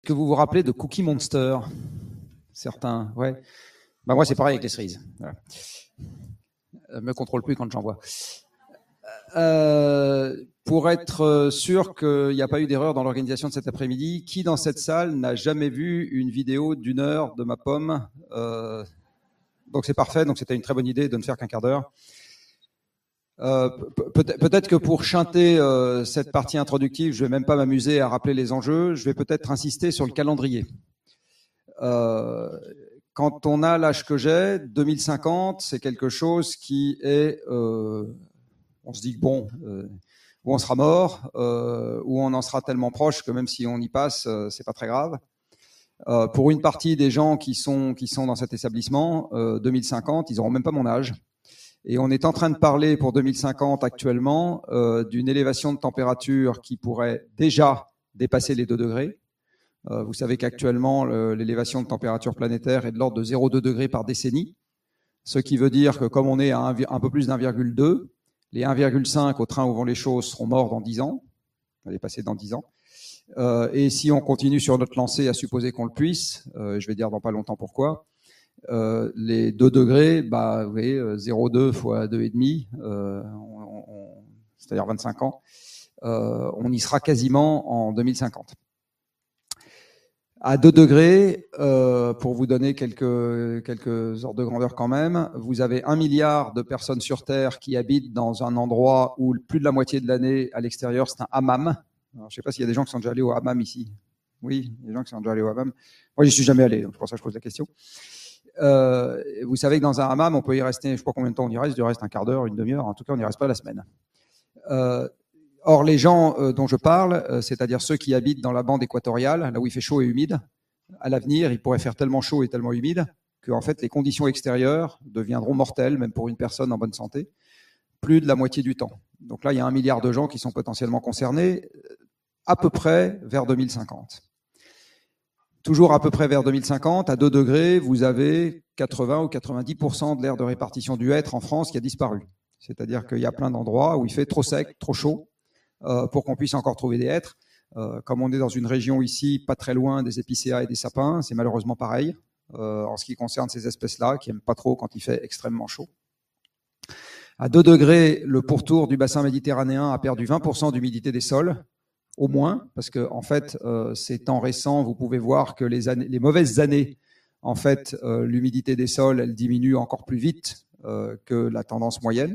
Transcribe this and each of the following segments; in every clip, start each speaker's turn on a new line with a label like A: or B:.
A: que vous vous rappelez de Cookie Monster? Certains, ouais. Bah moi, c'est pareil avec les cerises. Voilà. Me contrôle plus quand j'en vois. Pour être sûr qu'il n'y a pas eu d'erreur dans l'organisation de cet après-midi, qui dans cette salle n'a jamais vu une vidéo d'1 heure de ma pomme? Donc c'est parfait, donc c'était une très bonne idée de ne faire qu'un quart d'heure. Peut-être que pour chanter cette partie introductive, je vais même pas m'amuser à rappeler les enjeux, je vais peut-être insister sur le calendrier. Quand on a l'âge que j'ai, 2050, c'est quelque chose qui est... on se dit que bon, où on sera mort, où on en sera tellement proche que même si on y passe, c'est pas très grave. Pour une partie des gens qui sont dans cet établissement, 2050, ils auront même pas mon âge. Et on est en train de parler pour 2050 actuellement d'une élévation de température qui pourrait déjà dépasser les 2 degrés. Vous savez qu'actuellement, l'élévation de température planétaire est de l'ordre de 0,2 degrés par décennie, ce qui veut dire que comme on est à un peu plus d'1,2, les 1,5 au train où vont les choses seront morts dans 10 ans, on va les passer dans 10 ans. Et si on continue sur notre lancée, à supposer qu'on le puisse, je vais dire dans pas longtemps pourquoi, les 2 degrés, bah, vous voyez, 0,2 fois 2,5, c'est-à-dire 25 ans, on y sera quasiment en 2050. À 2 degrés, pour vous donner quelques ordres de grandeur quand même, vous avez 1 milliard de personnes sur Terre qui habitent dans un endroit où plus de la moitié de l'année à l'extérieur, c'est un hammam. Alors, je ne sais pas s'il y a des gens qui sont déjà allés au hammam ici. Oui, il y a des gens qui sont déjà allés au hammam. Moi, j'y suis jamais allé, donc c'est pour ça que je pose la question. Vous savez que dans un hammam, on peut y rester, je ne sais pas combien de temps on y reste, il reste un quart d'heure, une demi-heure, en tout cas, on n'y reste pas la semaine. Or, les gens dont je parle, c'est-à-dire ceux qui habitent dans la bande équatoriale, là où il fait chaud et humide, à l'avenir, il pourrait faire tellement chaud et tellement humide que, en fait, les conditions extérieures deviendront mortelles, même pour une personne en bonne santé, plus de la moitié du temps. Donc là, il y a 1 milliard de gens qui sont potentiellement concernés, à peu près vers 2050. Toujours à peu près vers 2050, à 2 degrés, vous avez 80 ou 90% de l'aire de répartition du hêtre en France qui a disparu. C'est-à-dire qu'il y a plein d'endroits où il fait trop sec, trop chaud, pour qu'on puisse encore trouver des hêtres. Comme on est dans une région ici, pas très loin des épicéas et des sapins, c'est malheureusement pareil en ce qui concerne ces espèces-là, qui n'aiment pas trop quand il fait extrêmement chaud. À 2 degrés, le pourtour du bassin méditerranéen a perdu 20% d'humidité des sols, au moins, parce que en fait, ces temps récents, vous pouvez voir que les mauvaises années, en fait, l'humidité des sols, elle diminue encore plus vite que la tendance moyenne.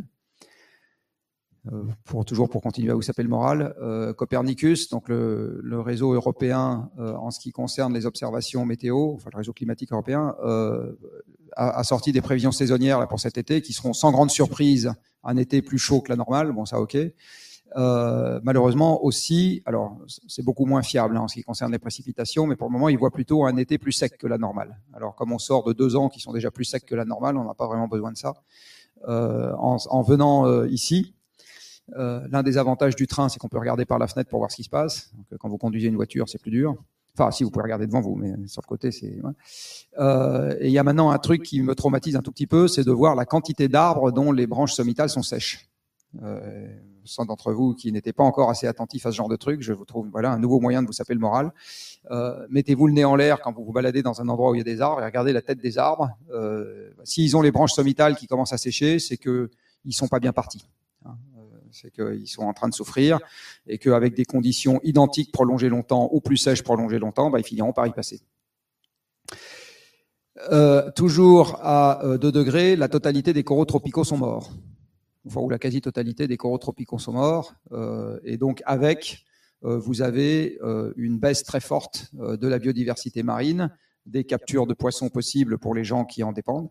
A: Toujours pour continuer à vous saper le moral, Copernicus, donc le réseau européen en ce qui concerne les observations météo, enfin le réseau climatique européen, a sorti des prévisions saisonnières là, pour cet été qui seront sans grande surprise un été plus chaud que la normale, bon ça ok. Malheureusement aussi, alors c'est beaucoup moins fiable en ce qui concerne les précipitations, mais pour le moment il voit plutôt un été plus sec que la normale. Alors comme on sort de 2 ans qui sont déjà plus secs que la normale, on n'a pas vraiment besoin de ça. En venant ici, l'un des avantages du train, c'est qu'on peut regarder par la fenêtre pour voir ce qui se passe. Donc, quand vous conduisez une voiture, c'est plus dur. Enfin, si vous pouvez regarder devant vous, mais sur le côté, c'est. Ouais. Et il y a maintenant un truc qui me traumatise un tout petit peu, c'est de voir la quantité d'arbres dont les branches sommitales sont sèches. Ceux d'entre vous qui n'étaient pas encore assez attentifs à ce genre de truc, je vous trouve voilà un nouveau moyen de vous saper le moral. Mettez-vous le nez en l'air quand vous vous baladez dans un endroit où il y a des arbres et regardez la tête des arbres. S'ils ont les branches sommitales qui commencent à sécher, c'est que ils sont pas bien partis. C'est qu'ils sont en train de souffrir et qu'avec des conditions identiques prolongées longtemps ou plus sèches prolongées longtemps, ils finiront par y passer. Toujours à 2 degrés, la totalité des coraux tropicaux sont morts. Enfin, ou la quasi-totalité des coraux tropicaux sont morts. Et donc, vous avez une baisse très forte de la biodiversité marine, des captures de poissons possibles pour les gens qui en dépendent.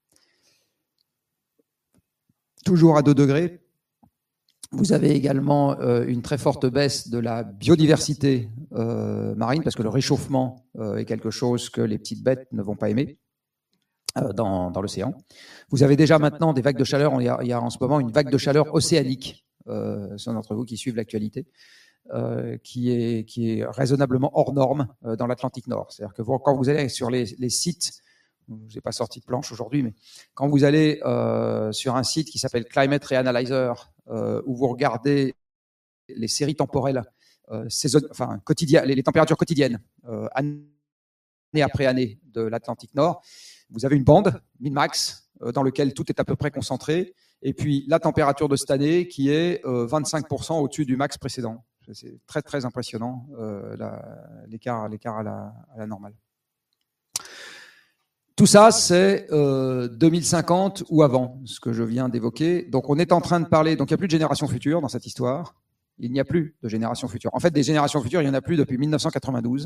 A: Toujours à 2 degrés, vous avez également une très forte baisse de la biodiversité marine, parce que le réchauffement est quelque chose que les petites bêtes ne vont pas aimer dans l'océan. Vous avez déjà maintenant des vagues de chaleur, il y a en ce moment une vague de chaleur océanique, ceux d'entre vous qui suivent l'actualité, qui est raisonnablement hors norme dans l'Atlantique Nord. C'est-à-dire que quand vous allez sur les sites, je n'ai pas sorti de planche aujourd'hui, mais quand vous allez sur un site qui s'appelle Climate Reanalyzer, où vous regardez les séries temporelles les températures quotidiennes, année après année de l'Atlantique Nord, vous avez une bande, min-max, dans laquelle tout est à peu près concentré, et puis la température de cette année qui est 25% au-dessus du max précédent. C'est très très impressionnant, l'écart à la normale. Tout ça, c'est 2050 ou avant, ce que je viens d'évoquer. Donc on est en train de parler, donc il n'y a plus de génération future dans cette histoire. Il n'y a plus de génération future. En fait, des générations futures, il n'y en a plus depuis 1992.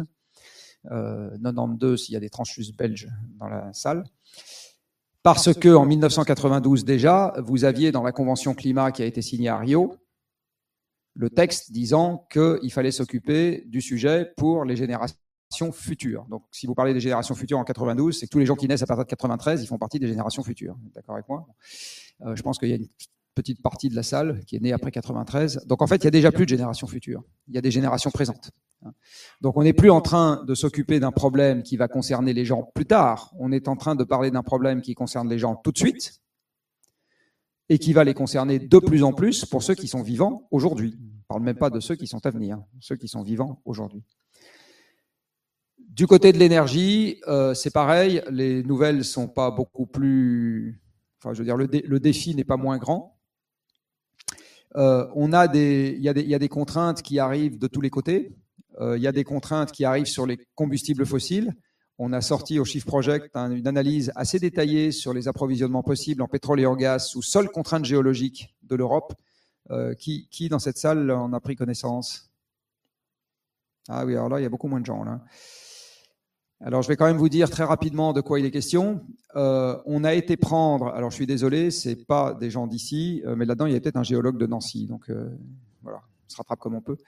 A: 92 s'il y a des tranches belges dans la salle. Parce que en 1992 déjà, vous aviez dans la Convention climat qui a été signée à Rio, le texte disant qu'il fallait s'occuper du sujet pour les générations futures. Donc, si vous parlez des générations futures en 92, c'est que tous les gens qui naissent à partir de 93, ils font partie des générations futures. D'accord avec moi ? Je pense qu'il y a une petite partie de la salle qui est née après 93. Donc, en fait, il n'y a déjà plus de générations futures. Il y a des générations présentes. Donc, on n'est plus en train de s'occuper d'un problème qui va concerner les gens plus tard. On est en train de parler d'un problème qui concerne les gens tout de suite et qui va les concerner de plus en plus pour ceux qui sont vivants aujourd'hui. On ne parle même pas de ceux qui sont à venir, ceux qui sont vivants aujourd'hui. Du côté de l'énergie, c'est pareil, les nouvelles sont pas beaucoup plus... Enfin, je veux dire, le défi n'est pas moins grand. Il y a des contraintes qui arrivent de tous les côtés. Il y a des contraintes qui arrivent sur les combustibles fossiles. On a sorti au Shift Project une analyse assez détaillée sur les approvisionnements possibles en pétrole et en gaz sous seule contrainte géologique de l'Europe. Qui, dans cette salle, en a pris connaissance ? Ah oui, alors là, il y a beaucoup moins de gens, là. Alors, je vais quand même vous dire très rapidement de quoi il est question. On a été prendre, alors je suis désolé, c'est pas des gens d'ici, mais là-dedans, il y a peut-être un géologue de Nancy. Donc, voilà, on se rattrape comme on peut.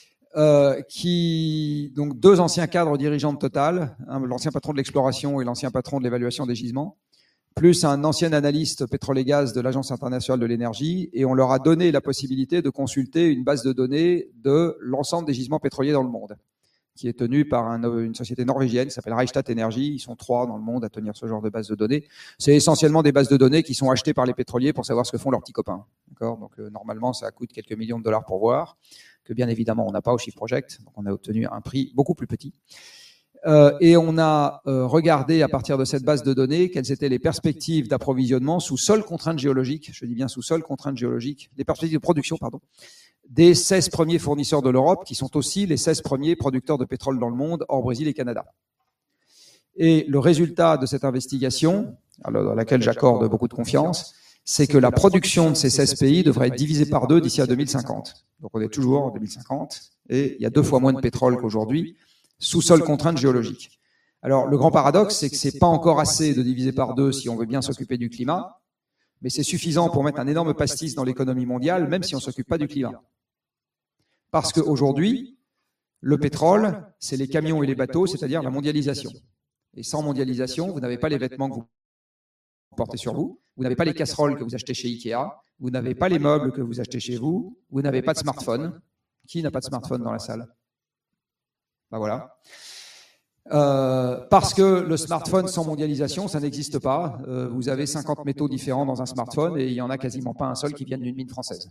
A: Donc deux anciens cadres dirigeants de Total, l'ancien patron de l'exploration et l'ancien patron de l'évaluation des gisements, plus un ancien analyste pétrole et gaz de l'Agence internationale de l'énergie, et on leur a donné la possibilité de consulter une base de données de l'ensemble des gisements pétroliers dans le monde, qui est tenue par une société norvégienne qui s'appelle Rystad Energy. Ils sont 3 dans le monde à tenir ce genre de base de données. C'est essentiellement des bases de données qui sont achetées par les pétroliers pour savoir ce que font leurs petits copains. D'accord ? Donc normalement, ça coûte quelques millions de dollars pour voir, que bien évidemment, on n'a pas au Shift Project. Donc on a obtenu un prix beaucoup plus petit. Et on a regardé à partir de cette base de données quelles étaient les perspectives d'approvisionnement sous seule contrainte géologique, je dis bien sous seule contrainte géologique, les perspectives de production, des 16 premiers fournisseurs de l'Europe, qui sont aussi les 16 premiers producteurs de pétrole dans le monde, hors Brésil et Canada. Et le résultat de cette investigation, à laquelle j'accorde beaucoup de confiance, c'est que la production de ces 16 pays devrait être divisée par 2 d'ici à 2050. Donc on est toujours en 2050, et il y a 2 fois moins de pétrole qu'aujourd'hui, sous seule contrainte géologique. Alors le grand paradoxe, c'est que c'est pas encore assez de diviser par 2 si on veut bien s'occuper du climat, mais c'est suffisant pour mettre un énorme pastis dans l'économie mondiale, même si on ne s'occupe pas du climat. Parce qu'aujourd'hui, le pétrole, c'est les camions et les bateaux, c'est-à-dire la mondialisation. Et sans mondialisation, vous n'avez pas les vêtements que vous portez sur vous, vous n'avez pas les casseroles que vous achetez chez Ikea, vous n'avez pas les meubles que vous achetez chez vous, vous n'avez pas de smartphone. Qui n'a pas de smartphone dans la salle ? Ben voilà. Parce que le smartphone sans mondialisation, ça n'existe pas. Vous avez 50 métaux différents dans un smartphone et il n'y en a quasiment pas un seul qui vienne d'une mine française.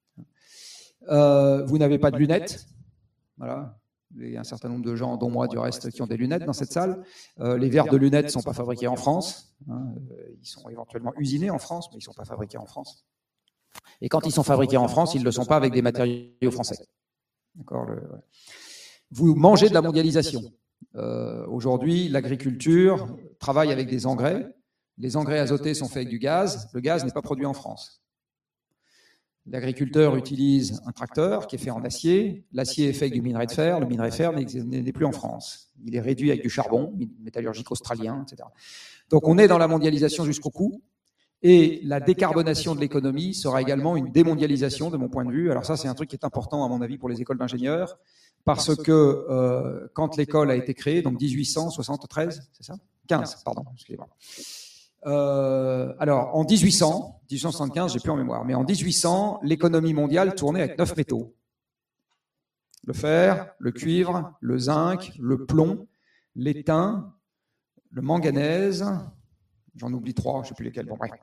A: Vous n'avez pas de lunettes. Voilà. Il y a un certain nombre de gens, dont moi du reste, qui ont des lunettes dans cette salle. Les verres de lunettes ne sont pas fabriqués en France. Ils sont éventuellement usinés en France, mais ils ne sont pas fabriqués en France. Et quand ils sont fabriqués en France, ils ne le sont pas avec des matériaux français. D'accord. Vous mangez de la mondialisation. Aujourd'hui, l'agriculture travaille avec des engrais. Les engrais azotés sont faits avec du gaz. Le gaz n'est pas produit en France. L'agriculteur utilise un tracteur qui est fait en acier. L'acier est fait avec du minerai de fer. Le minerai de fer n'est plus en France. Il est réduit avec du charbon, métallurgique australien, etc. Donc on est dans la mondialisation jusqu'au cou. Et la décarbonation de l'économie sera également une démondialisation de mon point de vue. Alors ça, c'est un truc qui est important à mon avis pour les écoles d'ingénieurs, parce que quand l'école a été créée, donc 1873, c'est ça ? 15, pardon, excusez-moi. Alors en 1875, j'ai plus en mémoire, mais en 1800, l'économie mondiale tournait avec 9 métaux. Le fer, le cuivre, le zinc, le plomb, l'étain, le manganèse... J'en oublie 3, je ne sais plus lesquels. Bon, bref.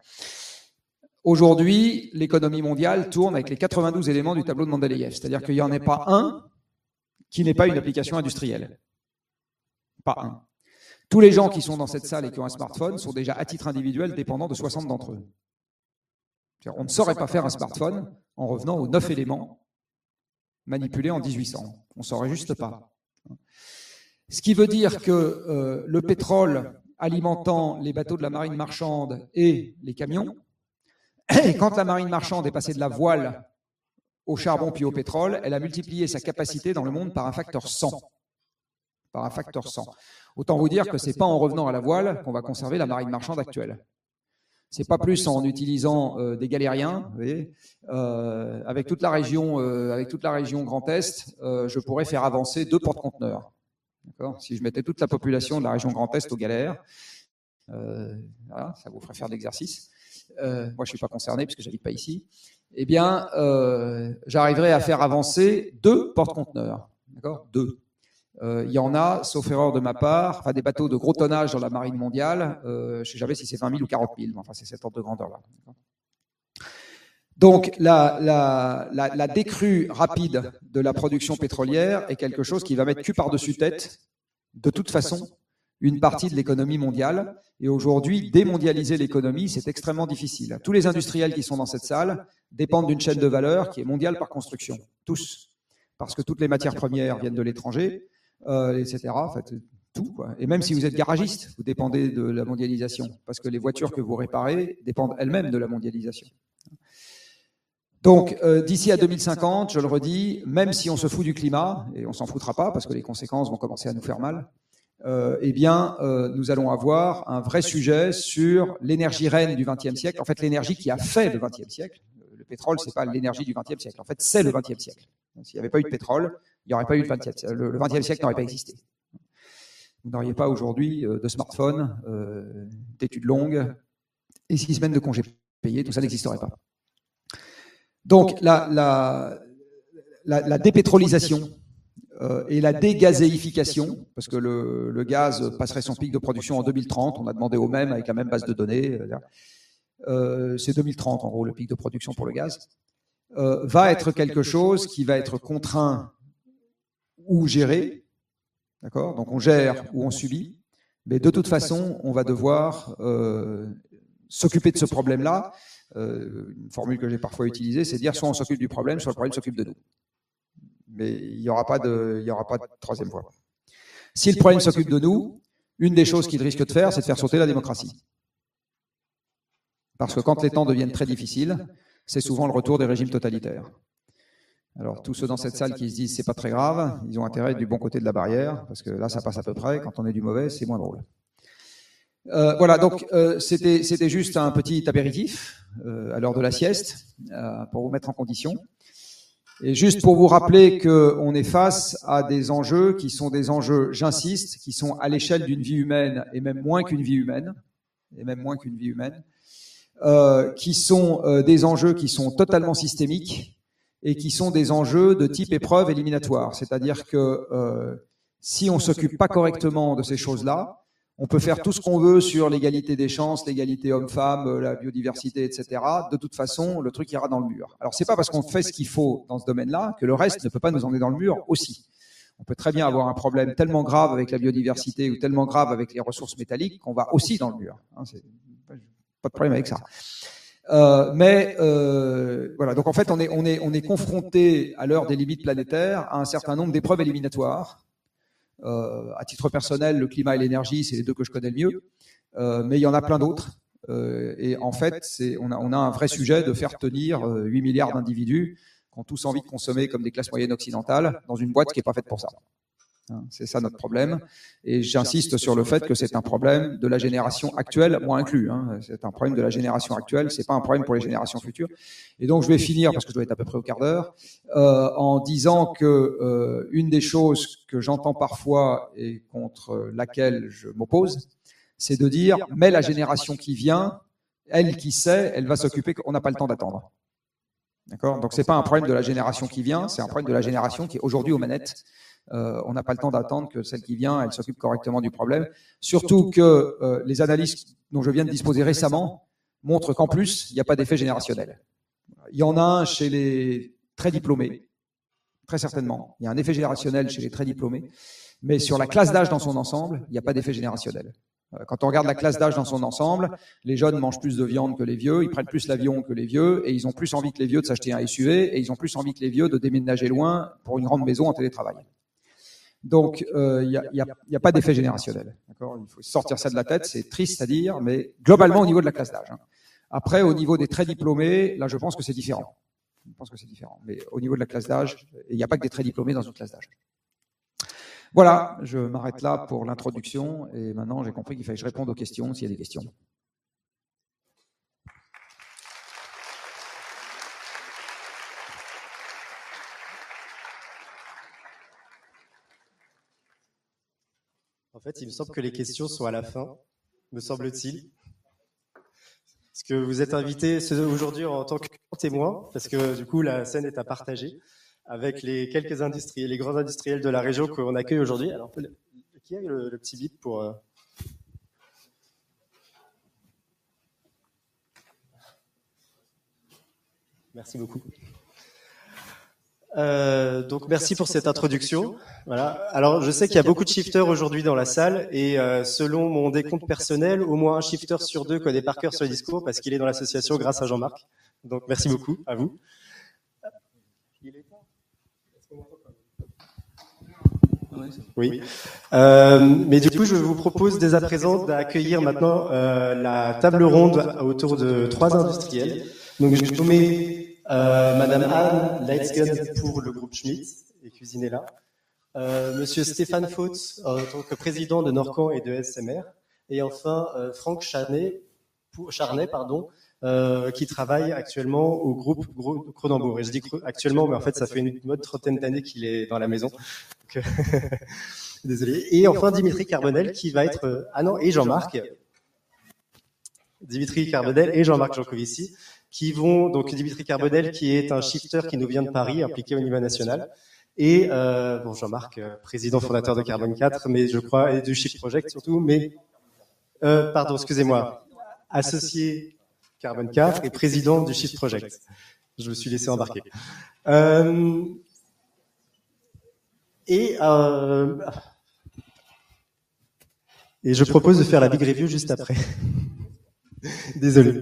A: Aujourd'hui, l'économie mondiale tourne avec les 92 éléments du tableau de Mendeleïev. C'est-à-dire qu'il n'y en a pas un qui n'est pas une application industrielle. Pas un. Tous les gens qui sont dans cette salle et qui ont un smartphone sont déjà à titre individuel dépendants de 60 d'entre eux. On ne saurait pas faire un smartphone en revenant aux 9 éléments manipulés en 1800. On ne saurait juste pas. Ce qui veut dire que le pétrole alimentant les bateaux de la marine marchande et les camions, et quand la marine marchande est passée de la voile au charbon puis au pétrole, elle a multiplié sa capacité dans le monde par un facteur 100. Par un facteur 100. Autant vous dire que ce n'est pas en revenant à la voile qu'on va conserver la marine marchande actuelle. Ce n'est pas plus en utilisant des galériens, vous voyez, avec toute la région Grand Est, je pourrais faire avancer 2 porte-conteneurs. Si je mettais toute la population de la région Grand Est aux galères, voilà, ça vous ferait faire de l'exercice. Moi, je ne suis pas concerné puisque je n'habite pas ici. Eh bien, j'arriverais à faire avancer 2 porte-conteneurs. D'accord ? 2. Il y en a, sauf erreur de ma part, enfin, des bateaux de gros tonnage dans la marine mondiale, je ne sais jamais si c'est 20 000 ou 40 000, mais enfin c'est cet ordre de grandeur-là. Donc la décrue rapide de la production pétrolière est quelque chose qui va mettre cul par-dessus tête, de toute façon, une partie de l'économie mondiale. Et aujourd'hui, démondialiser l'économie, c'est extrêmement difficile. Tous les industriels qui sont dans cette salle dépendent d'une chaîne de valeur qui est mondiale par construction, tous, parce que toutes les matières premières viennent de l'étranger. Etc. En fait, tout, quoi. Et même si vous êtes garagiste, vous dépendez de la mondialisation, parce que les voitures que vous réparez dépendent elles-mêmes de la mondialisation. Donc, d'ici à 2050, je le redis, même si on se fout du climat, et on s'en foutra pas, parce que les conséquences vont commencer à nous faire mal, eh bien, nous allons avoir un vrai sujet sur l'énergie reine du XXe siècle, en fait, l'énergie qui a fait le XXe siècle. Le pétrole, c'est pas l'énergie du XXe siècle, en fait, c'est le XXe siècle. S'il n'y avait pas eu de pétrole, il n'y aurait pas eu le XXe siècle. Le XXe siècle n'aurait pas existé. Vous n'auriez pas aujourd'hui de smartphone, d'études longues et 6 semaines de congés payés, tout ça n'existerait pas. Donc la dépétrolisation et la dégazéification, parce que le gaz passerait son pic de production en 2030, on a demandé au même avec la même base de données, c'est 2030 en gros le pic de production pour le gaz, va être quelque chose qui va être contraint ou géré, d'accord ? Donc on gère ou on subit, mais de toute façon, on va devoir s'occuper de ce problème-là. Une formule que j'ai parfois utilisée, c'est dire soit on s'occupe du problème, soit le problème s'occupe de nous. Mais il n'y aura pas de troisième voie. Si le problème s'occupe de nous, une des choses qu'il risque de faire, c'est de faire sauter la démocratie. Parce que quand les temps deviennent très difficiles, c'est souvent le retour des régimes totalitaires. Alors, tous ceux dans cette salle qui se disent c'est pas très grave, ils ont intérêt à être du bon côté de la barrière, parce que là, ça passe à peu près. Quand on est du mauvais, c'est moins drôle. Voilà, donc c'était juste un petit apéritif à l'heure de la sieste, pour vous mettre en condition. Et juste pour vous rappeler qu'on est face à des enjeux qui sont des enjeux, j'insiste, qui sont à l'échelle d'une vie humaine et même moins qu'une vie humaine, qui sont des enjeux qui sont totalement systémiques et qui sont des enjeux de type épreuve éliminatoire. C'est-à-dire que si on s'occupe pas correctement de ces choses-là, on peut faire tout ce qu'on veut sur l'égalité des chances, l'égalité homme-femme, la biodiversité, etc. De toute façon, le truc ira dans le mur. Alors, c'est pas parce qu'on fait ce qu'il faut dans ce domaine-là que le reste ne peut pas nous emmener dans le mur aussi. On peut très bien avoir un problème tellement grave avec la biodiversité ou tellement grave avec les ressources métalliques qu'on va aussi dans le mur. Pas de problème avec ça. Voilà. Donc en fait, on est confronté à l'heure des limites planétaires à un certain nombre d'épreuves éliminatoires. À titre personnel, le climat et l'énergie, c'est les deux que je connais le mieux. Mais il y en a plein d'autres. Et en fait, on a un vrai sujet de faire tenir 8 milliards d'individus qui ont tous envie de consommer comme des classes moyennes occidentales dans une boîte qui n'est pas faite pour ça. C'est ça notre problème. Et j'insiste sur le fait que c'est un problème de la génération actuelle, moi inclus. C'est un problème de la génération actuelle, c'est pas un problème pour les générations futures. Et donc je vais finir, parce que je dois être à peu près au quart d'heure, en disant que une des choses que j'entends parfois et contre laquelle je m'oppose, c'est de dire « mais la génération qui vient, elle qui sait, elle va s'occuper, on n'a pas le temps d'attendre ». D'accord ? Donc c'est pas un problème de la génération qui vient, c'est un problème de la génération qui est aujourd'hui aux manettes. On n'a pas le temps d'attendre que celle qui vient, elle s'occupe correctement du problème. Surtout que les analyses dont je viens de disposer récemment montrent qu'en plus, il n'y a pas d'effet générationnel. Il y en a un chez les très diplômés, très certainement. Il y a un effet générationnel chez les très diplômés, mais sur la classe d'âge dans son ensemble, il n'y a pas d'effet générationnel. Quand on regarde la classe d'âge dans son ensemble, les jeunes mangent plus de viande que les vieux, ils prennent plus l'avion que les vieux, et ils ont plus envie que les vieux de s'acheter un SUV, et ils ont plus envie que les vieux de déménager loin pour une grande maison en télétravail. Donc, il n'y a pas d'effet générationnel. D'accord ? Il faut sortir ça de la tête, c'est triste à dire, mais globalement au niveau de la classe d'âge. Après, au niveau des très diplômés, là, je pense que c'est différent. Je pense que c'est différent. Mais au niveau de la classe d'âge, il n'y a pas que des très diplômés dans une classe d'âge. Voilà, je m'arrête là pour l'introduction et maintenant j'ai compris qu'il fallait que je réponde aux questions s'il y a des questions.
B: En fait, il me semble que les questions sont à la fin, me semble-t-il. Parce que vous êtes invités aujourd'hui en tant que témoin, parce que du coup la scène est à partager avec les quelques industriels, les grands industriels de la région qu'on accueille aujourd'hui. Alors, qui a le petit bip pour... Merci beaucoup. Donc merci pour cette introduction. Voilà. Alors je sais qu'il y a beaucoup de shifters aujourd'hui dans la salle et selon mon décompte personnel, au moins un shifter sur deux connaît par cœur ce discours parce qu'il est dans l'association grâce à Jean-Marc. Donc merci beaucoup à vous. Oui. Mais du coup, je vous propose dès à présent d'accueillir maintenant la table ronde autour de 3 industriels. Donc je vous mets Madame Anne Leitzgen pour le groupe Schmitt et Cuisine est là. Monsieur Stéphane Fautz en tant que président de Norcan et de SMR. Et enfin Franck Charnet, qui travaille actuellement au groupe Cronenbourg. Et je dis actuellement, mais en fait ça fait une bonne trentaine d'années qu'il est dans la maison. Donc, désolé. Et enfin Dimitri Carbonel qui va être... et Jean-Marc. Dimitri Carbonel et Jean-Marc Jancovici qui vont... Donc Dimitri Carbonel qui est un shifter qui nous vient de Paris, impliqué au niveau national. Et Jean-Marc, président fondateur de Carbone 4, mais je crois, et du Shift Project surtout, mais... excusez-moi. Associé Carbone 4 et président du Shift Project. Je me suis laissé embarquer. Et je propose de faire la big review juste après. Désolé.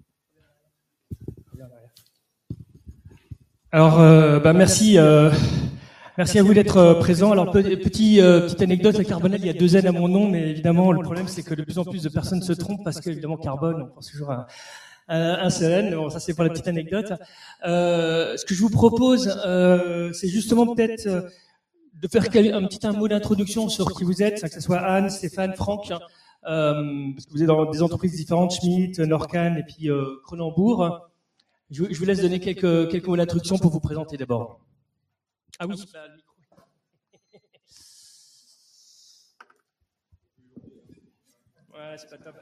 C: Alors, merci. Merci à vous d'être présents. Alors, petite anecdote, la Carbonel, il y a 2 N à mon nom, mais évidemment, le problème, c'est que de plus en plus de personnes se trompent parce que, évidemment, Carbone, on pense toujours à un seul N. Bon, ça, c'est pour la petite anecdote. Ce que je vous propose, c'est justement peut-être de faire un mot d'introduction sur qui vous êtes, que ce soit Anne, Stéphane, Franck, parce que vous êtes dans des entreprises différentes, Schmitt, Norcan et puis Cronenbourg. Je vous laisse donner quelques mots d'introduction pour vous présenter d'abord. Ah oui, le micro. Ouais, c'est pas top.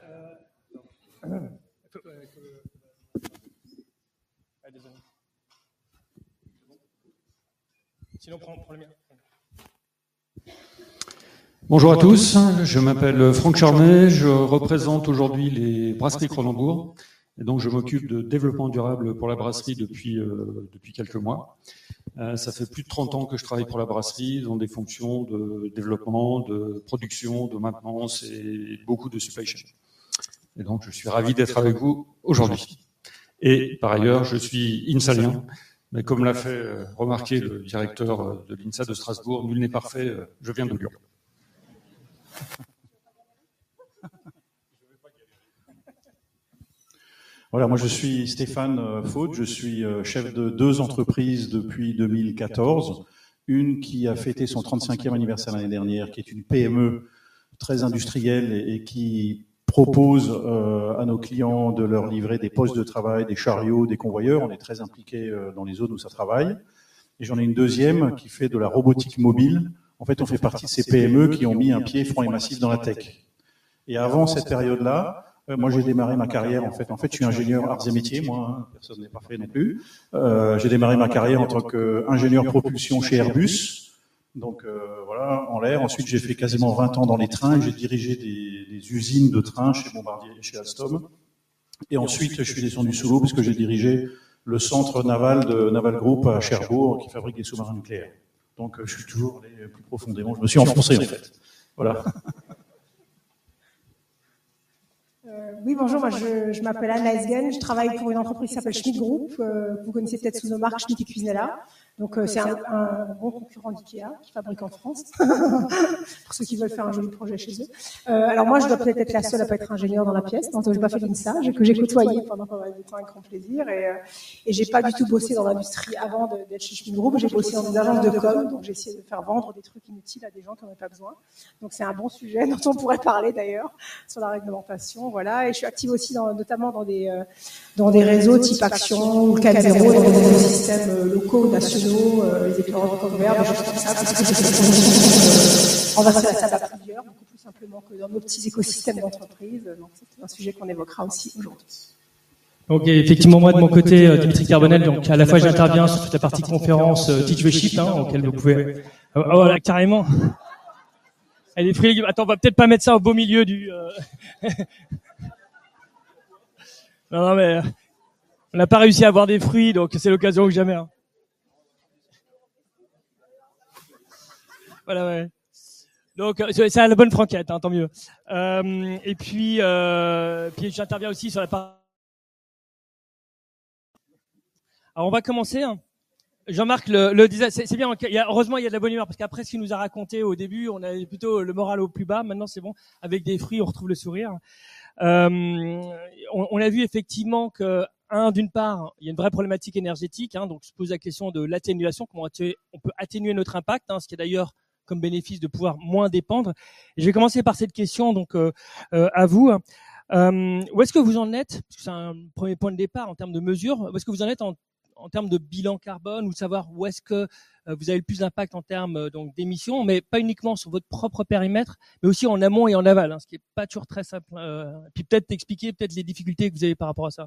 C: Désolé. Sinon, prends le mien.
D: Bonjour à tous, je m'appelle Franck Charnet, je représente aujourd'hui les brasseries Cronenbourg. Et donc, je m'occupe de développement durable pour la brasserie depuis quelques mois. Ça fait plus de 30 ans que je travaille pour la brasserie dans des fonctions de développement, de production, de maintenance et beaucoup de supply chain. Et donc, je suis ravi d'être avec vous aujourd'hui. Et par ailleurs, je suis INSAlien, mais comme l'a fait remarquer le directeur de l'INSA de Strasbourg, nul n'est parfait, je viens de Lyon.
E: Voilà, moi je suis Stéphane Fautz, je suis chef de 2 entreprises depuis 2014. Une qui a fêté son 35e anniversaire l'année dernière, qui est une PME très industrielle et qui propose à nos clients de leur livrer des postes de travail, des chariots, des convoyeurs. On est très impliqués dans les zones où ça travaille. Et j'en ai une deuxième qui fait de la robotique mobile. En fait, on fait partie de ces PME qui ont mis un pied franc et massif dans la tech. Et avant cette période-là, moi, j'ai démarré ma carrière, en fait, je suis ingénieur arts et métiers, moi, personne n'est parfait non plus. J'ai démarré ma carrière en tant qu'ingénieur propulsion chez Airbus, donc voilà, en l'air. Ensuite, j'ai fait quasiment 20 ans dans les trains, j'ai dirigé des usines de trains chez Bombardier et chez Alstom. Et ensuite, je suis descendu sous l'eau parce que j'ai dirigé le centre naval de Naval Group à Cherbourg qui fabrique des sous-marins nucléaires. Donc je suis toujours allé plus profondément, je me suis enfoncé en fait. Voilà.
F: Oui, bonjour, moi je m'appelle Anne Leisgen, je travaille pour une entreprise qui s'appelle Schmidt Group, vous connaissez peut-être sous nos marques Schmidt et Cuisinella. Donc c'est un bon concurrent d'IKEA qui fabrique en France, pour ceux qui veulent faire un joli projet chez eux. Alors moi je dois peut-être être la seule à pas être ingénieure dans la pièce, donc j'ai pas fait l'INSA, que j'ai côtoyé pendant pas mal de temps avec grand plaisir, et j'ai pas du tout bossé dans l'industrie avant d'être chez Schmidt Group, j'ai bossé dans des agences de com, donc j'ai essayé de faire vendre des trucs inutiles à des gens qui n'en avaient pas besoin. Donc c'est un bon sujet dont on pourrait parler d'ailleurs, sur la réglementation, voilà, et je suis active aussi notamment dans des réseaux type Action ou 4.0, dans des écosystèmes locaux, nationaux, les éclaireurs de coque vert, des choses comme ça, parce que c'est des renverser la table à plusieurs, beaucoup plus simplement que dans nos petits écosystèmes d'entreprise. Donc c'est un sujet qu'on évoquera aussi aujourd'hui.
C: Donc effectivement, moi de mon côté, Dimitri Carbonel, donc à la fois j'interviens sur toute la partie conférence Teach the Shift, auquel vous pouvez... Oh là, carrément. Elle est fruits. Attends, on va peut-être pas mettre ça au beau milieu du... Non, mais on n'a pas réussi à avoir des fruits, donc c'est l'occasion que jamais. Hein. Voilà, ouais. Donc c'est à la bonne franquette, tant mieux. Et puis j'interviens aussi sur la partie. Alors on va commencer. Jean-Marc le disait, c'est bien. Heureusement il y a de la bonne humeur parce qu'après ce qu'il nous a raconté au début, on avait plutôt le moral au plus bas. Maintenant c'est bon, avec des fruits on retrouve le sourire. On a vu effectivement que d'une part, il y a une vraie problématique énergétique, donc se pose la question de l'atténuation, comment on peut atténuer notre impact, ce qui est d'ailleurs comme bénéfice de pouvoir moins dépendre. Et je vais commencer par cette question donc à vous. Où est-ce que vous en êtes, parce que c'est un premier point de départ en termes de mesures, où est-ce que vous en êtes en termes de bilan carbone, ou de savoir où est-ce que vous avez le plus d'impact en termes donc d'émissions, mais pas uniquement sur votre propre périmètre, mais aussi en amont et en aval, ce qui est pas toujours très simple. Puis peut-être expliquer les difficultés que vous avez par rapport à ça.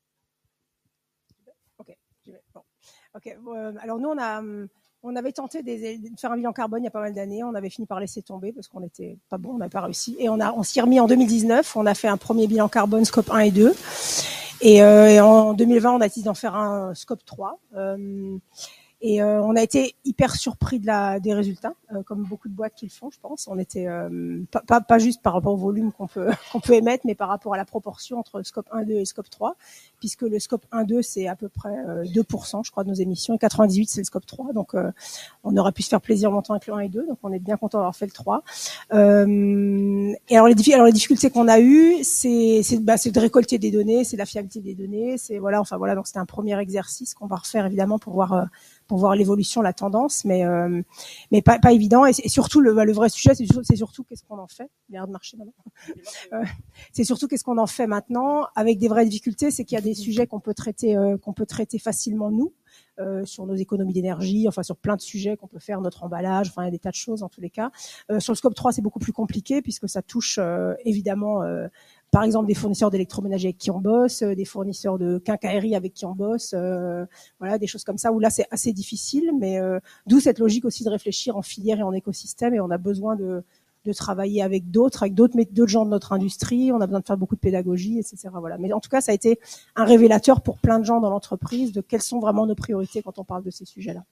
F: Ok, j'y vais. Bon. Ok. Alors nous on avait tenté de faire un bilan carbone il y a pas mal d'années. On avait fini par laisser tomber parce qu'on était pas bon, on n'avait pas réussi. Et on s'y est remis en 2019. On a fait un premier bilan carbone scope 1 et 2. Et en 2020, on a décidé d'en faire un scope 3. Et on a été hyper surpris des résultats, comme beaucoup de boîtes qui le font, je pense. On était pas juste par rapport au volume qu'on peut émettre, mais par rapport à la proportion entre scope 1, 2 et scope 3, puisque le scope 1, 2 c'est à peu près 2%, je crois, de nos émissions, et 98 c'est le scope 3. Donc on aurait pu se faire plaisir en montant avec le 1 et 2, donc on est bien content d'avoir fait le 3. Et alors les difficultés qu'on a eues, c'est de récolter des données, c'est la fiabilité des données, donc c'était un premier exercice qu'on va refaire évidemment pour voir l'évolution, la tendance, mais pas évident. Et surtout le vrai sujet, c'est surtout qu'est-ce qu'on en fait. L'air de marcher maintenant. C'est surtout qu'est-ce qu'on en fait maintenant, avec des vraies difficultés, c'est qu'il y a des sujets qu'on peut traiter facilement nous. Sur nos économies d'énergie, sur plein de sujets qu'on peut faire, notre emballage, il y a des tas de choses en tous les cas. Sur le scope 3, c'est beaucoup plus compliqué puisque ça touche évidemment par exemple des fournisseurs d'électroménager avec qui on bosse, des fournisseurs de quincaillerie avec qui on bosse, des choses comme ça où là c'est assez difficile, mais d'où cette logique aussi de réfléchir en filière et en écosystème, et on a besoin de travailler avec d'autres gens de notre industrie, on a besoin de faire beaucoup de pédagogie, etc. Voilà. Mais en tout cas, ça a été un révélateur pour plein de gens dans l'entreprise de quelles sont vraiment nos priorités quand on parle de ces sujets-là.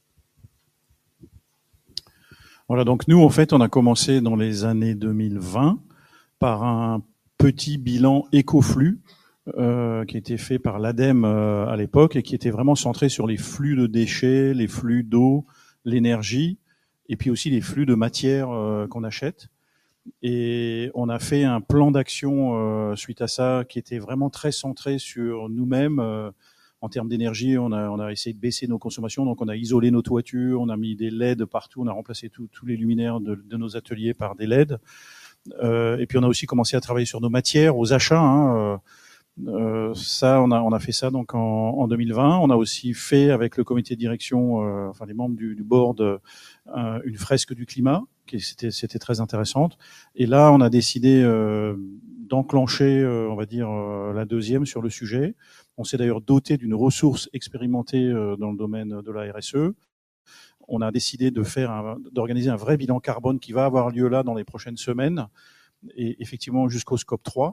E: Voilà, donc nous, en fait, on a commencé dans les années 2020 par un petit bilan écoflux qui a été fait par l'ADEME à l'époque et qui était vraiment centré sur les flux de déchets, les flux d'eau, l'énergie, et puis aussi les flux de matière qu'on achète. Et on a fait un plan d'action suite à ça qui était vraiment très centré sur nous-mêmes. En termes d'énergie, on a essayé de baisser nos consommations, donc on a isolé nos toitures, on a mis des LED partout, on a remplacé tous les luminaires de nos ateliers par des LED. Et puis on a aussi commencé à travailler sur nos matières, aux achats. Ça, on a fait ça donc en 2020. On a aussi fait avec le comité de direction, les membres du board, une fresque du climat, c'était très intéressante. Et là, on a décidé d'enclencher, la deuxième sur le sujet. On s'est d'ailleurs doté d'une ressource expérimentée dans le domaine de la RSE. On a décidé d'organiser un vrai bilan carbone qui va avoir lieu là dans les prochaines semaines, et effectivement jusqu'au scope 3.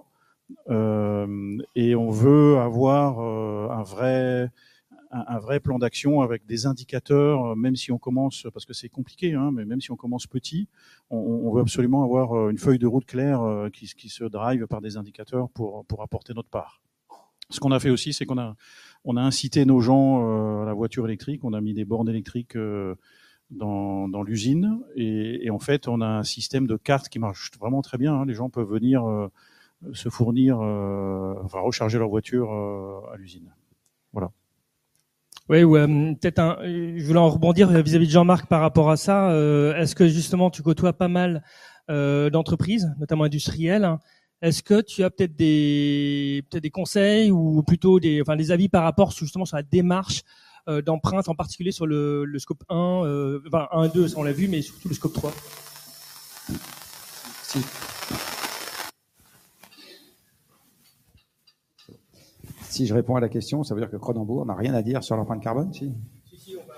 E: et on veut avoir un vrai plan d'action avec des indicateurs, même si on commence, parce que c'est compliqué, hein, mais même si on commence petit, on veut absolument avoir une feuille de route claire qui se drive par des indicateurs pour apporter notre part. Ce qu'on a fait aussi, c'est qu'on a incité nos gens à la voiture électrique, on a mis des bornes électriques dans l'usine, et en fait, on a un système de cartes qui marche vraiment très bien, hein. Les gens peuvent venir se fournir, recharger leur voiture à l'usine. Voilà.
C: Oui, peut-être je voulais en rebondir vis-à-vis de Jean-Marc par rapport à ça. Est-ce que justement tu côtoies pas mal d'entreprises, notamment industrielles? Est-ce que tu as peut-être des conseils ou plutôt des avis par rapport justement sur la démarche d'empreinte, en particulier sur le scope 1, 1 et 2, ça on l'a vu, mais surtout le scope 3?
A: Si je réponds à la question, ça veut dire que Cronenbourg n'a rien à dire sur l'empreinte carbone, si?
C: Si, on va.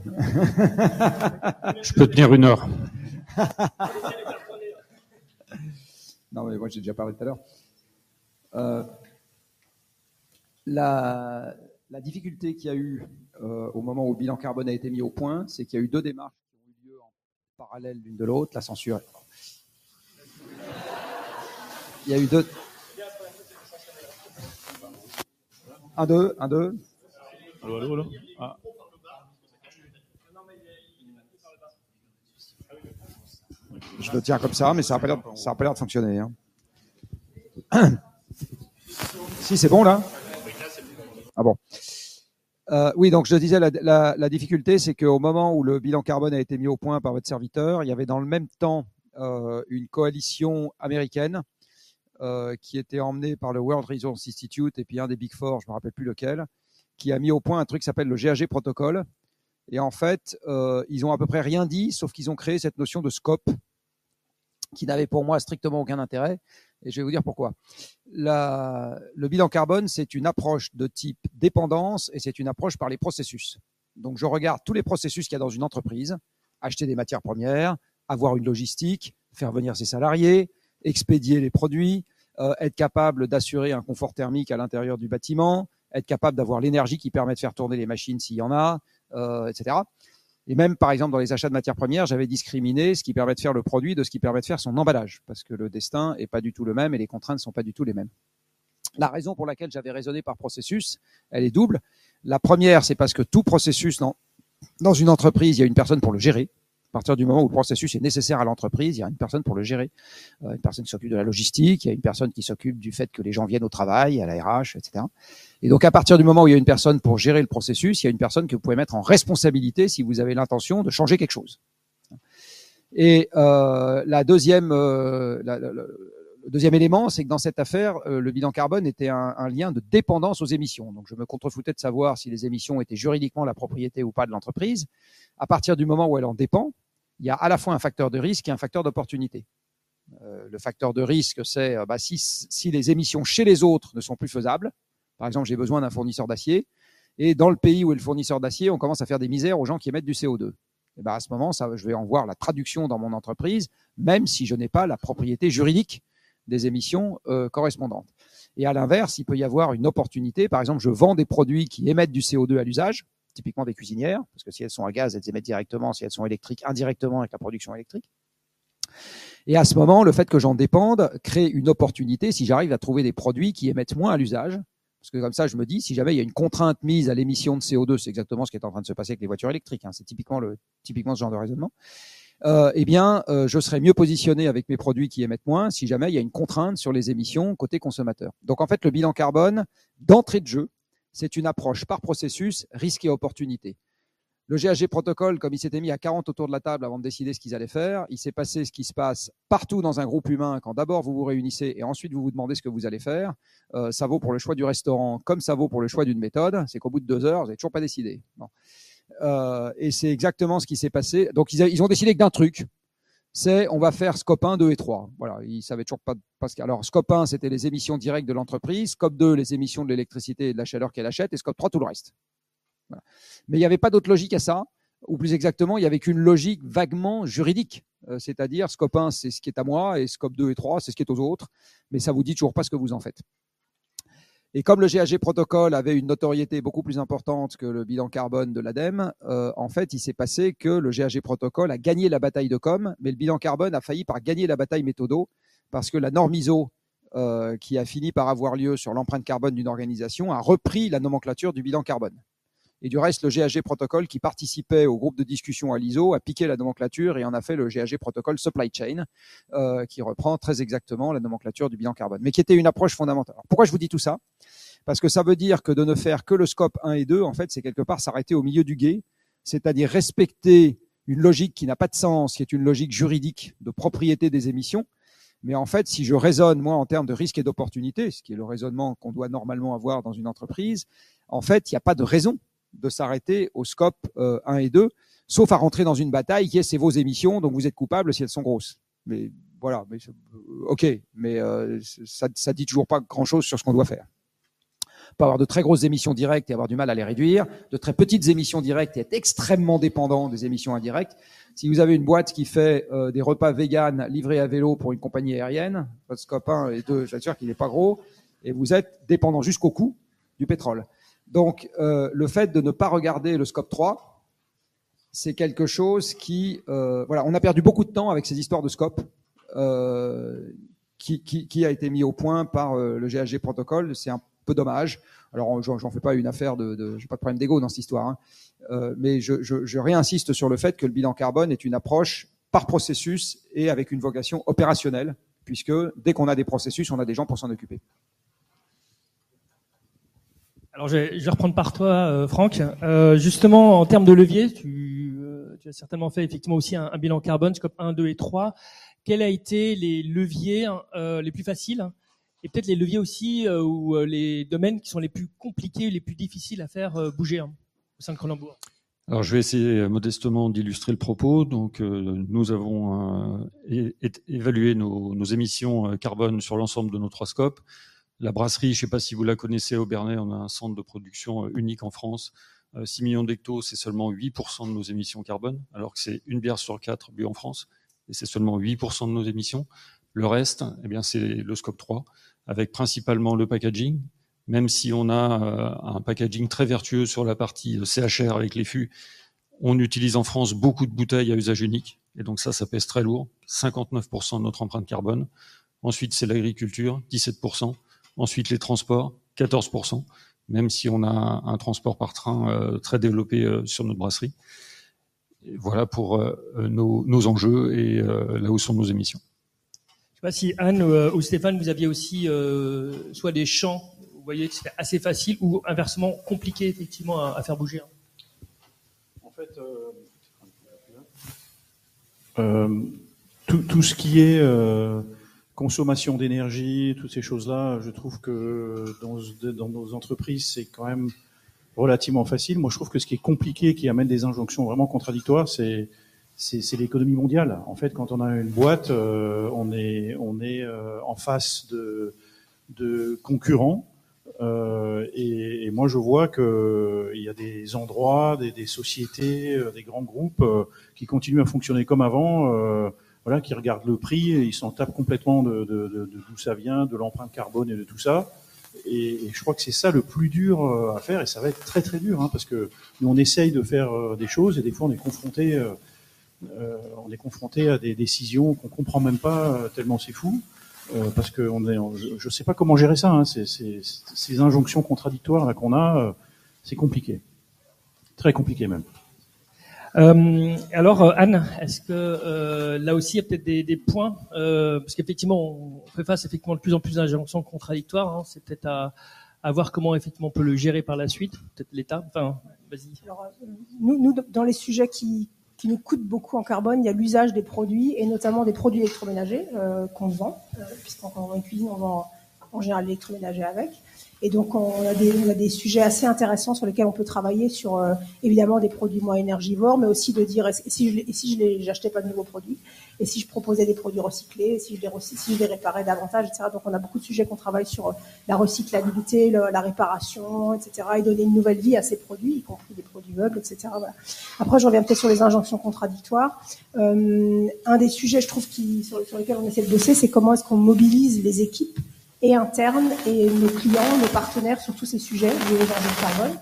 D: Je peux tenir 1 heure.
A: Non, mais moi j'ai déjà parlé tout à l'heure. La difficulté qu'il y a eu au moment où le bilan carbone a été mis au point, c'est qu'il y a eu 2 démarches qui ont eu lieu en parallèle l'une de l'autre. La censure. Il y a eu 2. 1, 2.
E: Allô. Ah.
A: Je le tiens comme ça, mais ça n'a pas l'air de fonctionner. Hein. Si, c'est bon là? Ah bon. Oui, donc je disais, la difficulté, c'est qu'au moment où le bilan carbone a été mis au point par votre serviteur, il y avait dans le même temps une coalition américaine qui était emmenée par le World Resources Institute et puis un des Big Four, je ne me rappelle plus lequel, qui a mis au point un truc qui s'appelle le GHG Protocol. Et en fait, ils ont à peu près rien dit, sauf qu'ils ont créé cette notion de scope qui n'avait pour moi strictement aucun intérêt. Et je vais vous dire pourquoi. Le bilan carbone, c'est une approche de type dépendance et c'est une approche par les processus. Donc, je regarde tous les processus qu'il y a dans une entreprise, acheter des matières premières, avoir une logistique, faire venir ses salariés, expédier les produits, être capable d'assurer un confort thermique à l'intérieur du bâtiment, être capable d'avoir l'énergie qui permet de faire tourner les machines s'il y en a, etc. Et même, par exemple, dans les achats de matières premières, j'avais discriminé ce qui permet de faire le produit de ce qui permet de faire son emballage, parce que le destin n'est pas du tout le même et les contraintes ne sont pas du tout les mêmes. La raison pour laquelle j'avais raisonné par processus, elle est double. La première, c'est parce que tout processus dans une entreprise, il y a une personne pour le gérer. À partir du moment où le processus est nécessaire à l'entreprise, il y a une personne pour le gérer. Une personne qui s'occupe de la logistique, il y a une personne qui s'occupe du fait que les gens viennent au travail, à la RH, etc. Et donc, à partir du moment où il y a une personne pour gérer le processus, il y a une personne que vous pouvez mettre en responsabilité si vous avez l'intention de changer quelque chose. Et le deuxième élément, c'est que dans cette affaire, le bilan carbone était un lien de dépendance aux émissions. Donc, je me contrefoutais de savoir si les émissions étaient juridiquement la propriété ou pas de l'entreprise. À partir du moment où elle en dépend, il y a à la fois un facteur de risque et un facteur d'opportunité. Le facteur de risque, c'est si les émissions chez les autres ne sont plus faisables, par exemple, j'ai besoin d'un fournisseur d'acier, et dans le pays où est le fournisseur d'acier, on commence à faire des misères aux gens qui émettent du CO2. Et à ce moment, je vais en voir la traduction dans mon entreprise, même si je n'ai pas la propriété juridique des émissions correspondantes. Et à l'inverse, il peut y avoir une opportunité. Par exemple, je vends des produits qui émettent du CO2 à l'usage, typiquement des cuisinières, parce que si elles sont à gaz, elles émettent directement, si elles sont électriques, indirectement avec la production électrique. Et à ce moment, le fait que j'en dépende crée une opportunité si j'arrive à trouver des produits qui émettent moins à l'usage. Parce que comme ça, je me dis, si jamais il y a une contrainte mise à l'émission de CO2, c'est exactement ce qui est en train de se passer avec les voitures électriques, hein, c'est typiquement ce genre de raisonnement, je serai mieux positionné avec mes produits qui émettent moins si jamais il y a une contrainte sur les émissions côté consommateur. Donc en fait, le bilan carbone, d'entrée de jeu, c'est une approche par processus, risque et opportunité. Le GHG Protocol, comme il s'était mis à 40 autour de la table avant de décider ce qu'ils allaient faire, il s'est passé ce qui se passe partout dans un groupe humain quand d'abord vous vous réunissez et ensuite vous vous demandez ce que vous allez faire. Ça vaut pour le choix du restaurant comme ça vaut pour le choix d'une méthode. C'est qu'au bout de 2 heures, vous n'avez toujours pas décidé. Bon. Et c'est exactement ce qui s'est passé. Donc ils ont décidé que d'un truc, c'est on va faire scope 1, 2 et 3. Voilà, ils savaient toujours pas parce que alors scope 1 c'était les émissions directes de l'entreprise, scope 2 les émissions de l'électricité et de la chaleur qu'elle achète et scope 3 tout le reste. Voilà. Mais il n'y avait pas d'autre logique à ça. ou plus exactement, il n'y avait qu'une logique vaguement juridique. C'est-à-dire, scope 1, c'est ce qui est à moi, et scope 2 et 3, c'est ce qui est aux autres, mais ça vous dit toujours pas ce que vous en faites. Et comme le GHG protocole avait une notoriété beaucoup plus importante que le bilan carbone de l'ADEME, en fait, il s'est passé que le GHG protocole a gagné la bataille de com, mais le bilan carbone a failli par gagner la bataille méthodo, parce que la norme ISO, qui a fini par avoir lieu sur l'empreinte carbone d'une organisation, a repris la nomenclature du bilan carbone. Et du reste, le GHG protocole qui participait au groupe de discussion à l'ISO a piqué la nomenclature et en a fait le GHG protocole supply chain, qui reprend très exactement la nomenclature du bilan carbone, mais qui était une approche fondamentale. Alors, pourquoi je vous dis tout ça ? Parce que ça veut dire que de ne faire que le scope 1 et 2, en fait, c'est quelque part s'arrêter au milieu du gué, c'est-à-dire respecter une logique qui n'a pas de sens, qui est une logique juridique de propriété des émissions. Mais en fait, si je raisonne, moi, en termes de risque et d'opportunité, ce qui est le raisonnement qu'on doit normalement avoir dans une entreprise, en fait, il n'y a pas de raison de s'arrêter au scope 1 et 2, sauf à rentrer dans une bataille qui est c'est vos émissions, donc vous êtes coupable si elles sont grosses. Mais voilà, mais, ok, mais ça dit toujours pas grand-chose sur ce qu'on doit faire. On peut avoir de très grosses émissions directes et avoir du mal à les réduire, de très petites émissions directes et être extrêmement dépendant des émissions indirectes. Si vous avez une boîte qui fait des repas véganes livrés à vélo pour une compagnie aérienne, votre scope 1 et 2, j'assure qu'il n'est pas gros, et vous êtes dépendant jusqu'au coût du pétrole. Donc, le fait de ne pas regarder le scope 3, c'est quelque chose qui... voilà, on a perdu beaucoup de temps avec ces histoires de scope qui a été mis au point par le GHG protocole. C'est un peu dommage. Alors, j'en fais pas une affaire j'ai pas de problème d'ego dans cette histoire, hein. Mais je réinsiste sur le fait que le bilan carbone est une approche par processus et avec une vocation opérationnelle, puisque dès qu'on a des processus, on a des gens pour s'en occuper.
C: Alors, je vais reprendre par toi, Franck. Justement, en termes de levier, tu as certainement fait effectivement aussi un bilan carbone, scope 1, 2 et 3. Quels ont été les leviers les plus faciles et peut-être les leviers aussi ou les domaines qui sont les plus compliqués, les plus difficiles à faire bouger au sein de Cronenbourg?
D: Alors, je vais essayer modestement d'illustrer le propos. Donc, nous avons évalué nos émissions carbone sur l'ensemble de nos 3 scopes. La brasserie, je ne sais pas si vous la connaissez, à Aubernais, on a un centre de production unique en France. 6 millions d'hectos, c'est seulement 8% de nos émissions carbone, alors que c'est une bière sur 4 bu en France, et c'est seulement 8% de nos émissions. Le reste, eh bien, c'est le scope 3, avec principalement le packaging, même si on a un packaging très vertueux sur la partie CHR avec les fûts. On utilise en France beaucoup de bouteilles à usage unique, et donc ça pèse très lourd, 59% de notre empreinte carbone. Ensuite, c'est l'agriculture, 17%. Ensuite, les transports, 14%, même si on a un transport par train très développé sur notre brasserie. Et voilà pour nos enjeux et là où sont nos émissions.
C: Je ne sais pas si Anne ou Stéphane, vous aviez aussi soit des champs, vous voyez que c'était assez facile, ou inversement compliqué effectivement à faire bouger.
E: En fait, tout ce qui est... consommation d'énergie, toutes ces choses-là, je trouve que dans nos entreprises, c'est quand même relativement facile. Moi, je trouve que ce qui est compliqué, qui amène des injonctions vraiment contradictoires, c'est l'économie mondiale. En fait, quand on a une boîte, on est en face de concurrents. Et moi, je vois que il y a des endroits, des sociétés, des grands groupes qui continuent à fonctionner comme avant. Voilà, qui regardent le prix, et ils s'en tapent complètement de d'où ça vient, de l'empreinte carbone et de tout ça. Et je crois que c'est ça le plus dur à faire, et ça va être très très dur, hein, parce que nous on essaye de faire des choses, et des fois on est confronté à des décisions qu'on comprend même pas tellement c'est fou, parce que je sais pas comment gérer ça, hein, ces injonctions contradictoires là qu'on a, c'est compliqué, très compliqué même.
C: Alors Anne, est-ce que là aussi il y a peut-être des points parce qu'effectivement on fait face effectivement de plus en plus d'injonctions contradictoires, hein, c'est peut-être à voir comment effectivement on peut le gérer par la suite, peut-être l'État. Enfin, vas-y. Alors,
F: nous dans les sujets qui nous coûtent beaucoup en carbone, il y a l'usage des produits et notamment des produits électroménagers qu'on vend, puisqu'en cuisine on vend en général l'électroménager avec. Et donc, on a des sujets assez intéressants sur lesquels on peut travailler sur, évidemment, des produits moins énergivores, mais aussi de dire, j'achetais pas de nouveaux produits, et si je proposais des produits recyclés, et si je les réparais davantage, etc. Donc, on a beaucoup de sujets qu'on travaille sur la recyclabilité, la réparation, etc. et donner une nouvelle vie à ces produits, y compris des produits meubles, etc. Voilà. Après, je reviens peut-être sur les injonctions contradictoires. Un des sujets, je trouve, sur lesquels on essaie de bosser, c'est comment est-ce qu'on mobilise les équipes et internes et nos clients, nos partenaires sur tous ces sujets liés aux enjeux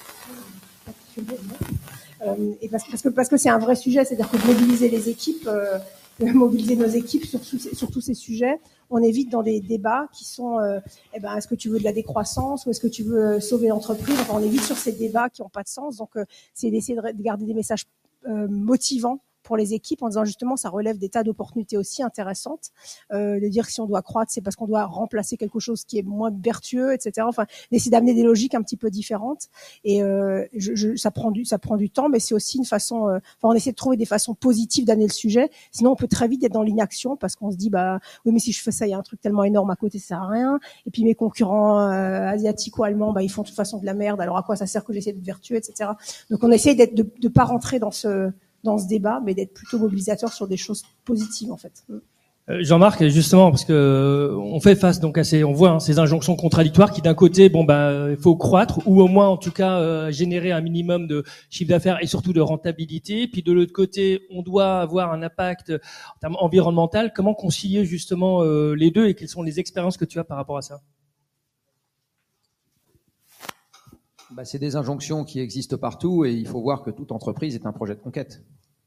F: de carbone. Et parce que c'est un vrai sujet, c'est-à-dire que mobiliser les équipes, mobiliser nos équipes sur tous ces sujets, on évite dans des débats qui sont est-ce que tu veux de la décroissance ou est-ce que tu veux sauver l'entreprise. Enfin, on évite sur ces débats qui n'ont pas de sens. Donc, c'est d'essayer de garder des messages motivants pour les équipes en disant justement ça relève des tas d'opportunités aussi intéressantes, de dire que si on doit croître c'est parce qu'on doit remplacer quelque chose qui est moins vertueux, etc. Enfin, d'essayer d'amener des logiques un petit peu différentes et ça prend du temps, mais c'est aussi une façon, on essaie de trouver des façons positives d'amener le sujet, sinon on peut très vite être dans l'inaction parce qu'on se dit oui mais si je fais ça il y a un truc tellement énorme à côté ça sert à rien, et puis mes concurrents asiatiques ou allemands ils font de toute façon de la merde, alors à quoi ça sert que j'essaie d'être vertueux, etc. Donc on essaie de pas rentrer dans ce débat, mais d'être plutôt mobilisateur sur des choses positives en fait.
C: Jean-Marc, justement, parce que on fait face donc à on voit ces injonctions contradictoires qui d'un côté, il faut croître ou au moins en tout cas générer un minimum de chiffre d'affaires et surtout de rentabilité. Puis de l'autre côté, on doit avoir un impact en termes environnemental. Comment concilier justement les deux et quelles sont les expériences que tu as par rapport à ça?
A: C'est des injonctions qui existent partout et il faut voir que toute entreprise est un projet de conquête.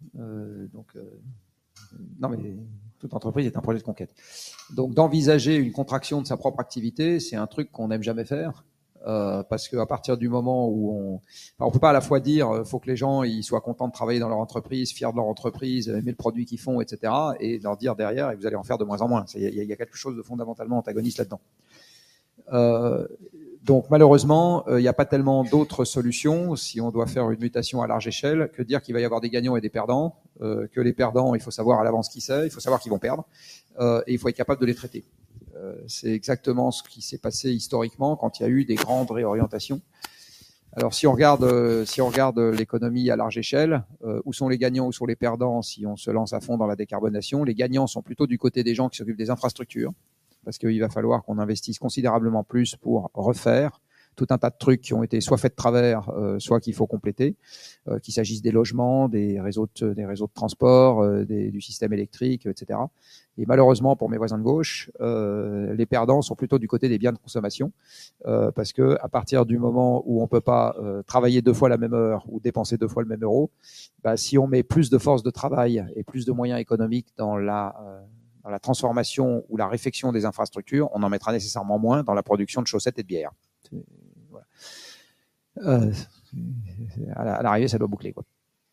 A: Toute entreprise est un projet de conquête. Donc d'envisager une contraction de sa propre activité, c'est un truc qu'on n'aime jamais faire parce qu'à partir du moment où on peut pas à la fois dire faut que les gens ils soient contents de travailler dans leur entreprise, fiers de leur entreprise, aimer le produit qu'ils font, etc. et leur dire derrière et vous allez en faire de moins en moins. Il y a quelque chose de fondamentalement antagoniste là-dedans. Donc malheureusement, il n'y a pas tellement d'autres solutions si on doit faire une mutation à large échelle que dire qu'il va y avoir des gagnants et des perdants, que les perdants, il faut savoir à l'avance qui c'est, il faut savoir qu'ils vont perdre, et il faut être capable de les traiter. C'est exactement ce qui s'est passé historiquement quand il y a eu des grandes réorientations. Alors si on regarde l'économie à large échelle, où sont les gagnants, où sont les perdants si on se lance à fond dans la décarbonation? Les gagnants sont plutôt du côté des gens qui s'occupent des infrastructures, parce qu'il va falloir qu'on investisse considérablement plus pour refaire tout un tas de trucs qui ont été soit faits de travers, soit qu'il faut compléter, qu'il s'agisse des logements, des réseaux de transport, du système électrique, etc. Et malheureusement, pour mes voisins de gauche, les perdants sont plutôt du côté des biens de consommation, parce que à partir du moment où on peut pas travailler 2 fois la même heure ou dépenser 2 fois le même euro, si on met plus de force de travail et plus de moyens économiques dans la transformation ou la réfection des infrastructures, on en mettra nécessairement moins dans la production de chaussettes et de bière. Voilà. À l'arrivée, ça doit boucler, quoi.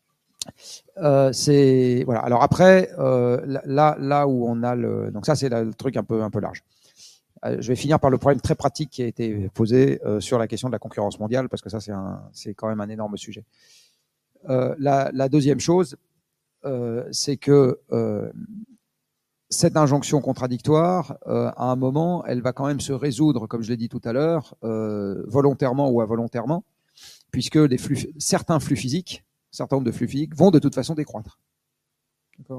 A: Voilà. Alors après, là où on a donc ça c'est le truc un peu large. Je vais finir par le problème très pratique qui a été posé sur la question de la concurrence mondiale, parce que ça c'est quand même un énorme sujet. La deuxième chose, c'est que cette injonction contradictoire, à un moment, elle va quand même se résoudre, comme je l'ai dit tout à l'heure, volontairement ou involontairement, puisque certains certain nombre de flux physiques vont de toute façon décroître. D'accord ?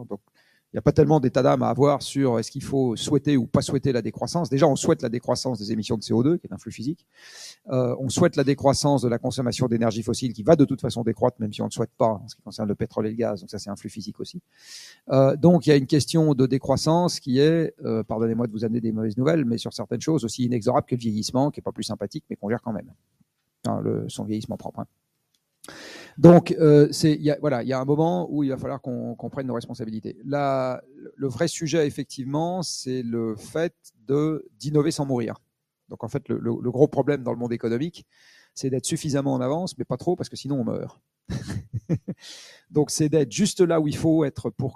A: Donc, il n'y a pas tellement d'état d'âme à avoir sur est-ce qu'il faut souhaiter ou pas souhaiter la décroissance. Déjà, on souhaite la décroissance des émissions de CO2, qui est un flux physique. On souhaite la décroissance de la consommation d'énergie fossile, qui va de toute façon décroître, même si on ne le souhaite pas, en ce qui concerne le pétrole et le gaz. Donc ça, c'est un flux physique aussi. Donc, il y a une question de décroissance qui est, pardonnez-moi de vous amener des mauvaises nouvelles, mais sur certaines choses aussi inexorable que le vieillissement, qui est pas plus sympathique, mais qu'on gère quand même. Son vieillissement propre. Hein. Donc, il y a un moment où il va falloir qu'on prenne nos responsabilités. Le vrai sujet, effectivement, c'est le fait d'innover sans mourir. Donc, en fait, le gros problème dans le monde économique, c'est d'être suffisamment en avance, mais pas trop, parce que sinon on meurt. Donc, c'est d'être juste là où il faut être pour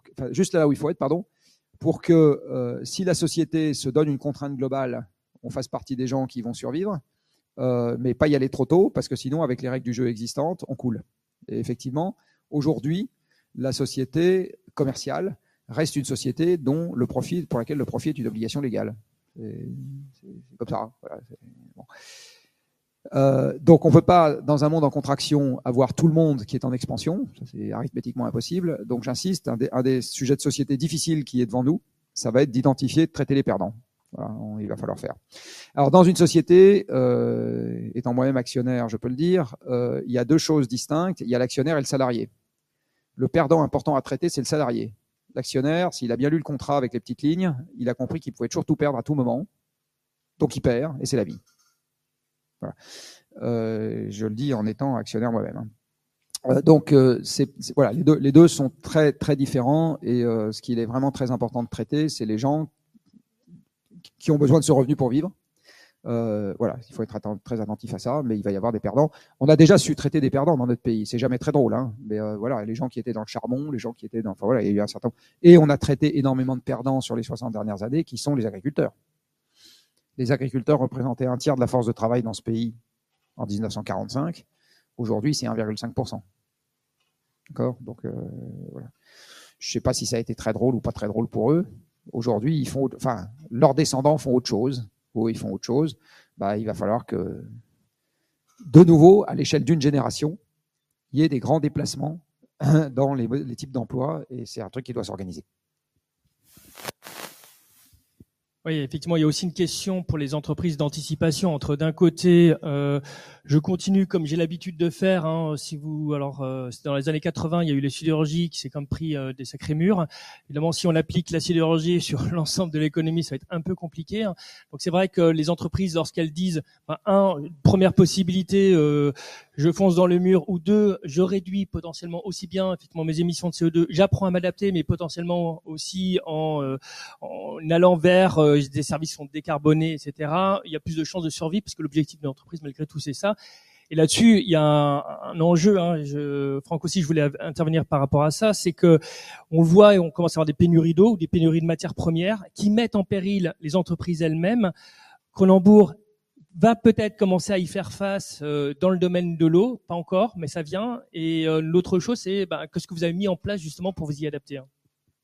A: que si la société se donne une contrainte globale, on fasse partie des gens qui vont survivre. Mais pas y aller trop tôt, parce que sinon, avec les règles du jeu existantes, on coule. Et effectivement, aujourd'hui, la société commerciale reste une société pour laquelle le profit est une obligation légale. C'est comme ça. Hein. Voilà, bon. Donc on ne peut pas, dans un monde en contraction, avoir tout le monde qui est en expansion. Ça, c'est arithmétiquement impossible. Donc j'insiste, un des sujets de société difficiles qui est devant nous, ça va être d'identifier, de traiter les perdants. Voilà, il va falloir faire. Alors dans une société, étant moi-même actionnaire, je peux le dire, il y a deux choses distinctes. Il y a l'actionnaire et le salarié. Le perdant important à traiter, c'est le salarié. L'actionnaire, s'il a bien lu le contrat avec les petites lignes, il a compris qu'il pouvait toujours tout perdre à tout moment. Donc il perd, et c'est la vie. Voilà. Je le dis en étant actionnaire moi-même. Donc voilà, les deux sont très très différents, et ce qu'il est vraiment très important de traiter, c'est les gens qui ont besoin de ce revenu pour vivre. Voilà, il faut être très attentif à ça, mais il va y avoir des perdants. On a déjà su traiter des perdants dans notre pays. C'est jamais très drôle, hein, mais voilà, les gens qui étaient dans le charbon, les gens qui étaient dans, enfin voilà, il y a eu un certain. Et on a traité énormément de perdants sur les 60 dernières années, qui sont les agriculteurs. Les agriculteurs représentaient un tiers de la force de travail dans ce pays en 1945. Aujourd'hui, c'est 1,5%. D'accord ? Donc voilà. Je ne sais pas si ça a été très drôle ou pas très drôle pour eux. Aujourd'hui, leurs descendants font autre chose. Ou ils font autre chose. Bah, il va falloir que, de nouveau, à l'échelle d'une génération, il y ait des grands déplacements dans les types d'emplois, et c'est un truc qui doit s'organiser.
C: Oui, effectivement, il y a aussi une question pour les entreprises d'anticipation entre, d'un côté, je continue comme j'ai l'habitude de faire. Hein, c'est dans les années 80, il y a eu les sidérurgies qui s'est comme pris des sacrés murs. Évidemment, si on applique la sidérurgie sur l'ensemble de l'économie, ça va être un peu compliqué. Hein. Donc, c'est vrai que les entreprises, lorsqu'elles disent, première possibilité, je fonce dans le mur, ou deux, je réduis potentiellement aussi bien effectivement mes émissions de CO2, j'apprends à m'adapter, mais potentiellement aussi en allant vers des services qui sont décarbonés, etc. Il y a plus de chances de survie, parce que l'objectif de l'entreprise, malgré tout, c'est ça. Et là-dessus, il y a un enjeu. Hein, Franck aussi, je voulais intervenir par rapport à ça, c'est que on le voit et on commence à avoir des pénuries d'eau, ou des pénuries de matières premières, qui mettent en péril les entreprises elles-mêmes. Cronenbourg va peut-être commencer à y faire face dans le domaine de l'eau, pas encore, mais ça vient. Et l'autre chose, c'est qu'est-ce que vous avez mis en place justement pour vous y adapter, hein.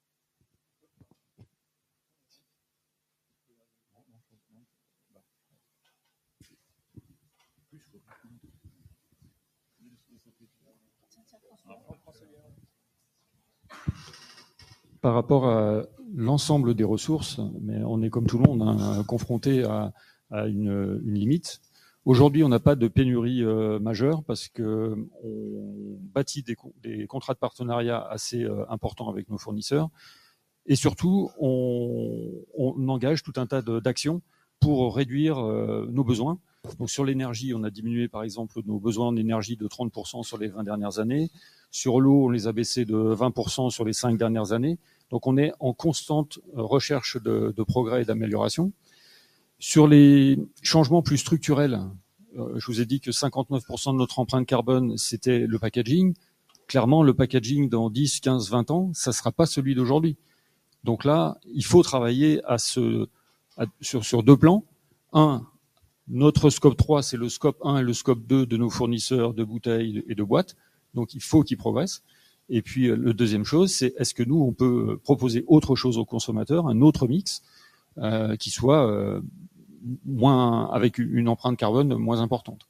D: Par rapport à l'ensemble des ressources, mais on est comme tout le monde, hein, confronté à une limite. Aujourd'hui, on n'a pas de pénurie majeure, parce que on bâtit des contrats de partenariat assez importants avec nos fournisseurs, et surtout, on engage tout un tas d'actions pour réduire nos besoins. Donc sur l'énergie, on a diminué par exemple nos besoins en énergie de 30% sur les 20 dernières années. Sur l'eau, on les a baissés de 20% sur les 5 dernières années. Donc on est en constante recherche de progrès et d'amélioration. Sur les changements plus structurels, je vous ai dit que 59% de notre empreinte carbone, c'était le packaging. Clairement, le packaging dans 10, 15, 20 ans, ça ne sera pas celui d'aujourd'hui. Donc là, il faut travailler sur deux plans. Un, notre scope 3, c'est le scope 1 et le scope 2 de nos fournisseurs de bouteilles et de boîtes. Donc, il faut qu'ils progressent. Et puis, le deuxième chose, c'est est-ce que nous, on peut proposer autre chose aux consommateurs, un autre mix qui soit avec une empreinte carbone moins importante.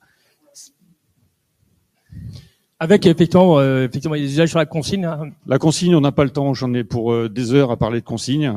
C: Avec effectivement, il y a déjà sur la consigne. Hein.
D: La consigne, on n'a pas le temps. J'en ai pour des heures à parler de consigne.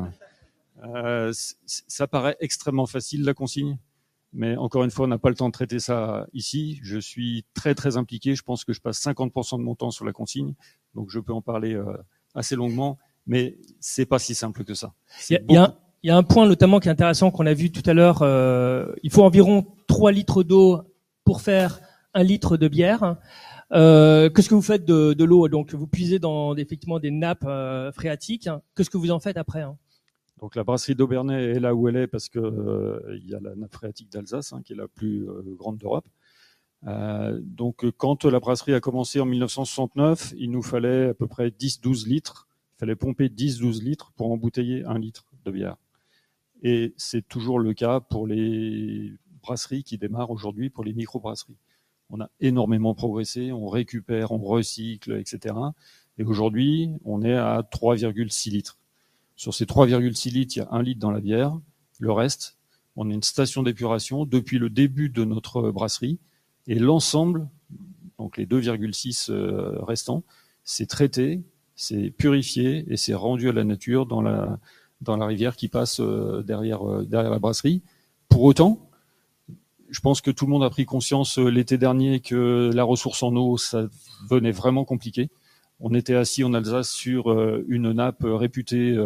D: Ça paraît extrêmement facile, la consigne. Mais encore une fois, on n'a pas le temps de traiter ça ici. Je suis très, très impliqué. Je pense que je passe 50% de mon temps sur la consigne. Donc, je peux en parler assez longuement. Mais c'est pas si simple que ça.
C: Il y a un point notamment qui est intéressant qu'on a vu tout à l'heure. Il faut environ 3 litres d'eau pour faire 1 litre de bière. Qu'est-ce que vous faites de l'eau? Donc, vous puisez dans effectivement des nappes phréatiques. Qu'est-ce que vous en faites après, hein?
D: Donc la brasserie d'Aubernais est là où elle est parce que il y a la nappe phréatique d'Alsace, qui est la plus grande d'Europe. Donc quand la brasserie a commencé en 1969, il nous fallait à peu près 10-12 litres. Il fallait pomper 10-12 litres pour embouteiller 1 litre de bière. Et c'est toujours le cas pour les brasseries qui démarrent aujourd'hui, pour les micro-brasseries. On a énormément progressé, on récupère, on recycle, etc. Et aujourd'hui, on est à 3,6 litres. Sur ces 3,6 litres, il y a 1 litre dans la bière. Le reste, On est une station d'épuration depuis le début de notre brasserie et l'ensemble, donc les 2,6 restants, c'est traité, c'est purifié et c'est rendu à la nature dans la rivière qui passe derrière la brasserie. Pour autant, je pense que tout le monde a pris conscience l'été dernier que la ressource en eau, ça devenait vraiment compliqué. On était assis en Alsace sur une nappe réputée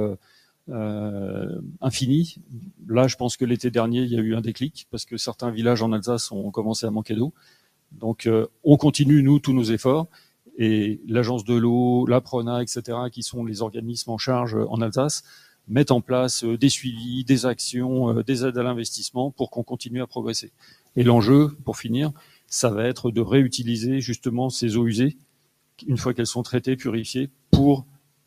D: infinie. Là, je pense que l'été dernier, il y a eu un déclic parce que certains villages en Alsace ont commencé à manquer d'eau. Donc, on continue, nous, tous nos efforts. Et l'agence de l'eau, l'APRONA, etc., qui sont les organismes en charge en Alsace, mettent en place des suivis, des actions, des aides à l'investissement pour qu'on continue à progresser. Et l'enjeu, pour finir, ça va être de réutiliser justement ces eaux usées, une fois qu'elles sont traitées, purifiées, pour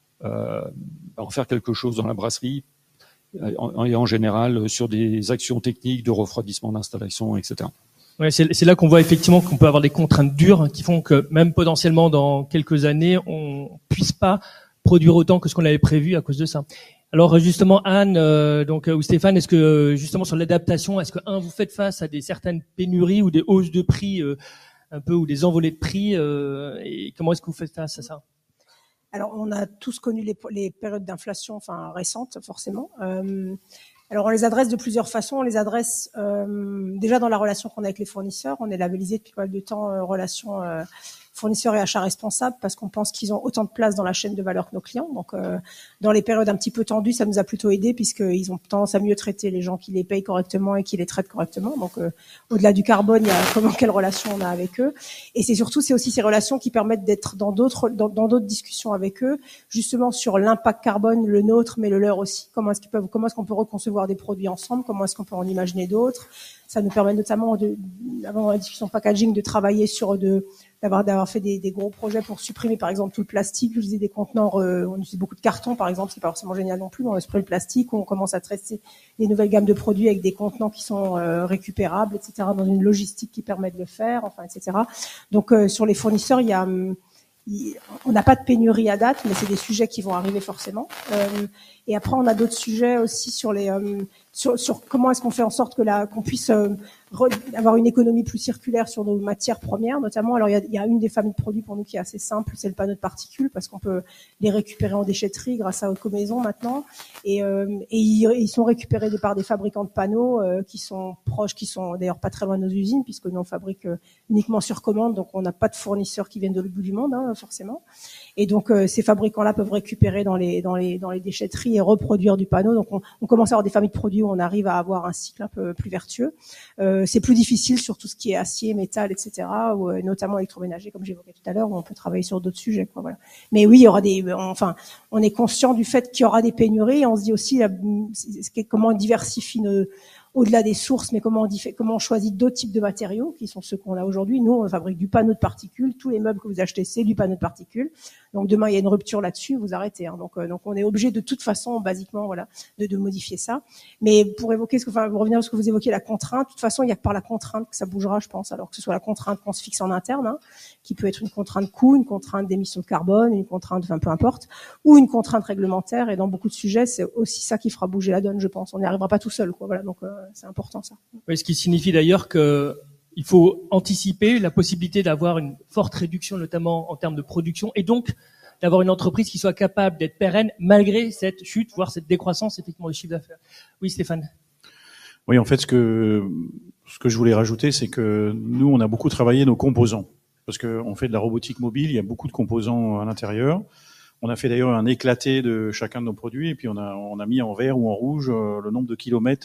D: en faire quelque chose dans la brasserie, et en général sur des actions techniques de refroidissement d'installation, etc.
C: Ouais, c'est là qu'on voit effectivement qu'on peut avoir des contraintes dures qui font que même potentiellement dans quelques années, on puisse pas produire autant que ce qu'on avait prévu à cause de ça. Alors justement, Anne, ou Stéphane, est-ce que justement sur l'adaptation, est-ce que vous faites face à des certaines pénuries ou des hausses de prix un peu ou des envolées de prix et comment est-ce que vous faites face à ça?
F: Alors, on a tous connu les périodes d'inflation, récentes, forcément. Alors, on les adresse de plusieurs façons. On les adresse déjà dans la relation qu'on a avec les fournisseurs. On est labellisé depuis pas mal de temps relation fournisseurs et achats responsables parce qu'on pense qu'ils ont autant de place dans la chaîne de valeur que nos clients. Donc, dans les périodes un petit peu tendues, ça nous a plutôt aidé puisqu'ils ont tendance à mieux traiter les gens qui les payent correctement et qui les traitent correctement. Donc, au-delà du carbone, il y a quelle relation on a avec eux. Et c'est aussi ces relations qui permettent d'être dans d'autres discussions avec eux, justement sur l'impact carbone, le nôtre, mais le leur aussi. Comment est-ce qu'on peut reconcevoir des produits ensemble? Comment est-ce qu'on peut en imaginer d'autres? Ça nous permet notamment avant la discussion packaging, de travailler sur d'avoir fait des gros projets pour supprimer par exemple tout le plastique. Je disais des contenants, on utilise beaucoup de carton par exemple, c'est pas forcément génial non plus, mais on supprime le plastique, on commence à traiter des nouvelles gammes de produits avec des contenants qui sont récupérables, etc., dans une logistique qui permet de le faire, etc. Donc sur les fournisseurs, on n'a pas de pénurie à date, mais c'est des sujets qui vont arriver forcément. Et après, on a d'autres sujets aussi sur sur comment est-ce qu'on fait en sorte qu'on puisse avoir une économie plus circulaire sur nos matières premières, notamment. Alors, il y a une des familles de produits pour nous qui est assez simple, c'est le panneau de particules, parce qu'on peut les récupérer en déchetterie grâce à Ecomaison maintenant. Et ils sont récupérés par des fabricants de panneaux qui sont proches, qui sont d'ailleurs pas très loin de nos usines, puisque nous on fabrique uniquement sur commande, donc on n'a pas de fournisseurs qui viennent de l'autre bout du monde, forcément. Et donc ces fabricants-là peuvent récupérer dans les déchetteries et reproduire du panneau. Donc on commence à avoir des familles de produits où on arrive à avoir un cycle un peu plus vertueux. C'est plus difficile sur tout ce qui est acier, métal, etc., ou notamment électroménager, comme j'évoquais tout à l'heure, où on peut travailler sur d'autres sujets, quoi. Voilà. Mais oui, il y aura on est conscient du fait qu'il y aura des pénuries. Et on se dit aussi comment on diversifie au-delà des sources, mais comment on choisit d'autres types de matériaux qui sont ceux qu'on a aujourd'hui. Nous, on fabrique du panneau de particules. Tous les meubles que vous achetez, c'est du panneau de particules. Donc demain, il y a une rupture là-dessus, vous arrêtez. Donc on est obligé de toute façon, basiquement, de modifier ça. Mais pour revenir à ce que vous évoquiez, la contrainte. De toute façon, il y a que par la contrainte que ça bougera, je pense. Alors que ce soit la contrainte qu'on se fixe en interne, qui peut être une contrainte coût, une contrainte d'émission de carbone, une contrainte, peu importe, ou une contrainte réglementaire. Et dans beaucoup de sujets, c'est aussi ça qui fera bouger la donne, je pense. On n'y arrivera pas tout seul, quoi. Voilà. Donc c'est important ça.
C: Oui, ce qui signifie d'ailleurs que il faut anticiper la possibilité d'avoir une forte réduction, notamment en termes de production, et donc d'avoir une entreprise qui soit capable d'être pérenne malgré cette chute, voire cette décroissance effectivement du chiffre d'affaires. Oui, Stéphane.
E: Oui, en fait, ce que je voulais rajouter, c'est que nous, on a beaucoup travaillé nos composants, parce qu'on fait de la robotique mobile, il y a beaucoup de composants à l'intérieur. On a fait d'ailleurs un éclaté de chacun de nos produits, et puis on a mis en vert ou en rouge le nombre de kilomètres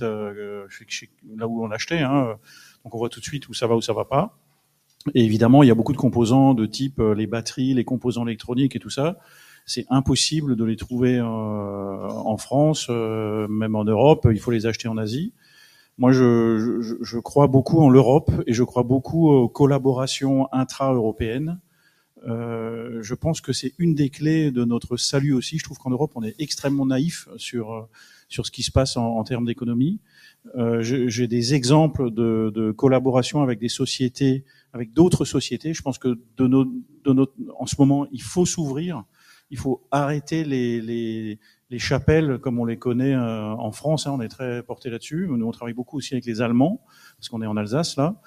E: là où on l'achetait. Donc on voit tout de suite où ça va pas. Et évidemment, il y a beaucoup de composants de type les batteries, les composants électroniques et tout ça. C'est impossible de les trouver en France, même en Europe. Il faut les acheter en Asie. Moi, je crois beaucoup en l'Europe et je crois beaucoup aux collaborations intra-européennes. Je pense que c'est une des clés de notre salut aussi. Je trouve qu'en Europe, on est extrêmement naïf sur ce qui se passe en termes d'économie. J'ai des exemples de collaboration avec des sociétés, avec d'autres sociétés. Je pense que en ce moment, il faut s'ouvrir. Il faut arrêter les chapelles comme on les connaît en France, hein, on est très porté là-dessus. Nous, on travaille beaucoup aussi avec les Allemands, parce qu'on est en Alsace, là.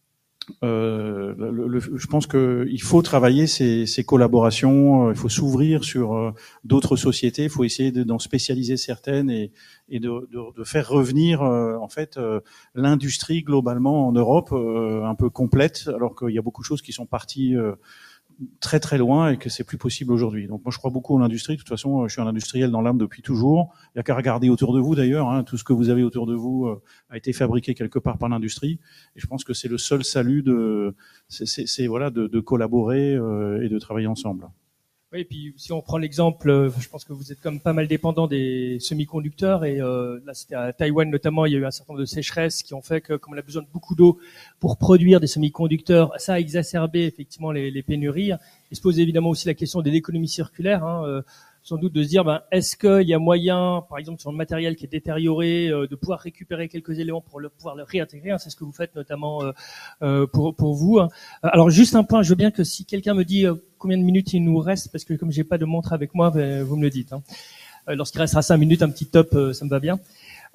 E: Je pense qu'il faut travailler ces collaborations, il faut s'ouvrir sur d'autres sociétés, il faut essayer d'en spécialiser certaines et de faire revenir en fait l'industrie globalement en Europe un peu complète, alors qu'il y a beaucoup de choses qui sont parties très très loin et que c'est plus possible aujourd'hui. Donc moi je crois beaucoup en l'industrie. De toute façon, je suis un industriel dans l'âme depuis toujours. Il n'y a qu'à regarder autour de vous d'ailleurs. Hein, tout ce que vous avez autour de vous a été fabriqué quelque part par l'industrie. Et je pense que c'est le seul salut de collaborer et de travailler ensemble.
C: Oui, et puis si on prend l'exemple, je pense que vous êtes comme pas mal dépendant des semi-conducteurs et là c'était à Taïwan notamment, il y a eu un certain nombre de sécheresses qui ont fait que comme on a besoin de beaucoup d'eau pour produire des semi-conducteurs, ça a exacerbé effectivement les pénuries. Il se pose évidemment aussi la question de l'économie circulaire, sans doute de se dire est-ce qu'il y a moyen, par exemple sur le matériel qui est détérioré, de pouvoir récupérer quelques éléments pour pouvoir le réintégrer. C'est ce que vous faites notamment pour vous. Alors juste un point, je veux bien que si quelqu'un me dit combien de minutes il nous reste, parce que comme j'ai pas de montre avec moi, vous me le dites. Lorsqu'il restera 5 minutes, un petit top, ça me va bien.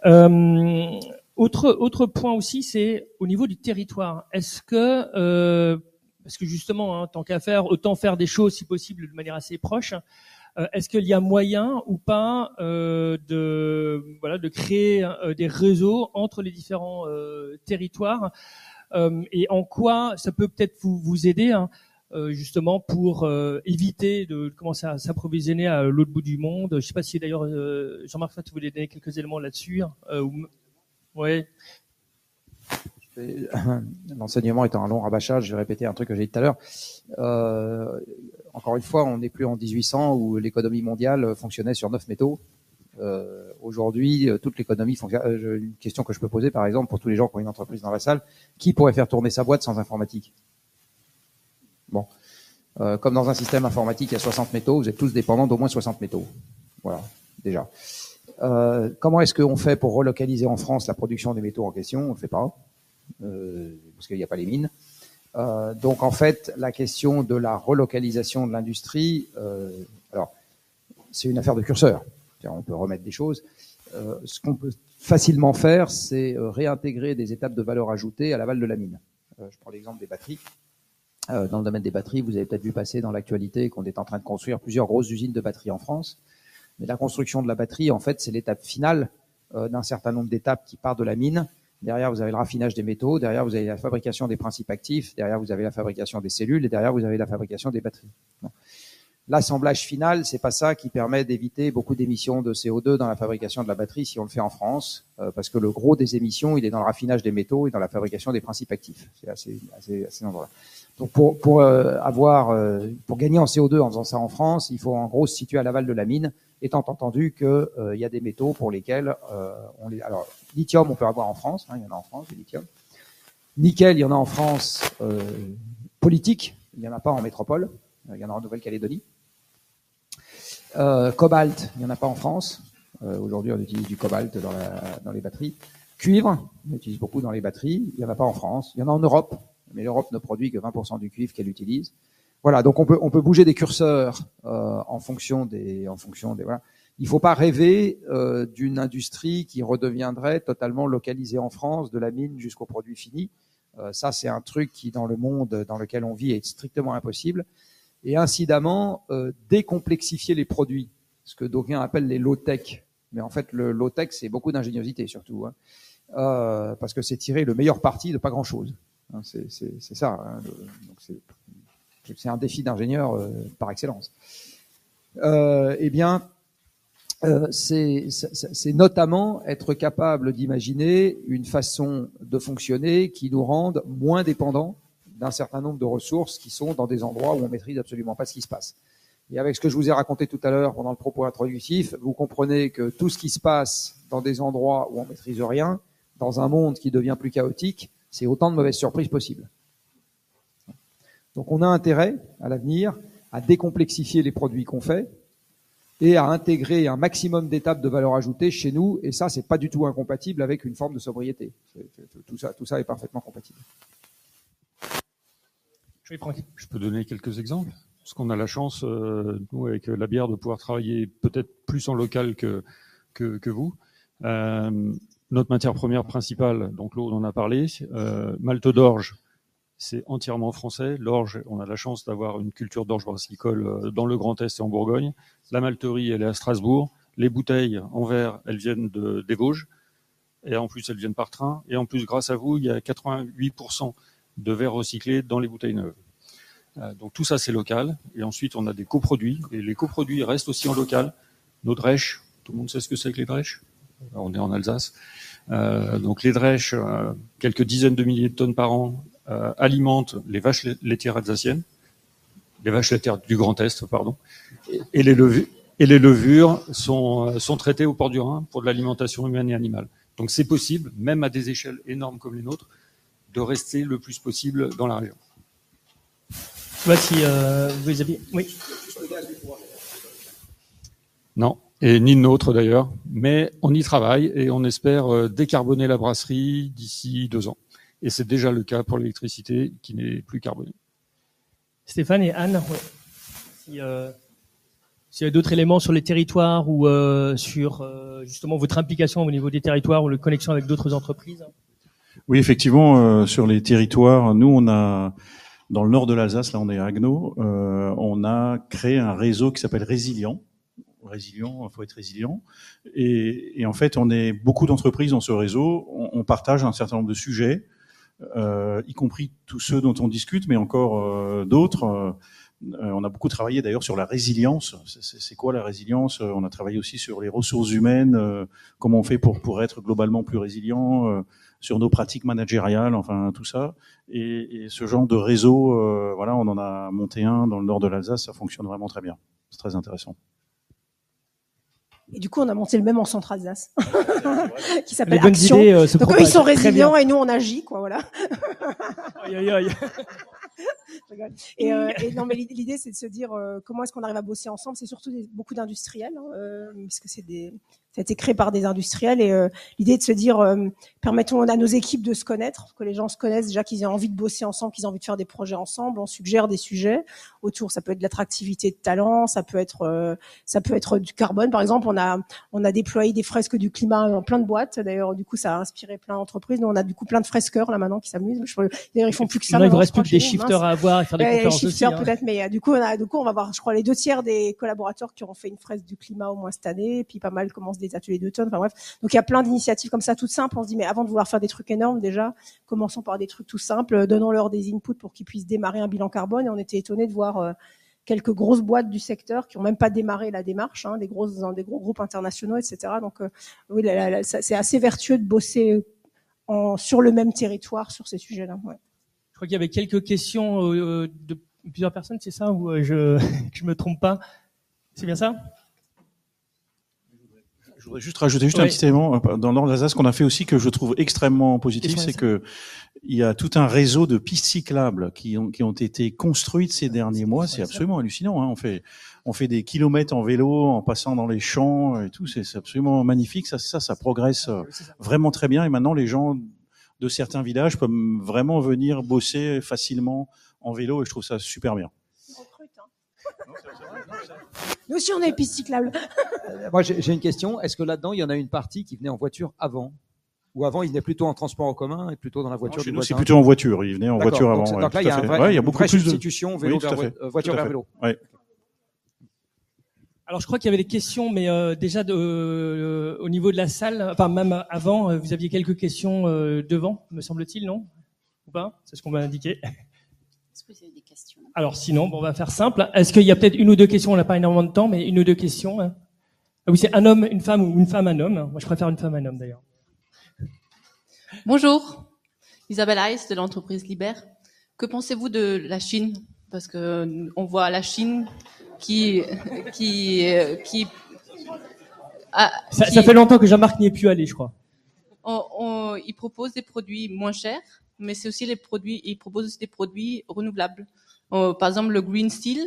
C: Autre point aussi, c'est au niveau du territoire. Est-ce que parce que justement, tant qu'à faire, autant faire des choses si possible de manière assez proche. Est-ce qu'il y a moyen ou pas de créer des réseaux entre les différents territoires et en quoi ça peut peut-être vous aider justement pour éviter de commencer à s'approvisionner à l'autre bout du monde. Je ne sais pas si d'ailleurs Jean-Marc, tu voulais donner quelques éléments là-dessus. Ouais.
A: L'enseignement étant un long rabâchage, je vais répéter un truc que j'ai dit tout à l'heure. Encore une fois, on n'est plus en 1800 où l'économie mondiale fonctionnait sur 9 métaux. Aujourd'hui, toute l'économie fonctionne. Une question que je peux poser, par exemple, pour tous les gens qui ont une entreprise dans la salle, qui pourrait faire tourner sa boîte sans informatique? Bon. Comme dans un système informatique, il y a 60 métaux, vous êtes tous dépendants d'au moins 60 métaux. Voilà, déjà. Comment est-ce qu'on fait pour relocaliser en France la production des métaux en question? On ne le fait pas, parce qu'il n'y a pas les mines. Donc en fait, la question de la relocalisation de l'industrie, alors c'est une affaire de curseur. On peut remettre des choses. Ce qu'on peut facilement faire, c'est réintégrer des étapes de valeur ajoutée à l'aval de la mine. Je prends l'exemple des batteries. Dans le domaine des batteries, vous avez peut-être vu passer dans l'actualité qu'on est en train de construire plusieurs grosses usines de batteries en France. Mais la construction de la batterie, en fait, c'est l'étape finale d'un certain nombre d'étapes qui partent de la mine. Derrière, vous avez le raffinage des métaux. Derrière, vous avez la fabrication des principes actifs. Derrière, vous avez la fabrication des cellules. Et derrière, vous avez la fabrication des batteries. Bon. L'assemblage final, c'est pas ça qui permet d'éviter beaucoup d'émissions de CO2 dans la fabrication de la batterie si on le fait en France, parce que le gros des émissions, il est dans le raffinage des métaux et dans la fabrication des principes actifs. C'est assez endroit. Donc pour gagner en CO2 en faisant ça en France, il faut en gros se situer à l'aval de la mine, étant entendu que il y a des métaux pour lesquels alors lithium on peut avoir en France, il y en a en France du lithium. Nickel, il y en a en France politique, il n'y en a pas en métropole, il y en a en Nouvelle-Calédonie. Cobalt, il n'y en a pas en France. Aujourd'hui, on utilise du cobalt dans les batteries. Cuivre, on utilise beaucoup dans les batteries. Il n'y en a pas en France. Il y en a en Europe, mais l'Europe ne produit que 20% du cuivre qu'elle utilise. Voilà, donc on peut bouger des curseurs en fonction des voilà. Il faut pas rêver d'une industrie qui redeviendrait totalement localisée en France, de la mine jusqu'au produit fini. Ça, c'est un truc qui, dans le monde dans lequel on vit, est strictement impossible. Et incidemment, décomplexifier les produits, ce que d'aucuns appellent les low-tech. Mais en fait, le low-tech, c'est beaucoup d'ingéniosité surtout, parce que c'est tirer le meilleur parti de pas grand-chose. C'est ça. Donc c'est un défi d'ingénieur par excellence. C'est notamment être capable d'imaginer une façon de fonctionner qui nous rende moins dépendants d'un certain nombre de ressources qui sont dans des endroits où on maîtrise absolument pas ce qui se passe. Et avec ce que je vous ai raconté tout à l'heure pendant le propos introductif, vous comprenez que tout ce qui se passe dans des endroits où on maîtrise rien, dans un monde qui devient plus chaotique, c'est autant de mauvaises surprises possibles. Donc on a intérêt, à l'avenir, à décomplexifier les produits qu'on fait et à intégrer un maximum d'étapes de valeur ajoutée chez nous, et ça, c'est pas du tout incompatible avec une forme de sobriété. Tout ça est parfaitement compatible.
D: Je peux donner quelques exemples? Parce qu'on a la chance, nous, avec la bière, de pouvoir travailler peut-être plus en local que vous. Notre matière première principale, donc l'eau, on en a parlé. Malte d'orge, c'est entièrement français. L'orge, on a la chance d'avoir une culture d'orge brassicole dans le Grand Est et en Bourgogne. La malterie, elle est à Strasbourg. Les bouteilles en verre, elles viennent des Vosges. Et en plus, elles viennent par train. Et en plus, grâce à vous, il y a 88% de verre recyclé dans les bouteilles neuves. Donc tout ça, c'est local. Et ensuite, on a des coproduits. Et les coproduits restent aussi en local. Nos drèches, tout le monde sait ce que c'est que les drèches. On est en Alsace. Donc les drèches, quelques dizaines de milliers de tonnes par an, alimentent les vaches laitières alsaciennes, les vaches laitières du Grand Est, pardon. Et les levures sont traitées au port du Rhin pour de l'alimentation humaine et animale. Donc c'est possible, même à des échelles énormes comme les nôtres, de rester le plus possible dans la région.
C: Voici, vous avez... Oui.
D: Non, et ni le nôtre d'ailleurs, mais on y travaille et on espère décarboner la brasserie d'ici 2 ans. Et c'est déjà le cas pour l'électricité qui n'est plus carbonée.
C: Stéphane et Anne, ouais. S'il y a d'autres éléments sur les territoires ou sur justement votre implication au niveau des territoires ou la connexion avec d'autres entreprises.
E: Oui, effectivement, sur les territoires, nous on a dans le nord de l'Alsace, là on est à Haguenau, on a créé un réseau qui s'appelle Résilient. Résilient, il faut être résilient. Et en fait, on est beaucoup d'entreprises dans ce réseau. On partage un certain nombre de sujets, y compris tous ceux dont on discute, mais encore d'autres. On a beaucoup travaillé d'ailleurs sur la résilience. C'est quoi la résilience? On a travaillé aussi sur les ressources humaines, comment on fait pour être globalement plus résilient, sur nos pratiques managériales, enfin tout ça. Et ce genre de réseau, voilà, on en a monté un dans le nord de l'Alsace, ça fonctionne vraiment très bien. C'est très intéressant.
F: Et du coup, on a monté le même en Centre-Alsace, qui s'appelle Action. Donc eux, ils sont résilients et nous, on agit, quoi, voilà.
C: Aïe, aïe, aïe.
F: Et non, mais l'idée, c'est de se dire comment est-ce qu'on arrive à bosser ensemble. C'est surtout beaucoup d'industriels, parce que ça a été créé par des industriels. Et l'idée est de se dire, permettons à nos équipes de se connaître, que les gens se connaissent déjà, qu'ils aient envie de bosser ensemble, qu'ils aient envie de faire des projets ensemble. On suggère des sujets autour. Ça peut être de l'attractivité de talent, ça peut être du carbone. Par exemple, on a déployé des fresques du climat dans plein de boîtes. D'ailleurs, du coup, ça a inspiré plein d'entreprises. Nous, on a du coup plein de fresqueurs là maintenant qui s'amusent. D'ailleurs, ils font plus que ça.
C: Il vous reste plus que des shifters à avoir et faire des conférences aussi.
F: Shifters peut-être, mais du coup, on va voir, je crois, les 2/3 des collaborateurs qui auront fait une fresque du climat au moins cette année. Et puis pas mal commencent des ateliers d'automne. Enfin bref, donc il y a plein d'initiatives comme ça, toutes simples. On se dit, mais avant de vouloir faire des trucs énormes, déjà, commençons par des trucs tout simples. Donnons-leur des inputs pour qu'ils puissent démarrer un bilan carbone. Et on était étonnés de voir quelques grosses boîtes du secteur qui ont même pas démarré la démarche, des gros groupes internationaux, etc. Donc oui, c'est assez vertueux de bosser sur le même territoire sur ces sujets-là. Ouais.
C: Je crois qu'il y avait quelques questions de plusieurs personnes, c'est ça, ou je me trompe pas? C'est bien ça?
E: Je voudrais juste rajouter un petit élément dans le nord de l'Alsace qu'on a fait aussi que je trouve extrêmement positif, c'est que il y a tout un réseau de pistes cyclables qui ont été construites ces derniers mois. C'est absolument hallucinant. On fait des kilomètres en vélo en passant dans les champs et tout. C'est absolument magnifique. Ça progresse vraiment très bien. Et maintenant, les gens de certains villages peuvent vraiment venir bosser facilement en vélo et je trouve ça super bien.
F: Nous aussi, on a les pistes cyclables.
A: Moi, j'ai une question. Est-ce que là-dedans, il y en a une partie qui venait en voiture avant? Ou avant, il venait plutôt en transport en commun et plutôt dans la voiture?
E: Chez nous, c'est plutôt en voiture. Il venait en voiture avant.
A: Donc là, il y a beaucoup plus substitution vélo voiture vers vélo.
E: Ouais.
C: Alors, je crois qu'il y avait des questions, mais déjà au niveau de la salle, enfin même avant, vous aviez quelques questions devant, me semble-t-il, non? Ou pas? C'est ce qu'on m'a indiqué.
G: Est-ce que vous avez des questions?
C: Alors sinon, on va faire simple. Est-ce qu'il y a peut-être une ou deux questions? On n'a pas énormément de temps, mais une ou deux questions. Ah oui, c'est un homme, une femme ou une femme, un homme. Moi, je préfère une femme, un homme d'ailleurs.
G: Bonjour, Isabelle Heiss de l'entreprise Liber. Que pensez-vous de la Chine? Parce que on voit la Chine qui
C: ça fait longtemps que Jean-Marc n'y est plus allé, je crois.
G: Il propose des produits moins chers, mais c'est aussi il propose aussi des produits renouvelables. Par exemple, le Green Steel,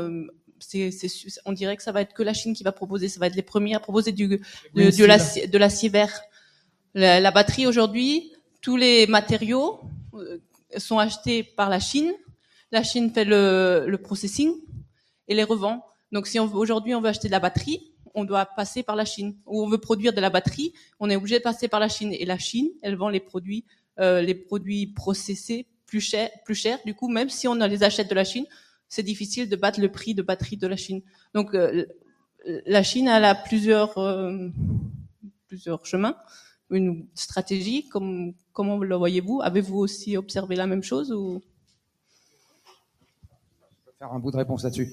G: on dirait que ça va être que la Chine qui va proposer, ça va être les premiers à proposer de l'acier vert. La batterie aujourd'hui, tous les matériaux sont achetés par la Chine. La Chine fait le processing. et les revend. Donc si aujourd'hui on veut acheter de la batterie, on doit passer par la Chine. Ou on veut produire de la batterie, on est obligé de passer par la Chine. Et la Chine, elle vend les produits processés plus cher. Du coup, même si on les achète de la Chine, c'est difficile de battre le prix de batterie de la Chine. Donc la Chine, elle a plusieurs chemins, une stratégie. Comment le voyez-vous? Avez-vous aussi observé la même chose ou?
A: Je vais faire un bout de réponse là-dessus.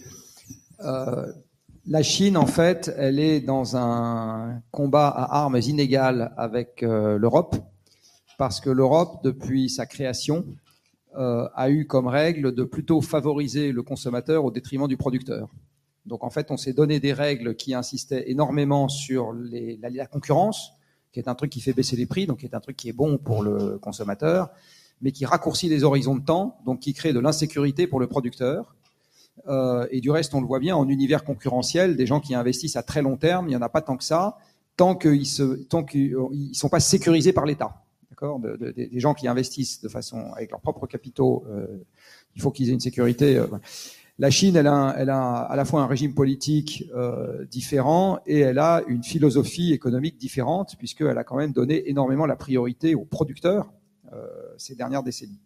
A: La Chine, en fait, elle est dans un combat à armes inégales avec l'Europe, parce que l'Europe, depuis sa création, a eu comme règle de plutôt favoriser le consommateur au détriment du producteur. Donc en fait, on s'est donné des règles qui insistaient énormément sur la concurrence, qui est un truc qui fait baisser les prix, donc qui est un truc qui est bon pour le consommateur, mais qui raccourcit les horizons de temps, donc qui crée de l'insécurité pour le producteur. Et du reste, on le voit bien, en univers concurrentiel, des gens qui investissent à très long terme, il n'y en a pas tant que ça, tant qu'ils sont pas sécurisés par l'État. D'accord, des gens qui investissent de façon avec leurs propres capitaux, il faut qu'ils aient une sécurité. La Chine, elle a à la fois un régime politique différent et elle a une philosophie économique différente, puisqu'elle a quand même donné énormément la priorité aux producteurs ces dernières décennies.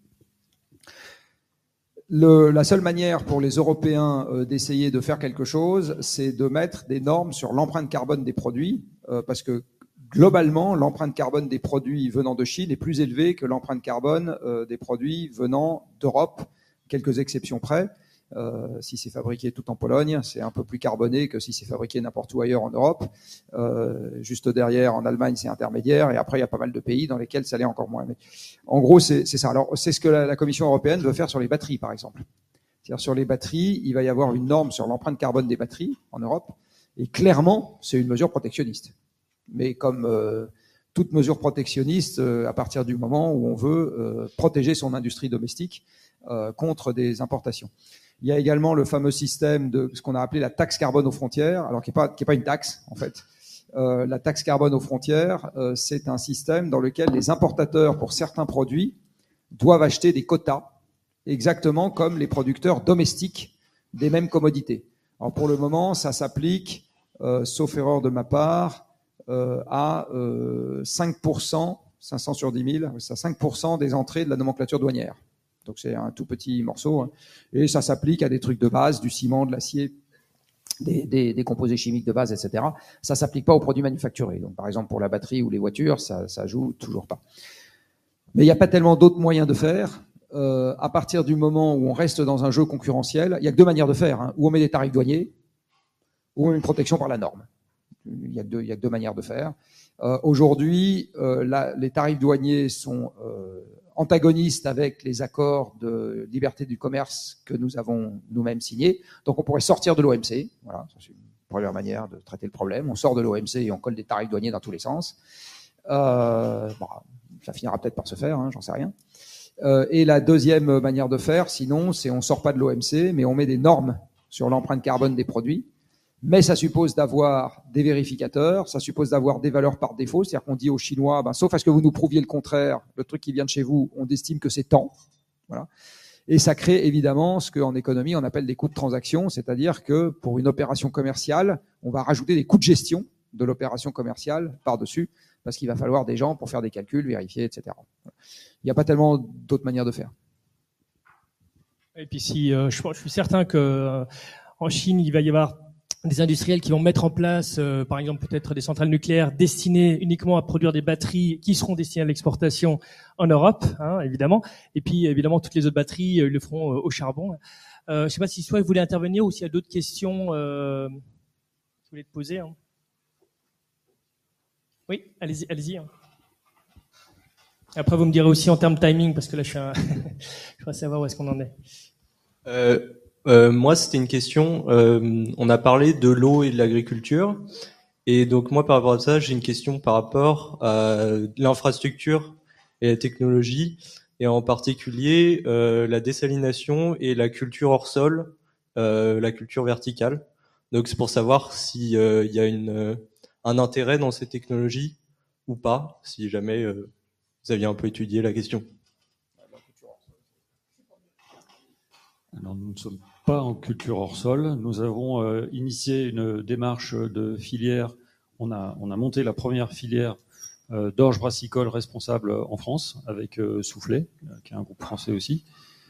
A: La seule manière pour les Européens d'essayer de faire quelque chose, c'est de mettre des normes sur l'empreinte carbone des produits, parce que globalement, l'empreinte carbone des produits venant de Chine est plus élevée que l'empreinte carbone des produits venant d'Europe, quelques exceptions près. Si c'est fabriqué tout en Pologne, c'est un peu plus carboné que si c'est fabriqué n'importe où ailleurs en Europe. Juste derrière, en Allemagne, c'est intermédiaire. Et après, il y a pas mal de pays dans lesquels ça l'est encore moins. Mais en gros, c'est ça. Alors, c'est ce que la Commission européenne veut faire sur les batteries, par exemple. C'est-à-dire, sur les batteries, il va y avoir une norme sur l'empreinte carbone des batteries en Europe. Et clairement, c'est une mesure protectionniste. Mais comme toute mesure protectionniste, à partir du moment où on veut protéger son industrie domestique contre des importations. Il y a également le fameux système de ce qu'on a appelé la taxe carbone aux frontières, alors qui est pas une taxe en fait. La taxe carbone aux frontières, c'est un système dans lequel les importateurs pour certains produits doivent acheter des quotas, exactement comme les producteurs domestiques des mêmes commodités. Alors pour le moment, ça s'applique, sauf erreur de ma part, à 5%, 500 sur 10 000, c'est 5% des entrées de la nomenclature douanière. Donc c'est un tout petit morceau, hein. Et ça s'applique à des trucs de base, du ciment, de l'acier, des composés chimiques de base, etc. Ça s'applique pas aux produits manufacturés. Donc par exemple pour la batterie ou les voitures, ça joue toujours pas. Mais il n'y a pas tellement d'autres moyens de faire. À partir du moment où on reste dans un jeu concurrentiel, il y a que deux manières de faire, hein. Ou on met des tarifs douaniers, ou on met une protection par la norme. Il y a que deux manières de faire. Aujourd'hui, les tarifs douaniers sont antagonistes avec les accords de liberté du commerce que nous avons nous-mêmes signés. Donc on pourrait sortir de l'OMC. Voilà, c'est une première manière de traiter le problème. On sort de l'OMC et on colle des tarifs douaniers dans tous les sens. Ça finira peut-être par se faire, hein, j'en sais rien. Et la deuxième manière de faire, sinon, c'est on sort pas de l'OMC, mais on met des normes sur l'empreinte carbone des produits. Mais ça suppose d'avoir des vérificateurs, ça suppose d'avoir des valeurs par défaut, c'est-à-dire qu'on dit aux Chinois, sauf à ce que vous nous prouviez le contraire, le truc qui vient de chez vous, on estime que c'est tant. Voilà. Et ça crée évidemment ce qu'en économie on appelle des coûts de transaction, c'est-à-dire que pour une opération commerciale, on va rajouter des coûts de gestion de l'opération commerciale par-dessus, parce qu'il va falloir des gens pour faire des calculs, vérifier, etc. Il n'y a pas tellement d'autres manières de faire.
C: Et puis si je suis certain que en Chine, il va y avoir des industriels qui vont mettre en place, par exemple, peut-être des centrales nucléaires destinées uniquement à produire des batteries qui seront destinées à l'exportation en Europe, hein, évidemment. Et puis, évidemment, toutes les autres batteries le feront au charbon. Je ne sais pas si soit vous voulez intervenir ou s'il y a d'autres questions que vous voulez te poser. Hein. Oui, allez-y. Hein. Après, vous me direz aussi en termes de timing, parce que là, je voudrais savoir où est-ce qu'on en est.
H: Moi, c'était une question. On a parlé de l'eau et de l'agriculture, et donc moi, par rapport à ça, j'ai une question par rapport à l'infrastructure et la technologie, et en particulier la dessalination et la culture hors sol, la culture verticale. Donc, c'est pour savoir s'il y a un intérêt dans ces technologies ou pas, si jamais vous aviez un peu étudié la question.
D: Alors, nous ne sommes pas en culture hors sol. Nous avons initié une démarche de filière. On a monté la première filière d'orge brassicole responsable en France avec Soufflet, qui est un groupe français aussi.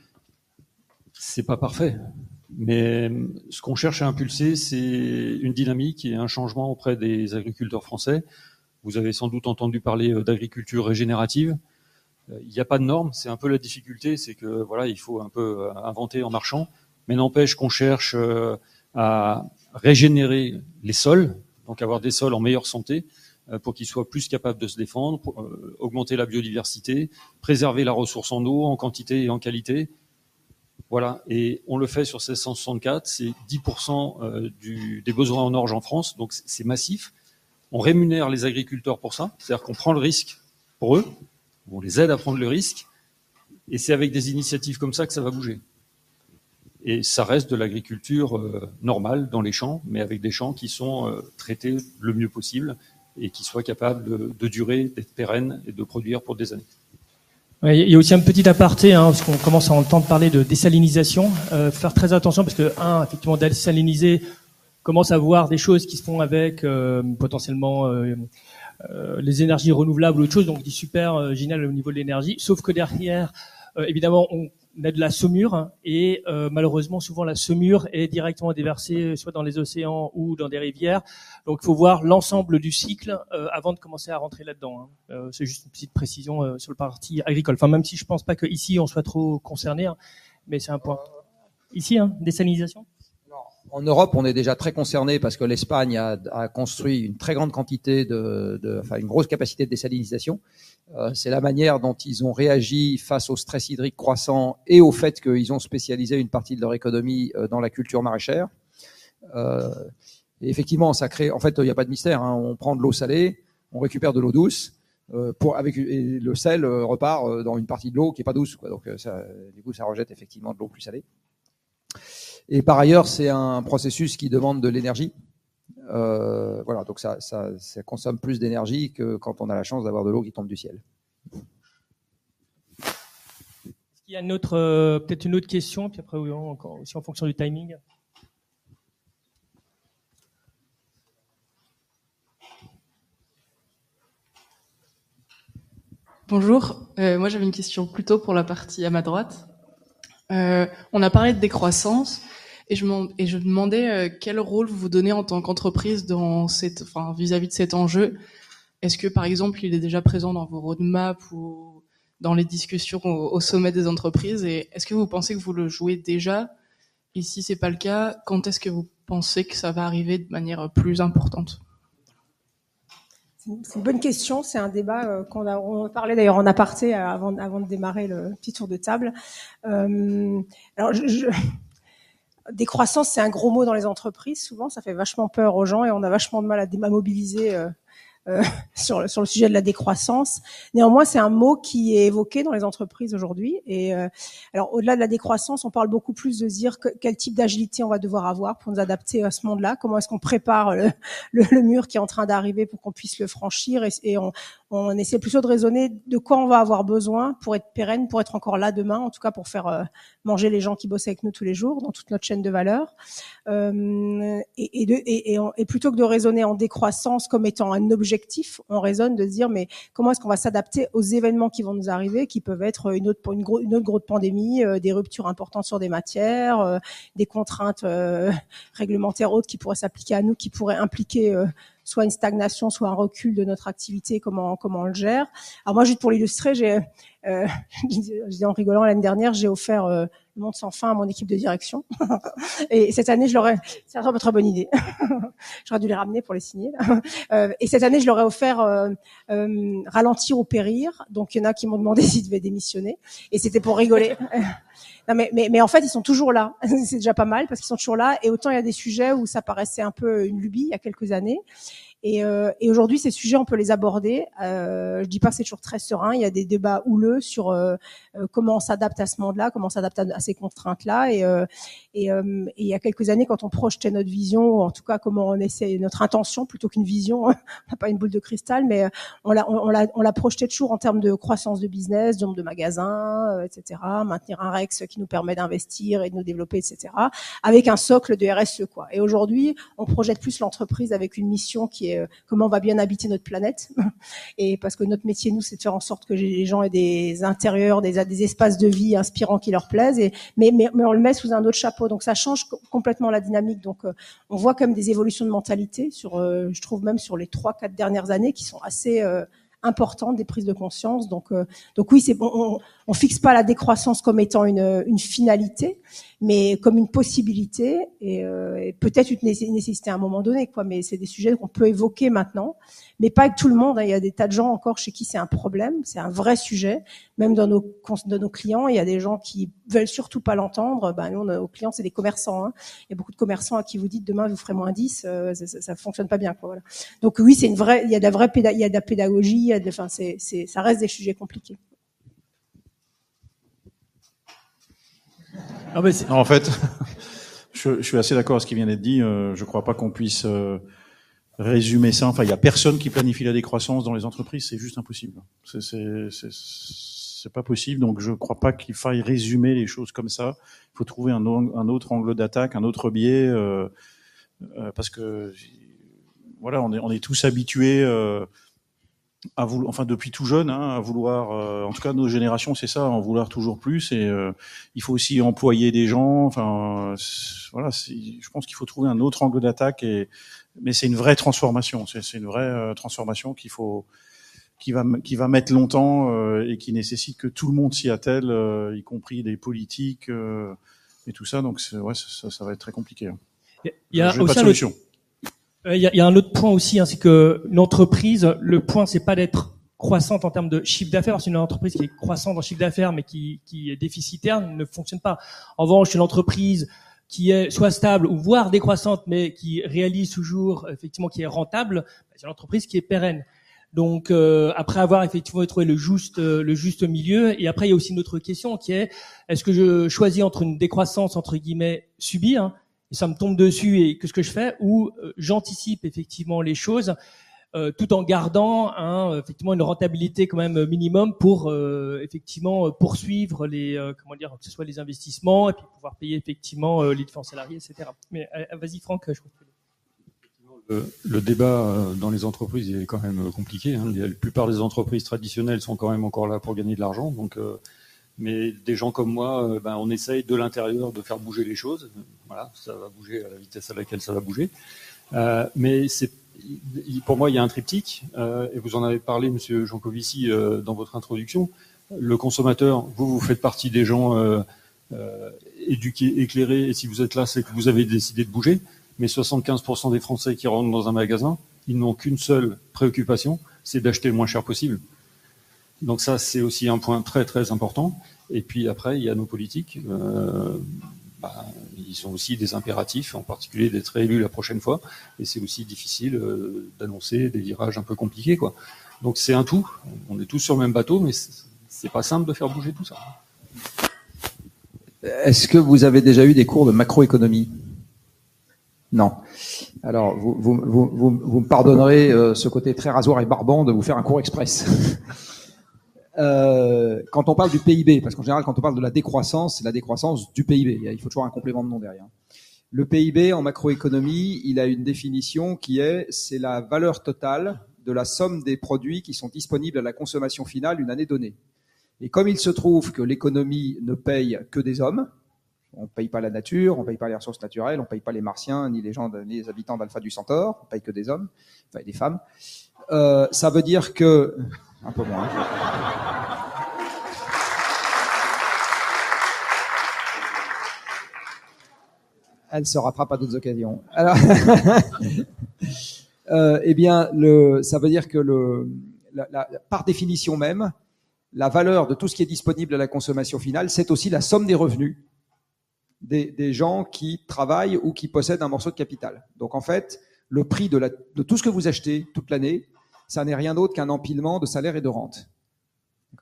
D: C'est pas parfait, mais ce qu'on cherche à impulser, c'est une dynamique et un changement auprès des agriculteurs français. Vous avez sans doute entendu parler d'agriculture régénérative. Il n'y a pas de normes, c'est un peu la difficulté, c'est que voilà, il faut un peu inventer en marchant, mais n'empêche qu'on cherche à régénérer les sols, donc avoir des sols en meilleure santé, pour qu'ils soient plus capables de se défendre, pour, augmenter la biodiversité, préserver la ressource en eau, en quantité et en qualité. Voilà, et on le fait sur 1664, c'est 10% des besoins en orge en France, donc c'est massif. On rémunère les agriculteurs pour ça, c'est-à-dire qu'on prend le risque pour eux, on les aide à prendre le risque, et c'est avec des initiatives comme ça que ça va bouger. Et ça reste de l'agriculture normale dans les champs, mais avec des champs qui sont traités le mieux possible et qui soient capables de durer, d'être pérennes et de produire pour des années.
C: Ouais, il y a aussi un petit aparté, parce qu'on commence à entendre parler de désalinisation. Faire très attention parce que, effectivement, désaliniser commence à voir des choses qui se font avec potentiellement les énergies renouvelables ou autre chose, donc c'est super génial au niveau de l'énergie, sauf que derrière, évidemment, on a de la saumure et malheureusement souvent la saumure est directement déversée soit dans les océans ou dans des rivières, donc il faut voir l'ensemble du cycle avant de commencer à rentrer là-dedans. C'est juste une petite précision sur le parti agricole, enfin même si je pense pas qu'ici on soit trop concerné, mais c'est un point. Ici, désalinisation.
A: En Europe, on est déjà très concerné parce que l'Espagne a construit une très grande quantité une grosse capacité de désalinisation. C'est la manière dont ils ont réagi face au stress hydrique croissant et au fait qu'ils ont spécialisé une partie de leur économie dans la culture maraîchère. Et effectivement, ça crée. En fait, il n'y a pas de mystère. On prend de l'eau salée, on récupère de l'eau douce. Et le sel repart dans une partie de l'eau qui est pas douce, quoi. Donc du coup, ça rejette effectivement de l'eau plus salée. Et par ailleurs, c'est un processus qui demande de l'énergie. Voilà, donc ça consomme plus d'énergie que quand on a la chance d'avoir de l'eau qui tombe du ciel.
C: Est-ce qu'il y a peut-être une autre question, puis après encore aussi en fonction du timing.
I: Bonjour, moi j'avais une question plutôt pour la partie à ma droite. On a parlé de décroissance et je me demandais quel rôle vous vous donnez en tant qu'entreprise vis-à-vis de cet enjeu. Est-ce que par exemple il est déjà présent dans vos roadmaps ou dans les discussions au sommet des entreprises, et est-ce que vous pensez que vous le jouez déjà, et si c'est pas le cas, quand est-ce que vous pensez que ça va arriver de manière plus importante?
F: C'est une bonne question. C'est un débat on parlait d'ailleurs en aparté avant de démarrer le petit tour de table. Alors, décroissance, c'est un gros mot dans les entreprises. Souvent, ça fait vachement peur aux gens et on a vachement de mal à mobiliser sur le sujet de la décroissance. Néanmoins, c'est un mot qui est évoqué dans les entreprises aujourd'hui. Et alors, au-delà de la décroissance, on parle beaucoup plus de dire quel type d'agilité on va devoir avoir pour nous adapter à ce monde-là. Comment est-ce qu'on prépare le mur qui est en train d'arriver pour qu'on puisse le franchir. Et on essaie plutôt de raisonner de quoi on va avoir besoin pour être pérenne, pour être encore là demain, en tout cas pour faire manger les gens qui bossent avec nous tous les jours dans toute notre chaîne de valeur. Et plutôt que de raisonner en décroissance comme étant un objectif, on raisonne de se dire mais comment est-ce qu'on va s'adapter aux événements qui vont nous arriver, qui peuvent être une autre grosse pandémie, des ruptures importantes sur des matières, des contraintes réglementaires autres qui pourraient s'appliquer à nous, qui pourraient impliquer soit une stagnation, soit un recul de notre activité, comment on le gère. Alors moi, juste pour l'illustrer, je disais en rigolant l'année dernière, j'ai offert Le Monde sans fin à mon équipe de direction. Et cette année, c'est vraiment votre bonne idée. J'aurais dû les ramener pour les signer. Et cette année, je leur ai offert Ralentir ou périr. Donc il y en a qui m'ont demandé s'ils devaient démissionner. Et c'était pour rigoler. Non, mais en fait, ils sont toujours là. C'est déjà pas mal parce qu'ils sont toujours là. Et autant il y a des sujets où ça paraissait un peu une lubie il y a quelques années. Et aujourd'hui, ces sujets, on peut les aborder. Je dis pas que c'est toujours très serein. Il y a des débats houleux sur comment on s'adapte à ce monde-là, comment on s'adapte à ces contraintes-là. Et il y a quelques années, quand on projetait notre vision, ou en tout cas comment on essaie notre intention plutôt qu'une vision, on n'a pas une boule de cristal, mais on l'a projeté toujours en termes de croissance de business, de nombre de magasins, etc. Maintenir un Rex qui nous permet d'investir et de nous développer, etc. Avec un socle de RSE, quoi. Et aujourd'hui, on projette plus l'entreprise avec une mission qui est comment on va bien habiter notre planète. Et parce que notre métier, nous, c'est de faire en sorte que les gens aient des intérieurs, des espaces de vie inspirants qui leur plaisent. Mais on le met sous un autre chapeau. Donc ça change complètement la dynamique. Donc on voit quand même des évolutions de mentalité sur, je trouve même sur les 3-4 dernières années qui sont assez importantes, des prises de conscience. Donc oui, on fixe pas la décroissance comme étant une finalité, mais comme une possibilité et peut-être une nécessité à un moment donné, quoi. Mais c'est des sujets qu'on peut évoquer maintenant, mais pas avec tout le monde. Il y a des tas de gens encore chez qui c'est un problème, c'est un vrai sujet. Même dans nos clients, il y a des gens qui veulent surtout pas l'entendre. Nous, nos clients, c'est des commerçants. Hein. Il y a beaucoup de commerçants à qui vous dites demain vous ferez moins 10, ça fonctionne pas bien, quoi. Voilà. Donc oui, il y a de la pédagogie, ça reste des sujets compliqués.
E: En fait, je suis assez d'accord avec ce qui vient d'être dit. Je crois pas qu'on puisse résumer ça. Enfin, il y a personne qui planifie la décroissance dans les entreprises. C'est juste impossible. C'est pas possible. Donc, je crois pas qu'il faille résumer les choses comme ça. Il faut trouver un autre angle d'attaque, un autre biais, parce que voilà, on est tous habitués. Enfin depuis tout jeune, hein, à vouloir, en tout cas nos générations, c'est ça, en vouloir toujours plus. Et il faut aussi employer des gens. Enfin, voilà, je pense qu'il faut trouver un autre angle d'attaque. Mais c'est une vraie transformation. C'est une vraie transformation qui va mettre longtemps et qui nécessite que tout le monde s'y attelle, y compris des politiques et tout ça. Donc ça va être très compliqué. Hein.
C: Il y a
E: pas
C: aussi
E: de solution.
C: Il y a un autre point aussi, hein, c'est que l'entreprise, le point, c'est pas d'être croissante en termes de chiffre d'affaires. C'est une entreprise qui est croissante en chiffre d'affaires, mais qui est déficitaire, ne fonctionne pas. En revanche, une entreprise qui est soit stable ou voire décroissante, mais qui réalise toujours, effectivement, qui est rentable, c'est une entreprise qui est pérenne. Donc, après avoir effectivement trouvé le juste milieu, et après il y a aussi une autre question qui est est-ce que je choisis entre une décroissance entre guillemets subie, hein, et ça me tombe dessus et qu'est-ce que je fais, ou j'anticipe effectivement les choses tout en gardant effectivement une rentabilité quand même minimum pour effectivement poursuivre que ce soit les investissements et puis pouvoir payer effectivement les différents salariés, etc. Mais vas-y Franck, je crois que
D: le débat dans les entreprises est quand même compliqué. Hein. La plupart des entreprises traditionnelles sont quand même encore là pour gagner de l'argent, donc. Mais des gens comme moi, on essaye de l'intérieur de faire bouger les choses. Voilà, ça va bouger à la vitesse à laquelle ça va bouger. Mais pour moi, il y a un triptyque, et vous en avez parlé, Monsieur Jancovici, dans votre introduction. Le consommateur, vous faites partie des gens éduqués, éclairés, et si vous êtes là, c'est que vous avez décidé de bouger. Mais 75% des Français qui rentrent dans un magasin, ils n'ont qu'une seule préoccupation, c'est d'acheter le moins cher possible. Donc ça, c'est aussi un point très très important. Et puis après, il y a nos politiques. Ils ont aussi des impératifs, en particulier d'être réélus la prochaine fois. Et c'est aussi difficile d'annoncer des virages un peu compliqués, quoi. Donc c'est un tout. On est tous sur le même bateau, mais c'est pas simple de faire bouger tout ça.
A: Est-ce que vous avez déjà eu des cours de macroéconomie ? Non. Alors, vous me pardonnerez ce côté très rasoir et barbant de vous faire un cours express. Quand on parle du PIB, parce qu'en général, quand on parle de la décroissance, c'est la décroissance du PIB. Il faut toujours un complément de nom derrière. Le PIB, en macroéconomie, il a une définition c'est la valeur totale de la somme des produits qui sont disponibles à la consommation finale une année donnée. Et comme il se trouve que l'économie ne paye que des hommes, on ne paye pas la nature, on ne paye pas les ressources naturelles, on ne paye pas les martiens, ni les habitants d'Alpha du Centaure, on paye que des hommes, enfin des femmes. Ça veut dire que... Un peu moins. Elle se rattrape à d'autres occasions. Alors, ça veut dire que par définition même, la valeur de tout ce qui est disponible à la consommation finale, c'est aussi la somme des revenus des gens qui travaillent ou qui possèdent un morceau de capital. Donc en fait, le prix de tout ce que vous achetez toute l'année, ça n'est rien d'autre qu'un empilement de salaires et de rentes. D'accord ?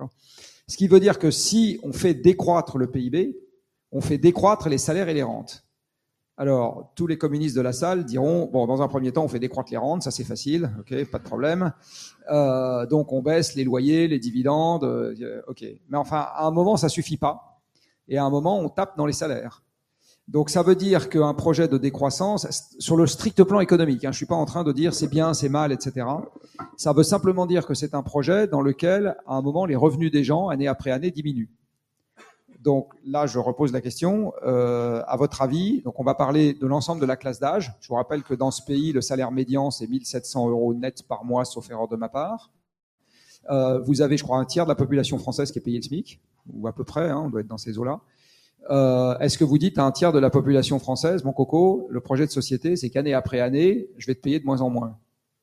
A: Ce qui veut dire que si on fait décroître le PIB, on fait décroître les salaires et les rentes. Alors, tous les communistes de la salle diront, bon, dans un premier temps, on fait décroître les rentes, ça c'est facile, ok, pas de problème. Donc, on baisse les loyers, les dividendes, ok. Mais enfin, à un moment, ça suffit pas. Et à un moment, on tape dans les salaires. Donc, ça veut dire qu'un projet de décroissance, sur le strict plan économique, je suis pas en train de dire c'est bien, c'est mal, etc. Ça veut simplement dire que c'est un projet dans lequel, à un moment, les revenus des gens, année après année, diminuent. Donc là, je repose la question, à votre avis, donc on va parler de l'ensemble de la classe d'âge. Je vous rappelle que dans ce pays, le salaire médian, c'est 1 700 € net par mois, sauf erreur de ma part. Vous avez, je crois, un tiers de la population française qui est payée le SMIC, ou à peu près, on doit être dans ces eaux-là. Est-ce que vous dites à un tiers de la population française, mon coco, le projet de société, c'est qu'année après année, je vais te payer de moins en moins?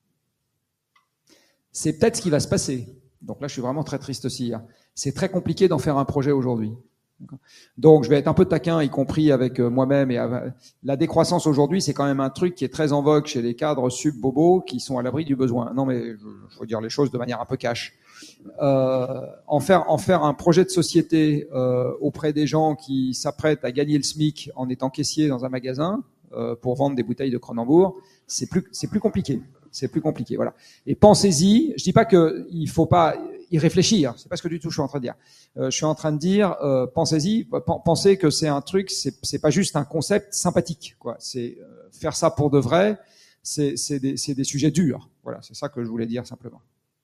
A: C'est peut-être ce qui va se passer. Donc là, je suis vraiment très triste aussi. C'est très compliqué d'en faire un projet aujourd'hui. Donc, je vais être un peu taquin, y compris avec moi-même. Et la décroissance aujourd'hui, c'est quand même un truc qui est très en vogue chez les cadres sub-bobos qui sont à l'abri du besoin. Non, mais il faut dire les choses de manière un peu cash. En faire un projet de société auprès des gens qui s'apprêtent à gagner le SMIC en étant caissier dans un magasin pour vendre des bouteilles de Cronenbourg, c'est plus compliqué. C'est plus compliqué, voilà. Et pensez-y. Je dis pas que il faut pas y réfléchir. C'est pas ce que du tout je suis en train de dire. Je suis en train de dire, pensez-y. Pensez que c'est un truc. C'est pas juste un concept sympathique, quoi. C'est faire ça pour de vrai. C'est des sujets durs. Voilà. C'est ça que je voulais dire simplement.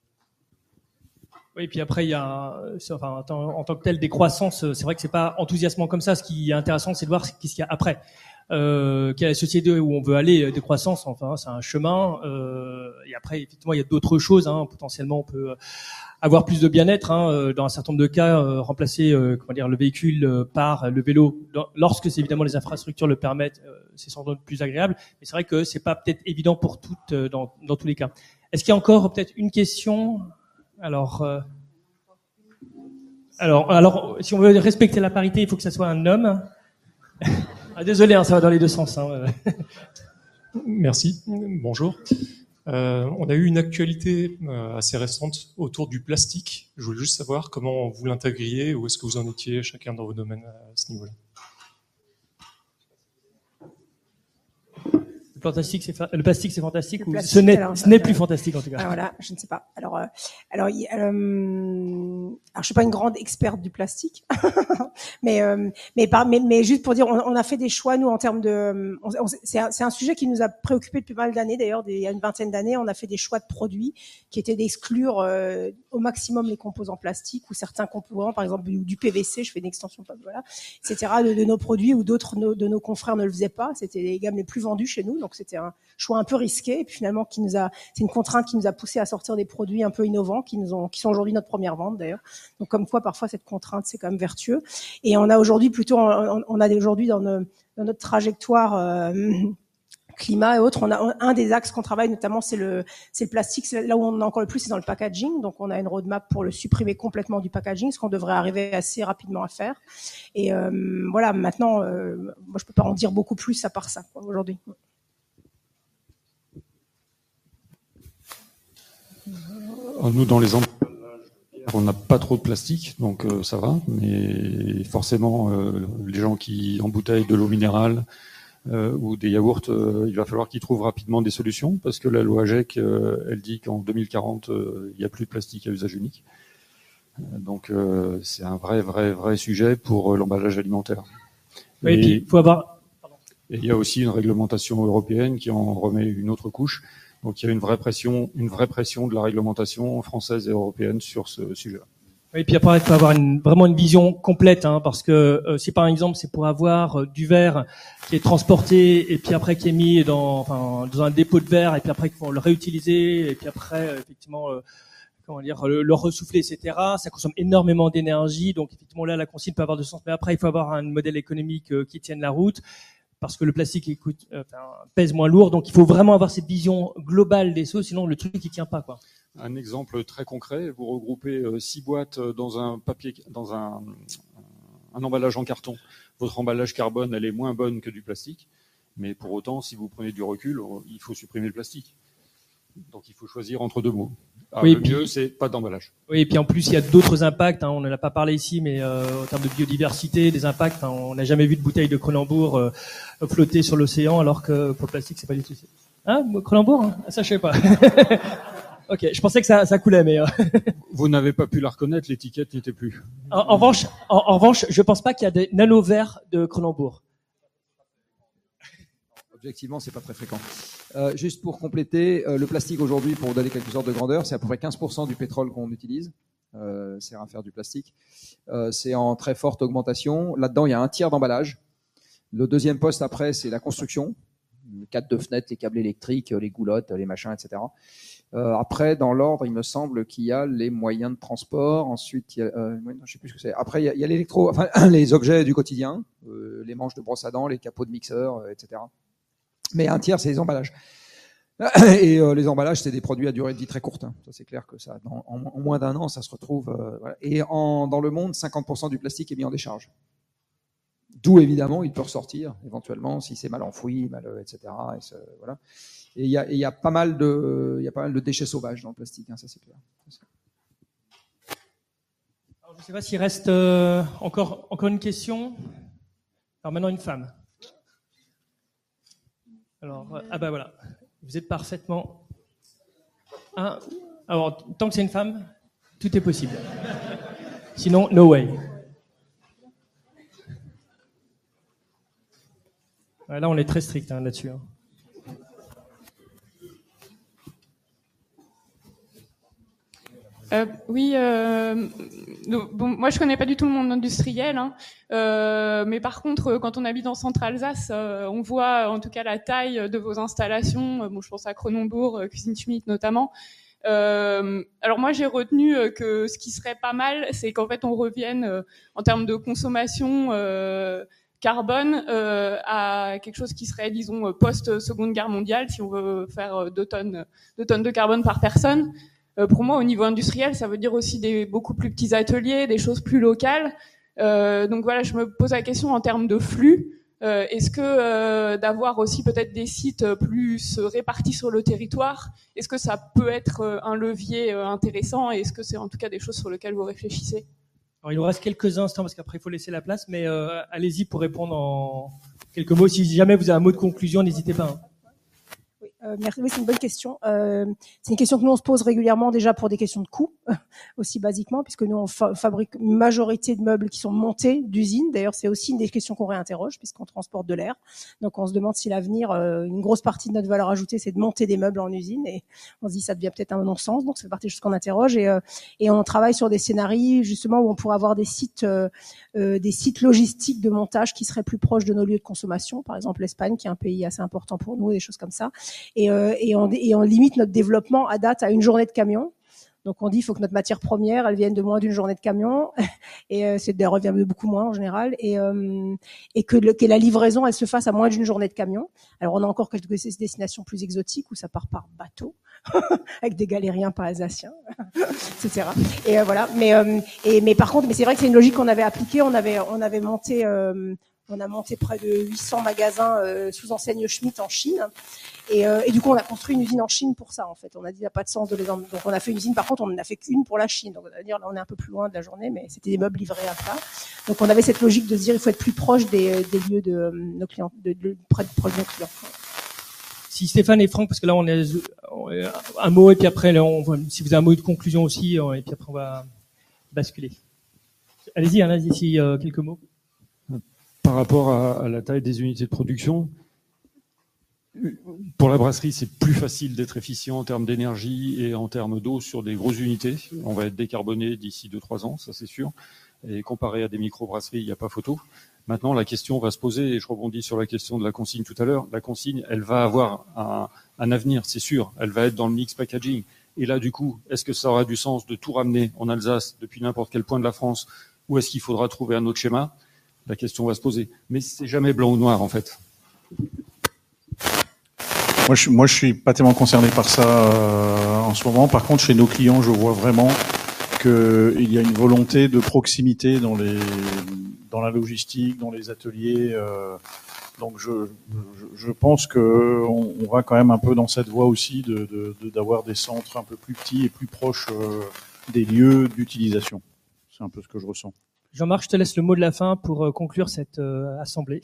C: Oui, puis après il y a, en tant que tel, décroissance. C'est vrai que c'est pas enthousiasmant comme ça. Ce qui est intéressant, c'est de voir ce qu'il y a après. Quelle est la société où on veut aller, décroissance, enfin c'est un chemin, et après effectivement il y a d'autres choses, potentiellement on peut avoir plus de bien-être, dans un certain nombre de cas, remplacer le véhicule par le vélo lorsque évidemment les infrastructures le permettent, c'est sans doute plus agréable, mais c'est vrai que c'est pas peut-être évident pour toutes dans tous les cas. Est-ce qu'il y a encore peut-être une question? Alors si on veut respecter la parité, il faut que ça soit un homme. Désolé, ça va dans les deux sens.
J: Merci. Bonjour. On a eu une actualité assez récente autour du plastique. Je voulais juste savoir comment vous l'intégriez, ou est-ce que vous en étiez chacun dans vos domaines à ce niveau-là.
C: Le plastique, c'est fantastique, ou ce n'est plus fantastique en tout cas.
F: Voilà, je ne sais pas. Alors, je suis pas une grande experte du plastique, mais juste pour dire, on a fait des choix nous en termes de, c'est un sujet qui nous a préoccupé depuis pas mal d'années d'ailleurs. Il y a une vingtaine d'années, on a fait des choix de produits qui étaient d'exclure au maximum les composants plastiques ou certains composants, par exemple du PVC. Je fais une extension, voilà, etc. de nos produits, ou d'autres de nos confrères ne le faisaient pas. C'était les gammes les plus vendues chez nous. Donc c'était un choix un peu risqué, et puis finalement c'est une contrainte qui nous a poussé à sortir des produits un peu innovants qui sont aujourd'hui notre première vente d'ailleurs. Donc comme quoi parfois cette contrainte c'est quand même vertueux. Et on a aujourd'hui dans notre trajectoire climat et autres, on a un des axes qu'on travaille notamment, c'est le plastique. C'est là où on en a encore le plus, c'est dans le packaging. Donc on a une roadmap pour le supprimer complètement du packaging, ce qu'on devrait arriver assez rapidement à faire. Et voilà, maintenant, moi je peux pas en dire beaucoup plus à part ça aujourd'hui.
D: Nous, dans les emballages, on n'a pas trop de plastique, donc ça va. Mais forcément, les gens qui embouteillent de l'eau minérale ou des yaourts, il va falloir qu'ils trouvent rapidement des solutions, parce que la loi AGEC, elle dit qu'en 2040, il n'y a plus de plastique à usage unique. Donc c'est un vrai sujet pour l'emballage alimentaire.
C: Oui, et puis il faut avoir...
D: Et il y a aussi une réglementation européenne qui en remet une autre couche. Donc il y a une vraie pression de la réglementation française et européenne sur ce sujet-là.
C: Oui, et puis après il faut avoir vraiment une vision complète, parce que si par exemple c'est pour avoir du verre qui est transporté et puis après qui est mis dans un dépôt de verre, et puis après qu'il faut le réutiliser, et puis après effectivement le ressouffler, etc. Ça consomme énormément d'énergie, donc effectivement là la consigne peut avoir de sens, mais après il faut avoir un modèle économique qui tienne la route, parce que le plastique pèse moins lourd, donc il faut vraiment avoir cette vision globale des choses, sinon le truc il tient pas, quoi.
D: Un exemple très concret, vous regroupez 6 boîtes dans un emballage en carton. Votre emballage carbone, elle est moins bonne que du plastique, Mais pour autant, si vous prenez du recul, il faut supprimer le plastique. Donc il faut choisir entre deux mots. Alors,
C: oui,
D: le mieux, c'est pas d'emballage.
C: Oui, et puis en plus, il y a d'autres impacts. On n'en a pas parlé ici, mais en termes de biodiversité, des impacts. On n'a jamais vu de bouteille de Kronenbourg flotter sur l'océan, alors que pour le plastique, c'est pas du tout. Hein, Kronenbourg, hein, ça je sais pas. Ok, je pensais que ça coulait, mais.
D: Vous n'avez pas pu la reconnaître, l'étiquette n'y était plus.
C: En revanche, je pense pas qu'il y a des nano-verres de Kronenbourg.
A: Objectivement, c'est pas très fréquent. Juste pour compléter, le plastique aujourd'hui, pour vous donner quelques ordres de grandeur, c'est à peu près 15% du pétrole qu'on utilise. C'est à faire du plastique. C'est en très forte augmentation. Là-dedans, il y a un tiers d'emballage. Le deuxième poste après, c'est la construction. Les cadres de fenêtres, les câbles électriques, les goulottes, les machins, etc. Après, dans l'ordre, il me semble qu'il y a les moyens de transport. Ensuite, il y a, je sais plus ce que c'est. Après, il y a les objets du quotidien, les manches de brosse à dents, les capots de mixeur, etc. Mais un tiers, c'est les emballages. Et les emballages, c'est des produits à durée de vie très courte. Hein. Ça, c'est clair que ça, en moins d'un an, ça se retrouve. Voilà. Et dans le monde, 50% du plastique est mis en décharge. D'où évidemment, il peut ressortir éventuellement si c'est mal enfoui, etc. Voilà. Et il y a pas mal de déchets sauvages dans le plastique. Hein, ça, c'est clair.
C: Alors, je ne sais pas s'il reste encore une question. Alors maintenant, une femme. Alors, voilà. Vous êtes parfaitement. Alors, tant que c'est une femme, tout est possible. Sinon, no way. Là, on est très strict là-dessus.
K: Oui, moi je connais pas du tout le monde industriel, mais par contre, quand on habite en Centre-Alsace, on voit en tout cas la taille de vos installations. Je pense à Kronenbourg, Cuisine Schmitt notamment. Alors moi j'ai retenu que ce qui serait pas mal, c'est qu'en fait on revienne en termes de consommation carbone à quelque chose qui serait, disons, post-Seconde Guerre mondiale, si on veut faire 2 tonnes de carbone par personne. Pour moi, au niveau industriel, ça veut dire aussi des beaucoup plus petits ateliers, des choses plus locales. Donc voilà, je me pose la question en termes de flux. Est-ce que d'avoir aussi peut-être des sites plus répartis sur le territoire, est-ce que ça peut être un levier intéressant, et est-ce que c'est en tout cas des choses sur lesquelles vous réfléchissez?
C: Alors, il nous reste quelques instants parce qu'après il faut laisser la place, mais allez-y pour répondre en quelques mots. Si jamais vous avez un mot de conclusion, n'hésitez pas.
F: Merci, oui, c'est une bonne question. C'est une question que nous on se pose régulièrement déjà pour des questions de coût, aussi basiquement, puisque nous on fabrique une majorité de meubles qui sont montés d'usine. D'ailleurs, c'est aussi une des questions qu'on réinterroge puisqu'on transporte de l'air. Donc on se demande si l'avenir, une grosse partie de notre valeur ajoutée, c'est de monter des meubles en usine, et on se dit ça devient peut-être un non-sens. Donc ça fait partie des choses qu'on interroge, et on travaille sur des scénarios justement où on pourrait avoir des sites logistiques de montage qui seraient plus proches de nos lieux de consommation. Par exemple, l'Espagne, qui est un pays assez important pour nous, des choses comme ça. Et on limite notre développement à date à une journée de camion. Donc on dit il faut que notre matière première elle vienne de moins d'une journée de camion, et c'est d'ailleurs revient de beaucoup moins en général, et que la livraison elle se fasse à moins d'une journée de camion. Alors on a encore quelques destinations plus exotiques où ça part par bateau avec des galériens pas alsaciens, etc. Et voilà. Mais par contre, c'est vrai que c'est une logique qu'on avait appliquée. On avait monté. On a monté près de 800 magasins sous enseigne Schmitt en Chine. Et du coup, on a construit une usine en Chine pour ça, en fait. On a dit, il n'y a pas de sens de les emmener. Donc, on a fait une usine. Par contre, on n'en a fait qu'une pour la Chine. Donc, on va dire, là, on est un peu plus loin de la journée, mais c'était des meubles livrés à ça. Donc, on avait cette logique de se dire, il faut être plus proche des lieux de nos clients, proche de nos clients.
C: Si Stéphane et Franck, parce que là, on est un mot, et puis après, là, si vous avez un mot de conclusion aussi, et puis après, on va basculer. Allez-y, allez-y, quelques mots.
D: Par rapport à la taille des unités de production, pour la brasserie, c'est plus facile d'être efficient en termes d'énergie et en termes d'eau sur des grosses unités. On va être décarboné d'ici 2-3 ans, ça c'est sûr. Et comparé à des micro-brasseries, il n'y a pas photo. Maintenant, la question va se poser, et je rebondis sur la question de la consigne tout à l'heure. La consigne, elle va avoir un avenir, c'est sûr. Elle va être dans le mix packaging. Et là, du coup, est-ce que ça aura du sens de tout ramener en Alsace depuis n'importe quel point de la France, ou est-ce qu'il faudra trouver un autre schéma? La question va se poser. Mais c'est jamais blanc ou noir, en fait.
E: Moi, je suis pas tellement concerné par ça en ce moment. Par contre, chez nos clients, je vois vraiment qu'il y a une volonté de proximité dans la logistique, dans les ateliers. Donc je pense que on va quand même un peu dans cette voie aussi d'avoir des centres un peu plus petits et plus proches des lieux d'utilisation. C'est un peu ce que je ressens.
C: Jean-Marc, je te laisse le mot de la fin pour conclure cette assemblée.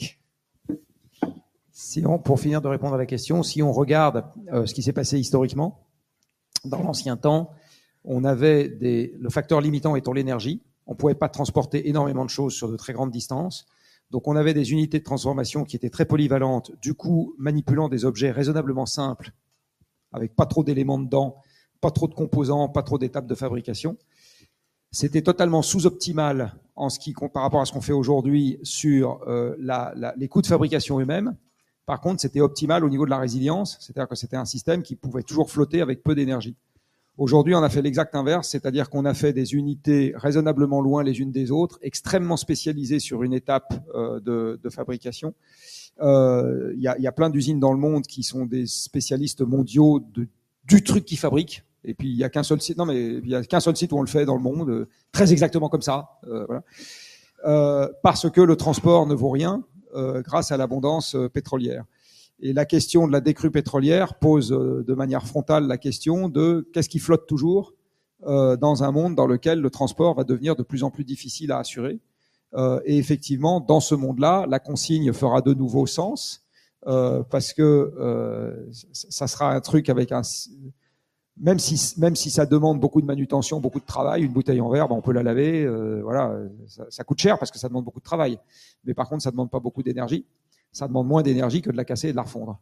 A: Pour finir de répondre à la question, si on regarde ce qui s'est passé historiquement, dans l'ancien temps, on avait le facteur limitant étant l'énergie. On ne pouvait pas transporter énormément de choses sur de très grandes distances. Donc on avait des unités de transformation qui étaient très polyvalentes, du coup manipulant des objets raisonnablement simples, avec pas trop d'éléments dedans, pas trop de composants, pas trop d'étapes de fabrication. C'était totalement sous-optimal par rapport à ce qu'on fait aujourd'hui sur les coûts de fabrication eux-mêmes. Par contre, c'était optimal au niveau de la résilience, c'est-à-dire que c'était un système qui pouvait toujours flotter avec peu d'énergie. Aujourd'hui, on a fait l'exact inverse, c'est-à-dire qu'on a fait des unités raisonnablement loin les unes des autres, extrêmement spécialisées sur une étape de fabrication. Il y a plein d'usines dans le monde qui sont des spécialistes mondiaux du truc qu'ils fabriquent. Et puis il y a qu'un seul site. Non, mais il y a qu'un seul site où on le fait dans le monde, très exactement comme ça. Voilà. Parce que le transport ne vaut rien grâce à l'abondance pétrolière. Et la question de la décrue pétrolière pose de manière frontale la question de qu'est-ce qui flotte toujours dans un monde dans lequel le transport va devenir de plus en plus difficile à assurer. Et effectivement, dans ce monde-là, la consigne fera de nouveau sens parce que ça sera un truc avec même si ça demande beaucoup de manutention, beaucoup de travail, une bouteille en verre, on peut la laver, voilà, ça coûte cher parce que ça demande beaucoup de travail. Mais par contre, ça demande pas beaucoup d'énergie. Ça demande moins d'énergie que de la casser et de la refondre.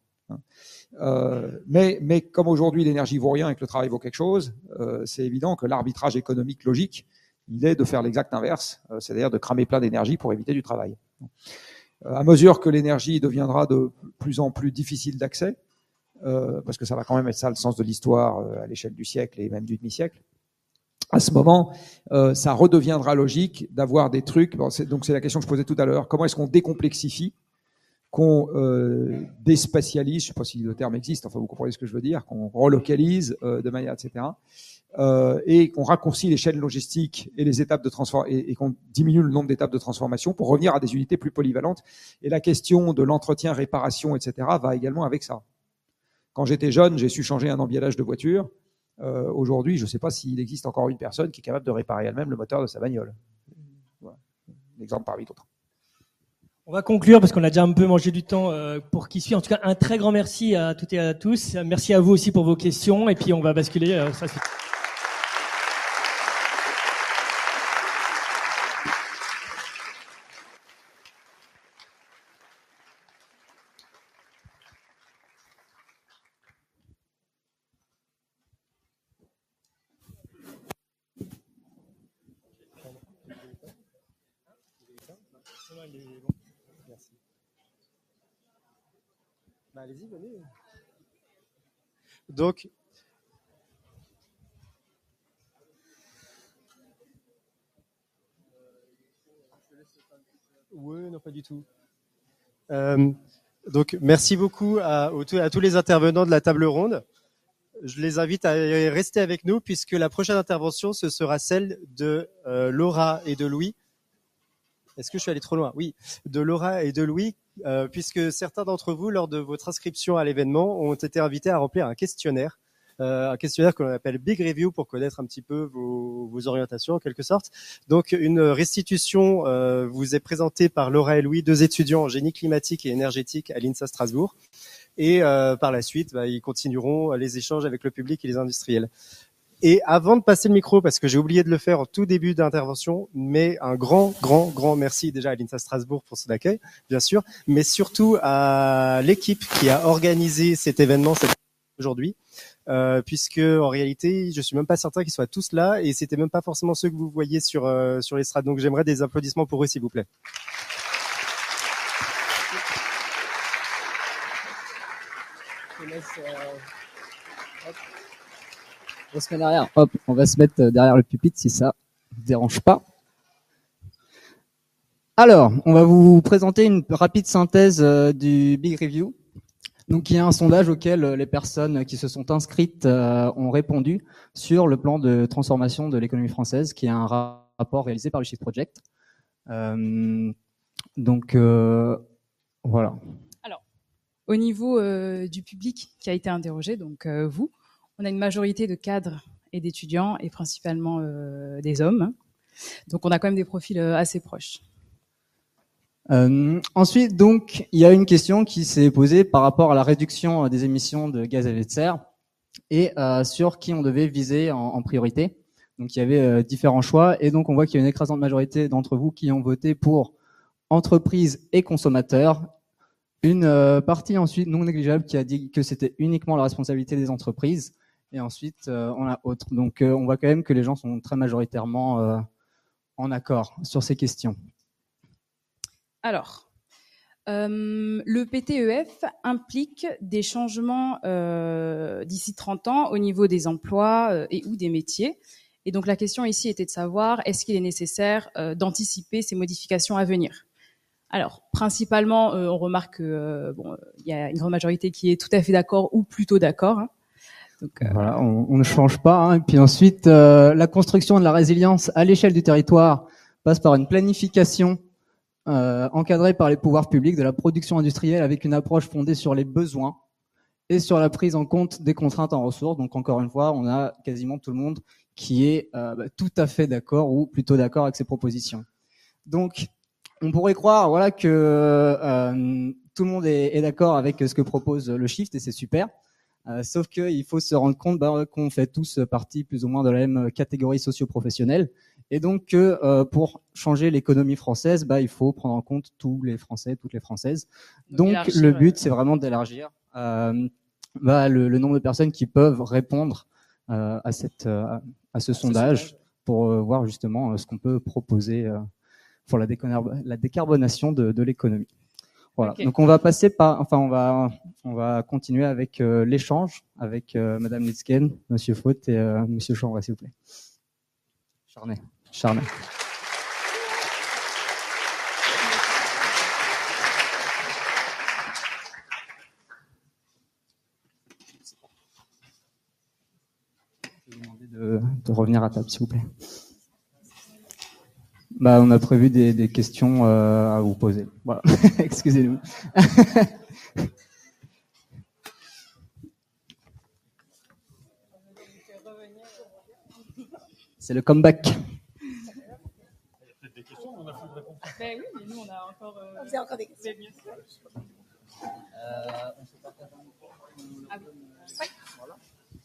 A: Mais comme aujourd'hui l'énergie vaut rien et que le travail vaut quelque chose, c'est évident que l'arbitrage économique logique, il est de faire l'exact inverse, c'est-à-dire de cramer plein d'énergie pour éviter du travail. À mesure que l'énergie deviendra de plus en plus difficile d'accès, parce que ça va quand même être ça le sens de l'histoire à l'échelle du siècle et même du demi-siècle, à ce moment, ça redeviendra logique d'avoir des trucs. Donc c'est la question que je posais tout à l'heure. Comment est-ce qu'on décomplexifie, qu'on déspatialise, je ne sais pas si le terme existe, enfin vous comprenez ce que je veux dire, qu'on relocalise de manière, etc. Et qu'on raccourcit les chaînes logistiques et les étapes de transformation et qu'on diminue le nombre d'étapes de transformation pour revenir à des unités plus polyvalentes. Et la question de l'entretien, réparation, etc. va également avec ça. Quand j'étais jeune, j'ai su changer un embiallage de voiture. Aujourd'hui, je ne sais pas s'il existe encore une personne qui est capable de réparer elle-même le moteur de sa bagnole. Voilà. Un exemple parmi d'autres.
C: On va conclure parce qu'on a déjà un peu mangé du temps pour qui suit. En tout cas, un très grand merci à toutes et à tous. Merci à vous aussi pour vos questions. Et puis, on va basculer sur la suite.
B: Allez-y, venez. Donc, oui, non, pas du tout. Donc, merci beaucoup à tous les intervenants de la table ronde. Je les invite à rester avec nous puisque la prochaine intervention, ce sera celle de Laura et de Louis. Est-ce que je suis allé trop loin? Oui, de Laura et de Louis, puisque certains d'entre vous, lors de votre inscription à l'événement, ont été invités à remplir un questionnaire que l'on appelle Big Review pour connaître un petit peu vos orientations en quelque sorte. Donc, une restitution vous est présentée par Laura et Louis, 2 étudiants en génie climatique et énergétique à l'INSA Strasbourg. Et par la suite, ils continueront les échanges avec le public et les industriels. Et avant de passer le micro, parce que j'ai oublié de le faire en tout début d'intervention, mais un grand merci déjà à l'INSA Strasbourg pour son accueil, bien sûr, mais surtout à l'équipe qui a organisé cet événement aujourd'hui, puisque en réalité, je suis même pas certain qu'ils soient tous là, et c'était même pas forcément ceux que vous voyez sur l'estrade. Donc j'aimerais des applaudissements pour eux, s'il vous plaît.
L: On se met derrière. Hop, on va se mettre derrière le pupitre si ça ne dérange pas. Alors, on va vous présenter une rapide synthèse du Big Review. Donc, il y a un sondage auquel les personnes qui se sont inscrites ont répondu sur le plan de transformation de l'économie française, qui est un rapport réalisé par le Shift Project. Donc, Voilà.
M: Alors, au niveau du public qui a été interrogé, donc vous, on a une majorité de cadres et d'étudiants et principalement des hommes. Hein. Donc on a quand même des profils assez proches.
L: Ensuite, donc, il y a une question qui s'est posée par rapport à la réduction des émissions de gaz à effet de serre et sur qui on devait viser en priorité. Donc il y avait différents choix et donc on voit qu'il y a une écrasante majorité d'entre vous qui ont voté pour entreprises et consommateurs. Une partie ensuite non négligeable qui a dit que c'était uniquement la responsabilité des entreprises et ensuite on a autres. Donc on voit quand même que les gens sont très majoritairement en accord sur ces questions.
M: Alors, le PTEF implique des changements d'ici 30 ans au niveau des emplois et ou des métiers. Et donc la question ici était de savoir est-ce qu'il est nécessaire d'anticiper ces modifications à venir. Alors, principalement, on remarque que il y a une grande majorité qui est tout à fait d'accord ou plutôt d'accord. Hein. Donc,
L: voilà, on ne change pas. Hein. Et puis ensuite, la construction de la résilience à l'échelle du territoire passe par une planification encadrée par les pouvoirs publics de la production industrielle avec une approche fondée sur les besoins et sur la prise en compte des contraintes en ressources. Donc encore une fois, on a quasiment tout le monde qui est tout à fait d'accord ou plutôt d'accord avec ces propositions. Donc, on pourrait croire voilà que tout le monde est d'accord avec ce que propose le Shift et c'est super. Sauf qu'il faut se rendre compte qu'on fait tous partie plus ou moins de la même catégorie socio-professionnelle et donc que pour changer l'économie française, il faut prendre en compte tous les Français, toutes les Françaises. Donc le but, c'est vraiment d'élargir le nombre de personnes qui peuvent répondre à ce sondage pour voir justement ce qu'on peut proposer pour la décarbonation de l'économie. Voilà. Okay. Donc on va on va continuer avec l'échange avec Madame Litzken, Monsieur Faute et Monsieur Chambray, s'il vous plaît. Charnay. Je vais vous demander de revenir à table, s'il vous plaît. On a prévu des questions à vous poser. Voilà. Excusez-nous. C'est le comeback.
K: Il y a peut-être des questions, mais on a fait de réponse. Oui, mais nous, on a encore... On faisait encore des questions. Bien sûr. On se partage un micro. Ah oui. Ouais. Voilà.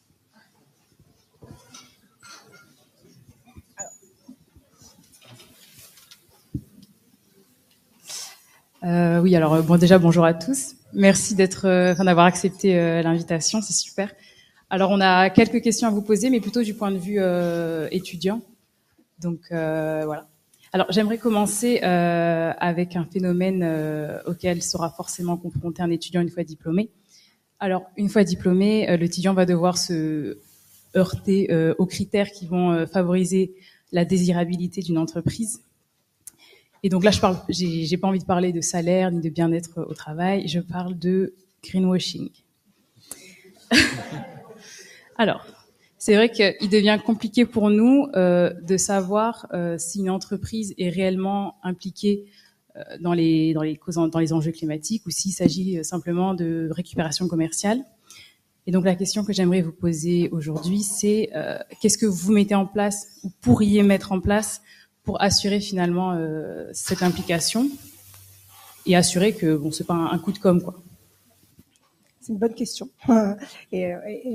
M: Oui, alors déjà bonjour à tous. Merci d'avoir accepté l'invitation, c'est super. Alors on a quelques questions à vous poser, mais plutôt du point de vue étudiant. Donc voilà. Alors j'aimerais commencer avec un phénomène auquel sera forcément confronté un étudiant une fois diplômé. Alors une fois diplômé, l'étudiant va devoir se heurter aux critères qui vont favoriser la désirabilité d'une entreprise. Et donc là, j'ai pas envie de parler de salaire ni de bien-être au travail. Je parle de greenwashing. Alors, c'est vrai qu'il devient compliqué pour nous de savoir si une entreprise est réellement impliquée dans les enjeux climatiques ou s'il s'agit simplement de récupération commerciale. Et donc la question que j'aimerais vous poser aujourd'hui, c'est qu'est-ce que vous mettez en place ou pourriez mettre en place pour assurer finalement cette implication et assurer que c'est pas un coup de com' quoi.
F: C'est une bonne question. Et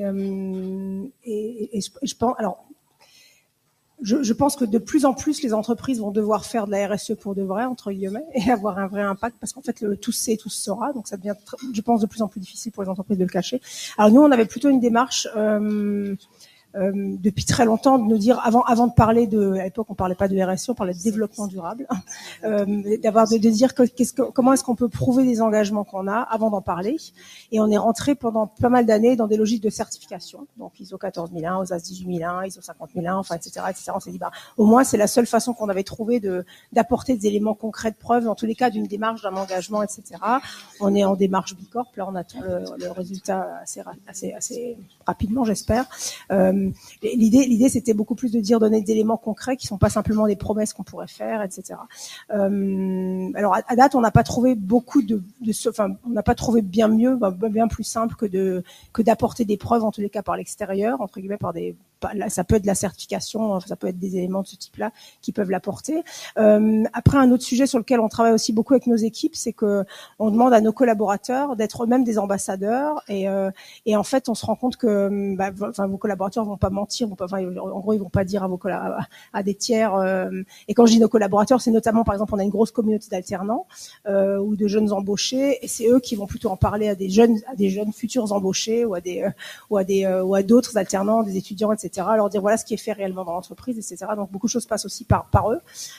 F: je pense alors je pense que de plus en plus les entreprises vont devoir faire de la RSE pour de vrai entre guillemets et avoir un vrai impact parce qu'en fait le tous sait, tous saura, donc ça devient je pense de plus en plus difficile pour les entreprises de le cacher. Alors nous on avait plutôt une démarche depuis très longtemps de nous dire avant de parler à l'époque on parlait pas de RSE, on parlait de développement durable, de dire comment est-ce qu'on peut prouver des engagements qu'on a avant d'en parler. Et on est rentré pendant pas mal d'années dans des logiques de certification, donc ISO 14001, OSAS 18001, ISO 50001, etc. On s'est dit au moins c'est la seule façon qu'on avait trouvé d'apporter des éléments concrets de preuve, en tous les cas d'une démarche, d'un engagement, etc. On est en démarche Bicorp, là on attend le résultat assez rapidement, j'espère. L'idée, c'était beaucoup plus de donner des éléments concrets qui sont pas simplement des promesses qu'on pourrait faire, etc. Alors à date, on n'a pas trouvé on n'a pas trouvé bien mieux, bien plus simple que d'apporter des preuves, en tous les cas par l'extérieur, entre guillemets, ça peut être de la certification, ça peut être des éléments de ce type-là qui peuvent l'apporter. Après, un autre sujet sur lequel on travaille aussi beaucoup avec nos équipes, c'est que on demande à nos collaborateurs d'être eux-mêmes des ambassadeurs, et en fait, on se rend compte que vos collaborateurs vont pas mentir, en gros, ils vont pas dire à des tiers. Et quand je dis nos collaborateurs, c'est notamment, par exemple, on a une grosse communauté d'alternants ou de jeunes embauchés, et c'est eux qui vont plutôt en parler à des jeunes futurs embauchés ou à d'autres alternants, des étudiants, etc. Leur dire voilà ce qui est fait réellement dans l'entreprise, etc. Donc beaucoup de choses passent aussi par eux,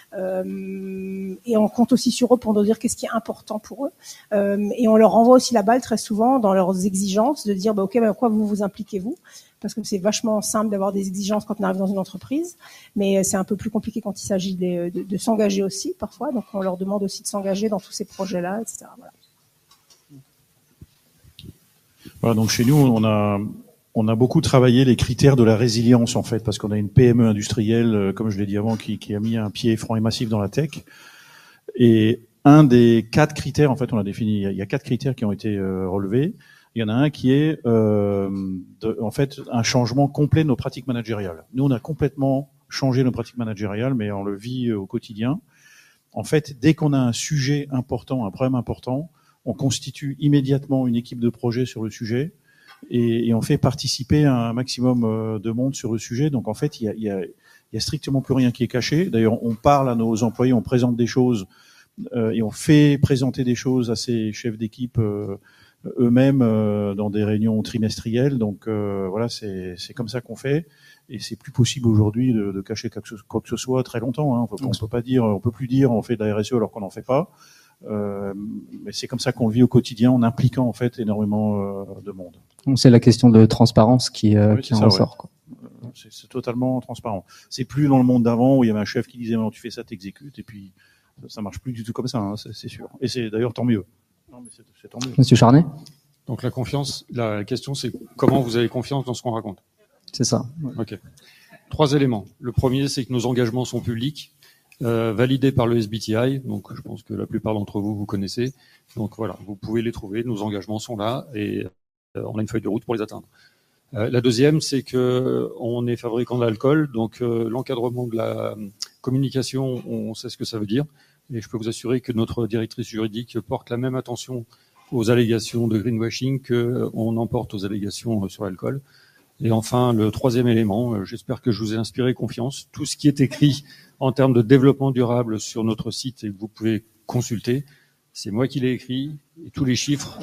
F: et on compte aussi sur eux pour nous dire qu'est-ce qui est important pour eux, et on leur renvoie aussi la balle très souvent dans leurs exigences de dire ok, quoi vous impliquez-vous, parce que c'est vachement simple d'avoir des exigences quand on arrive dans une entreprise, mais c'est un peu plus compliqué quand il s'agit de s'engager aussi parfois, donc on leur demande aussi de s'engager dans tous ces projets-là, etc.
E: Voilà, donc chez nous on a beaucoup travaillé les critères de la résilience, en fait, parce qu'on a une PME industrielle, comme je l'ai dit avant, qui a mis un pied franc et massif dans la tech. Et un des 4 critères, en fait, on a défini, il y a 4 critères qui ont été relevés. Il y en a un qui est, en fait, un changement complet de nos pratiques managériales. Nous, on a complètement changé nos pratiques managériales, mais on le vit au quotidien. En fait, dès qu'on a un sujet important, un problème important, on constitue immédiatement une équipe de projet sur le sujet, et on fait participer un maximum de monde sur le sujet. Donc en fait, il y a strictement plus rien qui est caché. D'ailleurs, on parle à nos employés, on présente des choses, et on fait présenter des choses à ces chefs d'équipe eux-mêmes dans des réunions trimestrielles. Donc voilà, c'est comme ça qu'on fait, et c'est plus possible aujourd'hui de cacher quoi que ce soit très longtemps. Hein. On peut plus dire on fait de la RSE alors qu'on n'en fait pas. Mais c'est comme ça qu'on le vit au quotidien, en impliquant en fait énormément de monde.
L: Donc c'est la question de transparence qui en ressort. Quoi.
E: C'est totalement transparent. C'est plus dans le monde d'avant où il y avait un chef qui disait non, tu fais ça, t'exécutes, et puis ça marche plus du tout comme ça, hein, c'est sûr. Et c'est d'ailleurs tant mieux. Non, mais c'est tant mieux.
L: Monsieur Charnet.
D: Donc la confiance, la question c'est comment vous avez confiance dans ce qu'on raconte.
L: C'est ça.
D: Ouais. Ok. 3 éléments. Le premier, c'est que nos engagements sont publics. Validés par le SBTI, donc je pense que la plupart d'entre vous connaissez. Donc voilà, vous pouvez les trouver, nos engagements sont là, et on a une feuille de route pour les atteindre. La deuxième, c'est que on est fabricant d'alcool, donc l'encadrement de la communication, on sait ce que ça veut dire, et je peux vous assurer que notre directrice juridique porte la même attention aux allégations de greenwashing qu'on en porte aux allégations sur l'alcool. Et enfin, le 3e élément, j'espère que je vous ai inspiré confiance. Tout ce qui est écrit en termes de développement durable sur notre site et que vous pouvez consulter, c'est moi qui l'ai écrit, et tous les chiffres,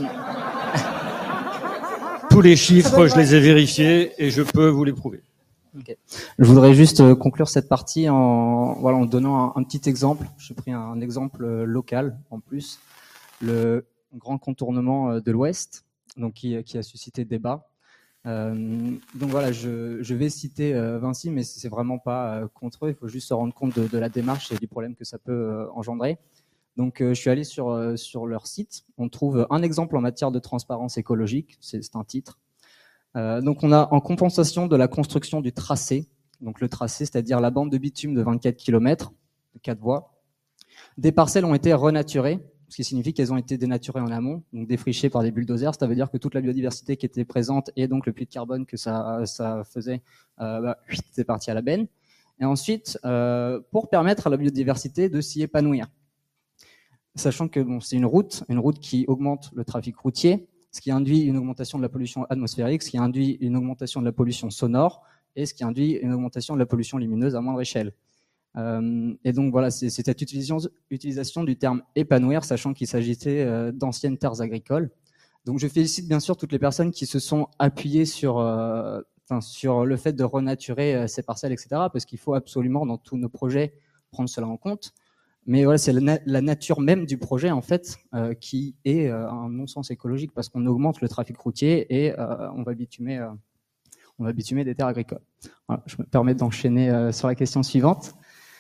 D: je les ai vérifiés et je peux vous les prouver.
L: Okay. Je voudrais juste conclure cette partie en donnant un petit exemple. J'ai pris un exemple local en plus, le grand contournement de l'Ouest, donc qui a suscité débat. Donc voilà, je vais citer Vinci, mais c'est vraiment pas contre eux. Il faut juste se rendre compte de la démarche et du problème que ça peut engendrer. Donc je suis allé sur leur site. On trouve un exemple en matière de transparence écologique. C'est un titre. Donc on a en compensation de la construction du tracé. Donc le tracé, c'est-à-dire la bande de bitume de 24 km, de 4 voies. Des parcelles ont été renaturées, ce qui signifie qu'elles ont été dénaturées en amont, donc défrichées par des bulldozers. Ça veut dire que toute la biodiversité qui était présente et donc le puits de carbone que ça faisait, c'est parti à la benne. Et ensuite, pour permettre à la biodiversité de s'y épanouir. Sachant que c'est une route qui augmente le trafic routier, ce qui induit une augmentation de la pollution atmosphérique, ce qui induit une augmentation de la pollution sonore et ce qui induit une augmentation de la pollution lumineuse à moindre échelle. Et donc voilà, c'est cette utilisation du terme épanouir, sachant qu'il s'agissait d'anciennes terres agricoles. Donc je félicite bien sûr toutes les personnes qui se sont appuyées sur le fait de renaturer ces parcelles, etc. Parce qu'il faut absolument dans tous nos projets prendre cela en compte. Mais voilà, c'est la nature même du projet en fait qui est un non-sens écologique parce qu'on augmente le trafic routier et on va bitumer des terres agricoles. Voilà, je me permets d'enchaîner sur la question suivante.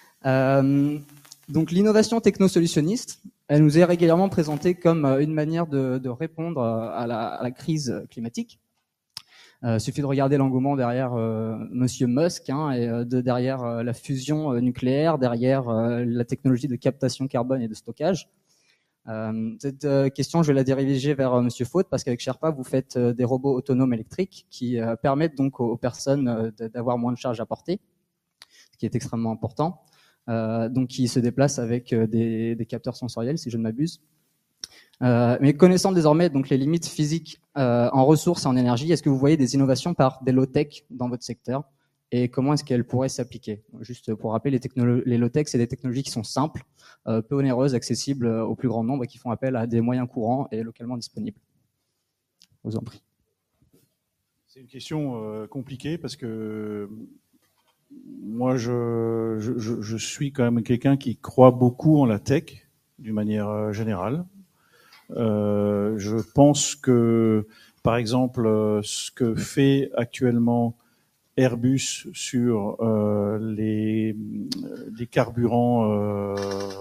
L: Donc l'innovation technosolutionniste, elle nous est régulièrement présentée comme une manière de répondre à la crise climatique. Suffit de regarder l'engouement derrière Monsieur Musk et derrière la fusion nucléaire, derrière la technologie de captation carbone et de stockage. Cette question, je vais la diriger vers Monsieur Faut, parce qu'avec Sherpa, vous faites des robots autonomes électriques qui permettent donc aux personnes d'avoir moins de charge à porter, ce qui est extrêmement important. Donc qui se déplacent avec des capteurs sensoriels, si je ne m'abuse. Mais connaissant désormais donc les limites physiques en ressources et en énergie, est-ce que vous voyez des innovations par des low-tech dans votre secteur et comment est-ce qu'elles pourraient s'appliquer? Juste pour rappeler, les low-tech, c'est des technologies qui sont simples, peu onéreuses, accessibles au plus grand nombre et qui font appel à des moyens courants et localement disponibles. Je vous en prie.
E: C'est une question compliquée parce que moi, je suis quand même quelqu'un qui croit beaucoup en la tech d'une manière générale. Je pense que, par exemple, ce que fait actuellement Airbus sur les carburants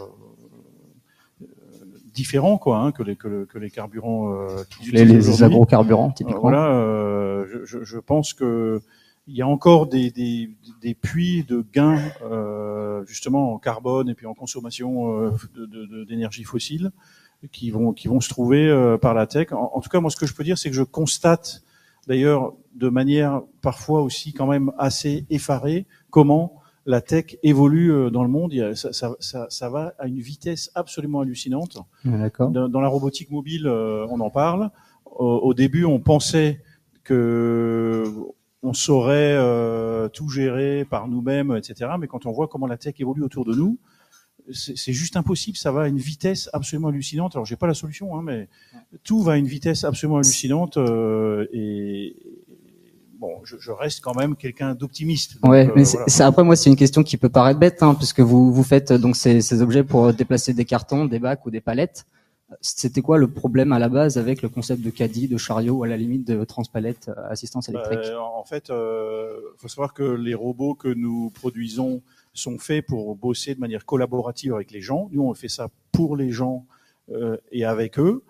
E: différents, quoi, que les carburants
L: les agrocarburants typiquement.
E: Voilà, je pense que il y a encore des puits de gains justement en carbone et puis en consommation d'énergie fossile qui vont se trouver par la tech. En tout cas, moi, ce que je peux dire, c'est que je constate, d'ailleurs, de manière parfois aussi quand même assez effarée, comment la tech évolue dans le monde. Ça va à une vitesse absolument hallucinante.
L: D'accord.
E: Dans la robotique mobile, on en parle. Au début, on pensait que on saurait tout gérer par nous-mêmes, etc. Mais quand on voit comment la tech évolue autour de nous, c'est juste impossible. Ça va à une vitesse absolument hallucinante. Alors, j'ai pas la solution, mais tout va à une vitesse absolument hallucinante. Et bon, je reste quand même quelqu'un d'optimiste.
L: Ouais, mais
E: voilà.
L: Après, moi, c'est une question qui peut paraître bête, puisque vous faites donc ces objets pour déplacer des cartons, des bacs ou des palettes. C'était quoi le problème à la base avec le concept de caddie, de chariot ou à la limite de transpalette assistance électrique?
E: En fait, faut savoir que les robots que nous produisons sont faits pour bosser de manière collaborative avec les gens. Nous, on fait ça pour les gens et avec eux.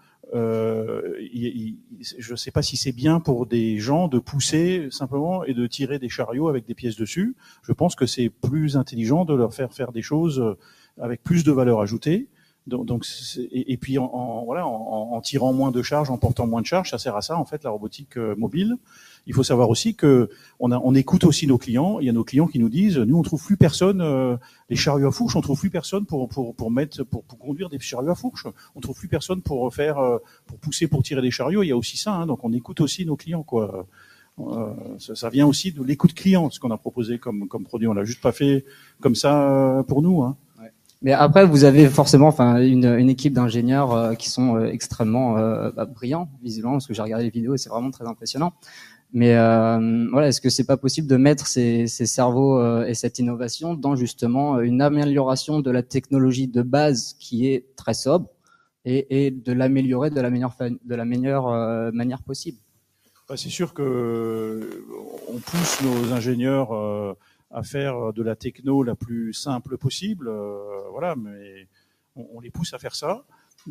E: Je ne sais pas si c'est bien pour des gens de pousser simplement et de tirer des chariots avec des pièces dessus. Je pense que c'est plus intelligent de leur faire des choses avec plus de valeur ajoutée. Donc et puis en tirant moins de charge, en portant moins de charge, ça sert à ça en fait la robotique mobile. Il faut savoir aussi que on écoute aussi nos clients. Il y a nos clients qui nous disent, nous on trouve plus personne, les chariots à fourche, on trouve plus personne pour conduire des chariots à fourche. On trouve plus personne pour pousser, pour tirer des chariots. Il y a aussi ça, donc on écoute aussi nos clients, quoi. Ça vient aussi de l'écoute client, ce qu'on a proposé comme produit. On l'a juste pas fait comme ça pour nous, hein.
L: Mais après, vous avez forcément, une équipe d'ingénieurs qui sont extrêmement brillants, visiblement, parce que j'ai regardé les vidéos et c'est vraiment très impressionnant. Mais voilà, est-ce que c'est pas possible de mettre ces cerveaux et cette innovation dans justement une amélioration de la technologie de base qui est très sobre et de l'améliorer de la meilleure manière possible?
E: C'est sûr que on pousse nos ingénieurs à faire de la techno la plus simple possible, voilà, mais on les pousse à faire ça.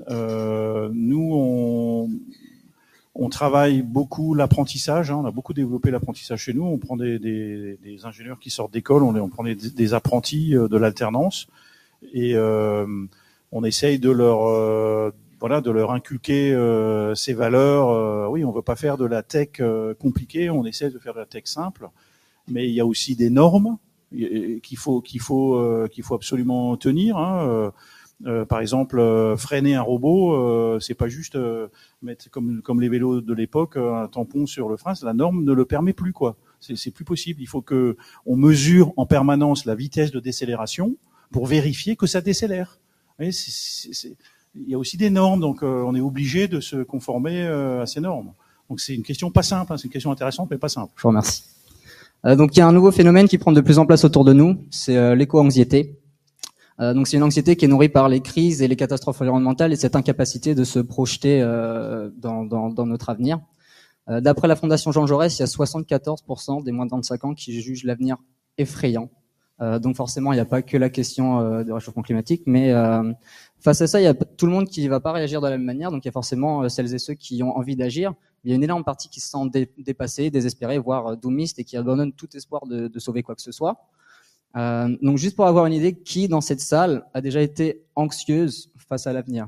E: Nous, on travaille beaucoup l'apprentissage, on a beaucoup développé l'apprentissage chez nous. On prend des ingénieurs qui sortent d'école, on prend des apprentis de l'alternance, et on essaye de leur inculquer ces valeurs. Oui, on veut pas faire de la tech compliquée, on essaie de faire de la tech simple. Mais il y a aussi des normes qu'il faut absolument tenir. Par exemple, freiner un robot, c'est pas juste mettre comme les vélos de l'époque un tampon sur le frein. La norme ne le permet plus, quoi. C'est plus possible. Il faut que on mesure en permanence la vitesse de décélération pour vérifier que ça décélère. Il y a aussi des normes, donc on est obligé de se conformer à ces normes. Donc c'est une question pas simple, c'est une question intéressante mais pas simple.
L: Je vous remercie. Donc il y a un nouveau phénomène qui prend de plus en plus autour de nous, c'est l'éco-anxiété. Donc c'est une anxiété qui est nourrie par les crises et les catastrophes environnementales et cette incapacité de se projeter dans notre avenir. D'après la Fondation Jean Jaurès, il y a 74% des moins de 25 ans qui jugent l'avenir effrayant. Donc forcément, il n'y a pas que la question de réchauffement climatique, mais face à ça, il y a tout le monde qui va pas réagir de la même manière. Donc il y a forcément celles et ceux qui ont envie d'agir. Il y a une énorme partie qui se sent dépassée, désespérée, voire doomiste, et qui abandonne tout espoir de sauver quoi que ce soit. Donc juste pour avoir une idée, qui dans cette salle a déjà été anxieuse face à l'avenir?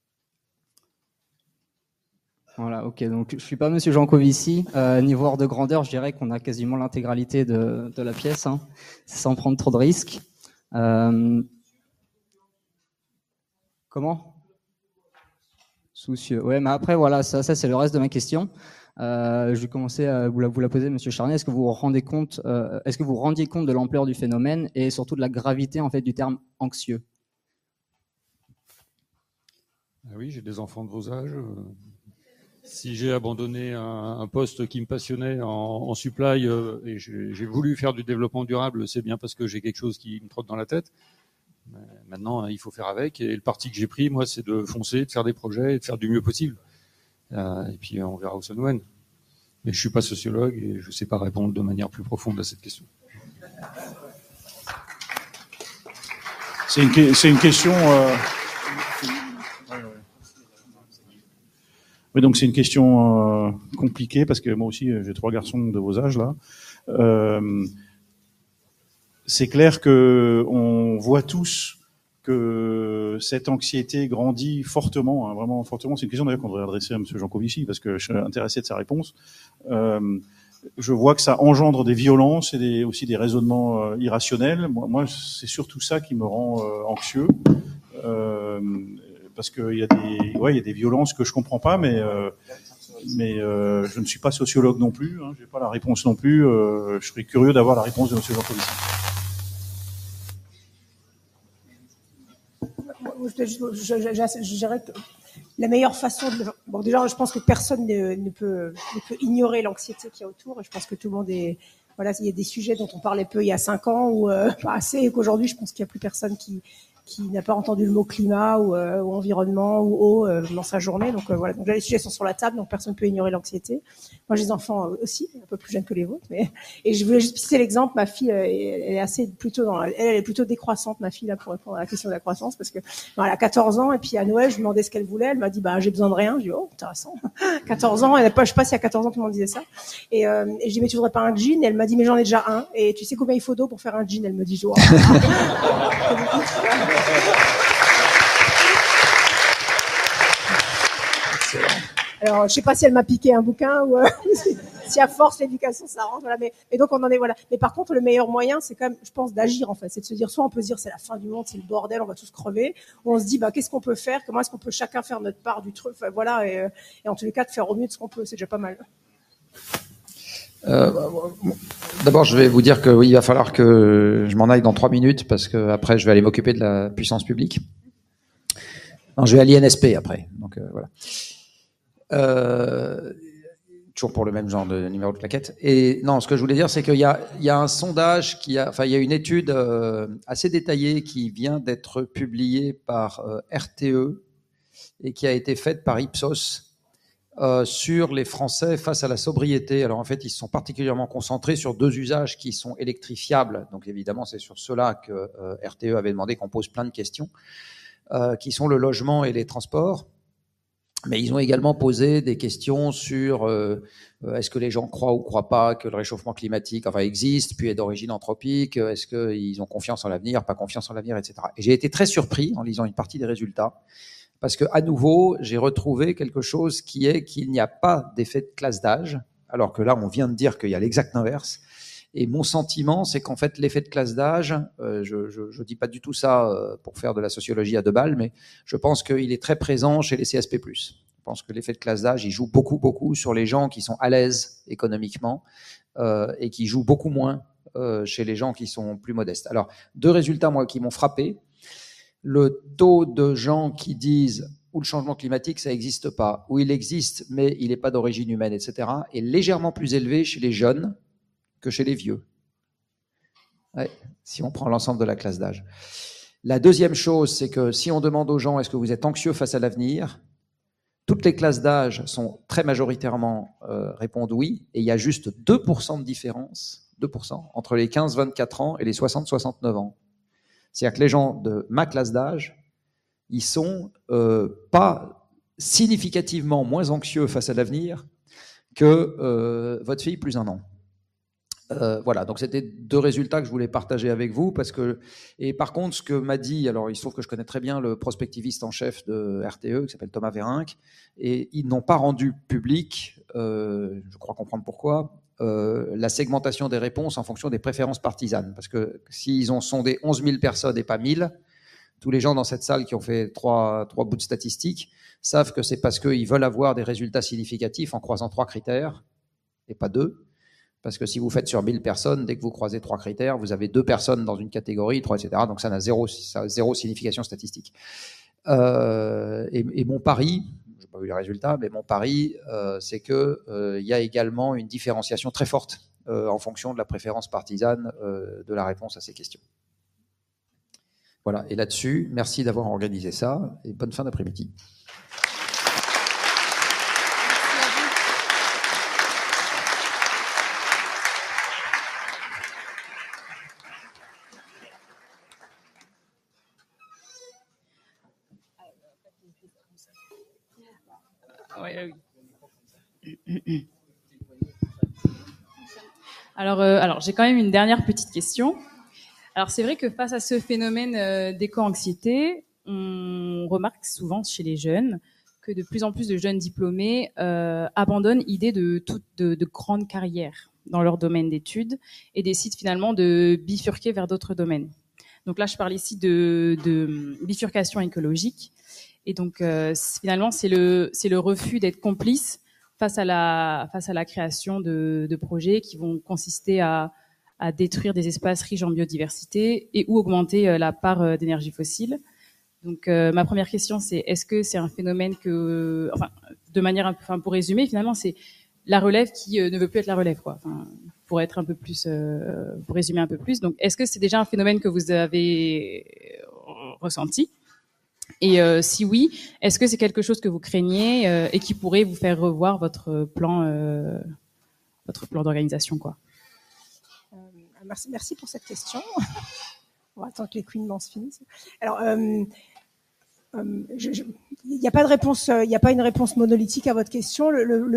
L: Voilà, ok. Donc je suis pas Monsieur Jancovici. Niveau ordre de grandeur, je dirais qu'on a quasiment l'intégralité de la pièce, hein, sans prendre trop de risques. Comment? Soucieux. Ouais, mais après voilà, ça c'est le reste de ma question. Je vais commencer à vous la poser, Monsieur Charnet. Est-ce que vous vous rendez compte, est-ce que vous rendiez compte de l'ampleur du phénomène et surtout de la gravité en fait du terme anxieux?
D: Ah oui, j'ai des enfants de vos âges. Si j'ai abandonné un poste qui me passionnait en supply et j'ai voulu faire du développement durable, c'est bien parce que j'ai quelque chose qui me trotte dans la tête. Mais maintenant, il faut faire avec. Et le parti que j'ai pris, moi, c'est de foncer, de faire des projets et de faire du mieux possible. Et puis, on verra où ça nous mène. Mais je suis pas sociologue et je sais pas répondre de manière plus profonde à cette question.
E: C'est une question... Oui, donc c'est une question compliquée parce que moi aussi j'ai 3 garçons de vos âges là. C'est clair que on voit tous que cette anxiété grandit fortement, hein, vraiment fortement. C'est une question d'ailleurs qu'on devrait adresser à Monsieur Jancovici parce que je suis intéressé de sa réponse. Je vois que ça engendre des violences et aussi des raisonnements irrationnels. Moi, c'est surtout ça qui me rend anxieux. Parce qu'il y a des violences que je comprends pas, mais je ne suis pas sociologue non plus, hein, j'ai pas la réponse non plus. Je serais curieux d'avoir la réponse de Monsieur Jancovici.
F: Je dirais que la meilleure façon de... Bon, déjà, je pense que personne ne peut ignorer l'anxiété qu'il y a autour, et je pense que tout le monde est... Voilà, il y a des sujets dont on parlait peu il y a 5 ans, ou pas assez, et qu'aujourd'hui, je pense qu'il n'y a plus personne qui n'a pas entendu le mot climat ou environnement ou eau dans sa journée. Donc voilà, donc là les sujets sont sur la table, donc personne ne peut ignorer l'anxiété. Moi j'ai des enfants aussi, un peu plus jeunes que les vôtres, et je voulais juste citer l'exemple. Ma fille, elle est assez plutôt elle est plutôt décroissante, ma fille là, pour répondre à la question de la croissance, parce que elle a 14 ans et puis à Noël je lui demandais ce qu'elle voulait, elle m'a dit j'ai besoin de rien. Je dis intéressant, 14 ans, je sais pas si à 14 ans tout le monde disait ça. Et je dis mais tu voudrais pas un jean? Et elle m'a dit mais j'en ai déjà un. Et tu sais combien il faut d'eau pour faire un jean? Elle me dit Alors, je sais pas si elle m'a piqué un bouquin ou si à force l'éducation ça rentre. Voilà, mais donc on en est voilà. Mais par contre, le meilleur moyen, c'est quand même, je pense, d'agir en fait. C'est de se dire, soit on peut se dire c'est la fin du monde, c'est le bordel, on va tous crever, ou on se dit qu'est-ce qu'on peut faire, comment est-ce qu'on peut chacun faire notre part du truc, enfin, voilà, et en tous les cas de faire au mieux de ce qu'on peut, c'est déjà pas mal.
A: D'abord, je vais vous dire que oui, il va falloir que je m'en aille dans 3 minutes parce que après, je vais aller m'occuper de la puissance publique. Non, je vais à l'INSP après. Donc voilà. Toujours pour le même genre de numéro de plaquette. Et non, ce que je voulais dire, c'est qu'il y a un sondage il y a une étude assez détaillée qui vient d'être publiée par RTE et qui a été faite par Ipsos. Sur les Français face à la sobriété. Alors en fait, ils se sont particulièrement concentrés sur 2 usages qui sont électrifiables. Donc évidemment, c'est sur cela que RTE avait demandé qu'on pose plein de questions, qui sont le logement et les transports. Mais ils ont également posé des questions sur est-ce que les gens croient ou croient pas que le réchauffement climatique existe, puis est d'origine anthropique, est-ce qu'ils ont confiance en l'avenir, pas confiance en l'avenir, etc. Et j'ai été très surpris en lisant une partie des résultats. Parce que à nouveau, j'ai retrouvé quelque chose qui est qu'il n'y a pas d'effet de classe d'âge, alors que là, on vient de dire qu'il y a l'exact inverse. Et mon sentiment, c'est qu'en fait, l'effet de classe d'âge, je dis pas du tout ça pour faire de la sociologie à 2 balles, mais je pense qu'il est très présent chez les CSP+. Je pense que l'effet de classe d'âge, il joue beaucoup sur les gens qui sont à l'aise économiquement et qui joue beaucoup moins chez les gens qui sont plus modestes. Alors, 2 résultats, moi, qui m'ont frappé. Le taux de gens qui disent où le changement climatique, ça n'existe pas, où il existe, mais il n'est pas d'origine humaine, etc., est légèrement plus élevé chez les jeunes que chez les vieux. Ouais, si on prend l'ensemble de la classe d'âge. La deuxième chose, c'est que si on demande aux gens est-ce que vous êtes anxieux face à l'avenir, toutes les classes d'âge sont très majoritairement répondent oui, et il y a juste 2% de différence 2%, entre les 15-24 ans et les 60-69 ans. C'est-à-dire que les gens de ma classe d'âge, ils sont pas significativement moins anxieux face à l'avenir que votre fille plus un an. Voilà, donc c'était 2 résultats que je voulais partager avec vous parce que, et par contre, ce que m'a dit, alors il se trouve que je connais très bien le prospectiviste en chef de RTE qui s'appelle Thomas Vérinck, et ils n'ont pas rendu public, je crois comprendre pourquoi, la segmentation des réponses en fonction des préférences partisanes, parce que s'ils ont sondé 11 000 personnes et pas 1000, tous les gens dans cette salle qui ont fait trois bouts de statistiques savent que c'est parce qu'ils veulent avoir des résultats significatifs en croisant 3 critères et pas 2. Parce que si vous faites sur 1000 personnes, dès que vous croisez 3 critères, vous avez 2 personnes dans une catégorie, 3, etc. Donc ça a zéro signification statistique. Et mon pari, je n'ai pas vu les résultats, mais mon pari, c'est que y a également une différenciation très forte en fonction de la préférence partisane de la réponse à ces questions. Voilà. Et là-dessus, merci d'avoir organisé ça et bonne fin d'après-midi.
M: Alors j'ai quand même une dernière petite question. Alors c'est vrai que face à ce phénomène d'éco-anxiété, on remarque souvent chez les jeunes que de plus en plus de jeunes diplômés abandonnent l'idée de grandes carrières dans leur domaine d'études et décident finalement de bifurquer vers d'autres domaines. Donc là, je parle ici de bifurcation écologique. Et donc finalement, c'est le refus d'être complice face à la création de projets qui vont consister à détruire des espaces riches en biodiversité et ou augmenter la part d'énergie fossile. Donc ma première question, c'est est-ce que c'est un phénomène que, enfin, de manière un peu, enfin, pour résumer, finalement, c'est la relève qui ne veut plus être la relève, quoi. Enfin, pour être un peu plus, pour résumer un peu plus. Donc, est-ce que c'est déjà un phénomène que vous avez ressenti? Et si oui, est-ce que c'est quelque chose que vous craignez et qui pourrait vous faire revoir votre plan d'organisation, quoi?
F: Merci pour cette question. On va attendre que les Queen se finissent. Alors, il n'y a pas de réponse, il n'y a pas une réponse monolithique à votre question.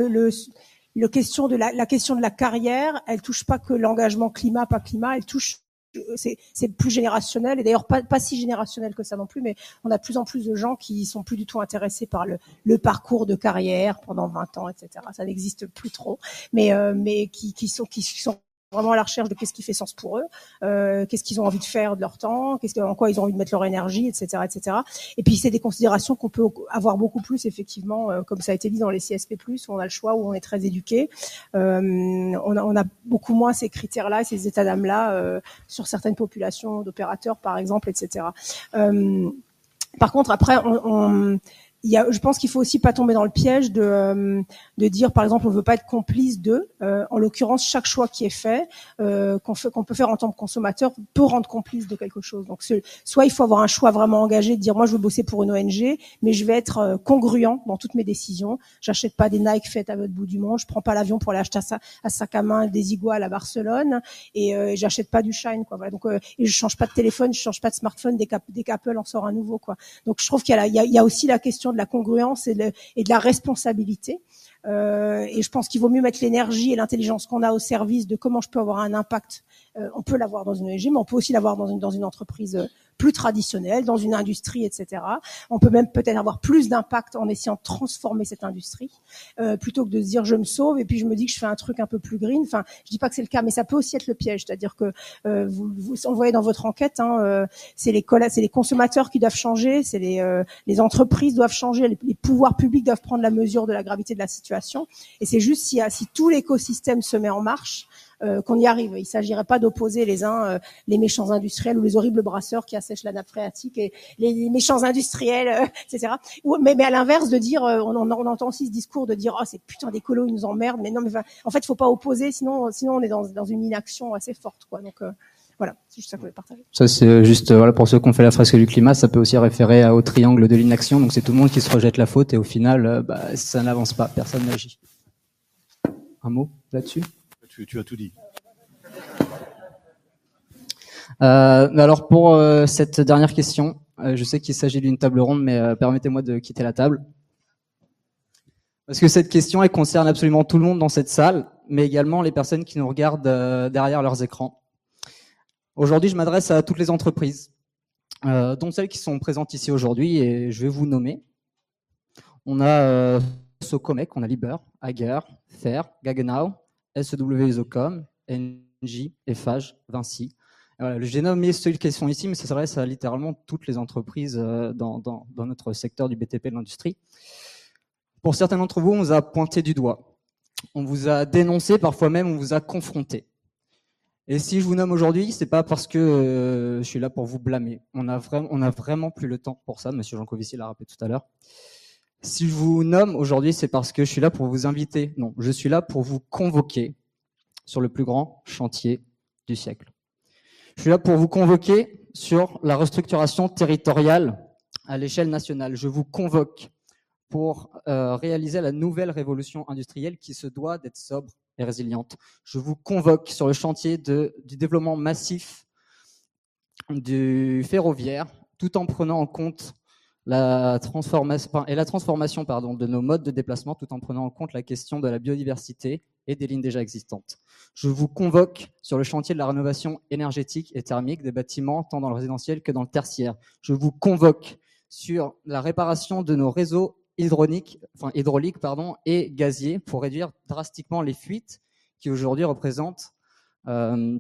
F: La question de la carrière, elle touche pas que l'engagement climat, pas climat, elle touche, c'est plus générationnel et d'ailleurs pas si générationnel que ça non plus, mais on a de plus en plus de gens qui sont plus du tout intéressés par le parcours de carrière pendant 20 ans, etc. Ça n'existe plus trop, mais qui sont vraiment à la recherche de qu'est-ce qui fait sens pour eux, qu'est-ce qu'ils ont envie de faire de leur temps, en quoi ils ont envie de mettre leur énergie, etc., etc. Et puis c'est des considérations qu'on peut avoir beaucoup plus effectivement, comme ça a été dit dans les CSP+, où on a le choix, où on est très éduqué. On a beaucoup moins ces critères-là, ces états d'âme-là sur certaines populations d'opérateurs, par exemple, etc. Par contre, après, je pense qu'il faut aussi pas tomber dans le piège de dire, par exemple, on veut pas être complice de. En l'occurrence, chaque choix qui est fait, qu'on peut faire en tant que consommateur, peut rendre complice de quelque chose. Donc, soit il faut avoir un choix vraiment engagé, de dire, moi, je veux bosser pour une ONG, mais je vais être congruent dans toutes mes décisions. J'achète pas des Nike faites à l'autre bout du monde. Je prends pas l'avion pour aller acheter à sac à main des Iguales à Barcelone, et j'achète pas du Shine, quoi. Voilà. Donc, et je change pas de téléphone, je change pas de smartphone dès qu'Apple en sort un nouveau, quoi. Donc, je trouve qu'il y a aussi la question de la congruence et de la responsabilité. Et je pense qu'il vaut mieux mettre l'énergie et l'intelligence qu'on a au service de comment je peux avoir un impact. On peut l'avoir dans une ONG, mais on peut aussi l'avoir dans une entreprise plus traditionnelle, dans une industrie, etc. On peut même peut-être avoir plus d'impact en essayant de transformer cette industrie, plutôt que de se dire je me sauve et puis je me dis que je fais un truc un peu plus green. Enfin, je dis pas que c'est le cas, mais ça peut aussi être le piège. C'est-à-dire que vous voyez dans votre enquête, c'est les consommateurs qui doivent changer, c'est les entreprises doivent changer, les pouvoirs publics doivent prendre la mesure de la gravité de la situation. Et c'est juste si tout l'écosystème se met en marche, qu'on y arrive. Il ne s'agirait pas d'opposer les uns les méchants industriels ou les horribles brasseurs qui assèchent la nappe phréatique et les méchants industriels, etc. Mais à l'inverse de dire, on entend aussi ce discours de dire, oh c'est putain d'écolos, ils nous emmerdent. Mais non, mais en fait, il faut pas opposer, sinon on est dans une inaction assez forte, quoi. Donc voilà, c'est juste ça que je voulais partager.
L: Ça c'est juste voilà, pour ceux qui ont fait la fresque du climat, ça peut aussi référer au triangle de l'inaction. Donc c'est tout le monde qui se rejette la faute et au final, ça n'avance pas, personne n'agit. Un mot là-dessus?
E: Tu as tout dit.
L: Alors pour cette dernière question, je sais qu'il s'agit d'une table ronde, mais permettez-moi de quitter la table. Parce que cette question, elle concerne absolument tout le monde dans cette salle, mais également les personnes qui nous regardent derrière leurs écrans. Aujourd'hui, je m'adresse à toutes les entreprises, dont celles qui sont présentes ici aujourd'hui, et je vais vous nommer. On a Socomec, on a Liber, Hager, Fer, Gaggenau, SEW Isocom, NJ, Eiffage, Vinci. Voilà, j'ai nommé ceux qui sont ici, mais ça s'adresse à littéralement toutes les entreprises dans notre secteur du BTP de l'industrie. Pour certains d'entre vous, on vous a pointé du doigt. On vous a dénoncé, parfois même on vous a confronté. Et si je vous nomme aujourd'hui, c'est pas parce que je suis là pour vous blâmer. On a vraiment plus le temps pour ça. Monsieur Jancovici l'a rappelé tout à l'heure. Si je vous nomme aujourd'hui, c'est parce que je suis là pour vous inviter. Non, je suis là pour vous convoquer sur le plus grand chantier du siècle. Je suis là pour vous convoquer sur la restructuration territoriale à l'échelle nationale. Je vous convoque pour réaliser la nouvelle révolution industrielle qui se doit d'être sobre et résiliente. Je vous convoque sur le chantier du développement massif du ferroviaire, tout en prenant en compte la transformation de nos modes de déplacement, tout en prenant en compte la question de la biodiversité et des lignes déjà existantes. Je vous convoque sur le chantier de la rénovation énergétique et thermique des bâtiments, tant dans le résidentiel que dans le tertiaire. Je vous convoque sur la réparation de nos réseaux hydrauliques et gaziers pour réduire drastiquement les fuites qui aujourd'hui représentent une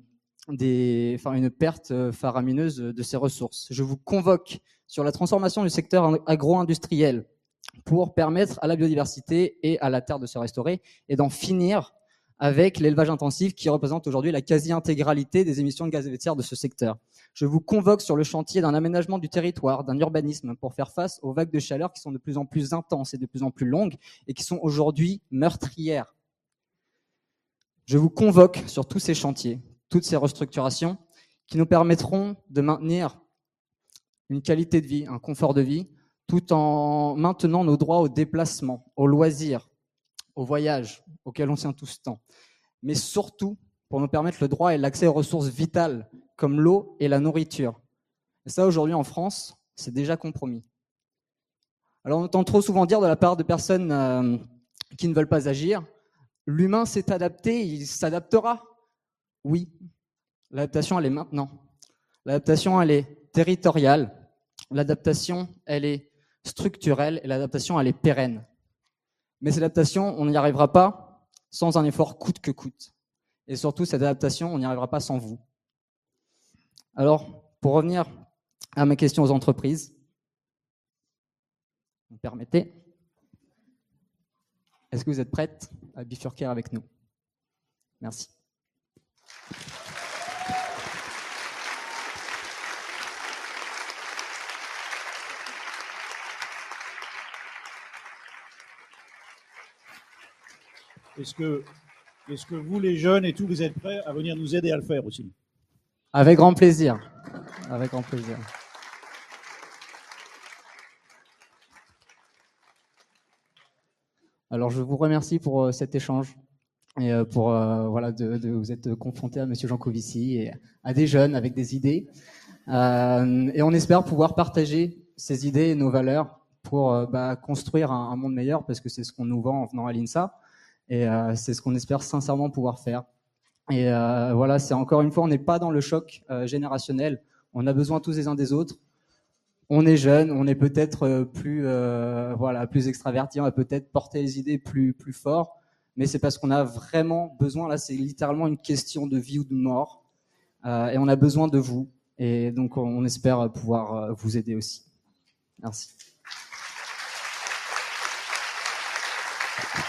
L: perte faramineuse de ces ressources. Je vous convoque sur la transformation du secteur agro-industriel pour permettre à la biodiversité et à la terre de se restaurer et d'en finir avec l'élevage intensif qui représente aujourd'hui la quasi-intégralité des émissions de gaz à effet de serre de ce secteur. Je vous convoque sur le chantier d'un aménagement du territoire, d'un urbanisme pour faire face aux vagues de chaleur qui sont de plus en plus intenses et de plus en plus longues et qui sont aujourd'hui meurtrières. Je vous convoque sur tous ces chantiers, toutes ces restructurations qui nous permettront de maintenir une qualité de vie, un confort de vie, tout en maintenant nos droits au déplacement, au loisir, au voyage, auquel on tient tous tant. Mais surtout, pour nous permettre le droit et l'accès aux ressources vitales, comme l'eau et la nourriture. Et ça, aujourd'hui, en France, c'est déjà compromis. Alors, on entend trop souvent dire de la part de personnes qui ne veulent pas agir, l'humain s'est adapté, il s'adaptera. Oui, l'adaptation, elle est maintenant. L'adaptation, elle est territoriale. L'adaptation, elle est structurelle. Et l'adaptation, elle est pérenne. Mais cette adaptation, on n'y arrivera pas sans un effort coûte que coûte. Et surtout, cette adaptation, on n'y arrivera pas sans vous. Alors, pour revenir à ma question aux entreprises, vous me permettez, est-ce que vous êtes prêtes à bifurquer avec nous? Merci.
E: Est-ce que vous, les jeunes et tout, vous êtes prêts à venir nous aider à le faire aussi?
L: Avec grand plaisir. Avec grand plaisir. Alors, je vous remercie pour cet échange et pour de vous être confronté à Monsieur Jancovici et à des jeunes avec des idées. Et on espère pouvoir partager ces idées et nos valeurs pour construire un monde meilleur, parce que c'est ce qu'on nous vend en venant à l'INSA. Et c'est ce qu'on espère sincèrement pouvoir faire. Et c'est encore une fois, on n'est pas dans le choc générationnel. On a besoin tous les uns des autres. On est jeunes, on est peut-être plus extravertis, on va peut-être porter les idées plus fort, mais c'est parce qu'on a vraiment besoin. Là, c'est littéralement une question de vie ou de mort, et on a besoin de vous. Et donc, on espère pouvoir vous aider aussi. Merci.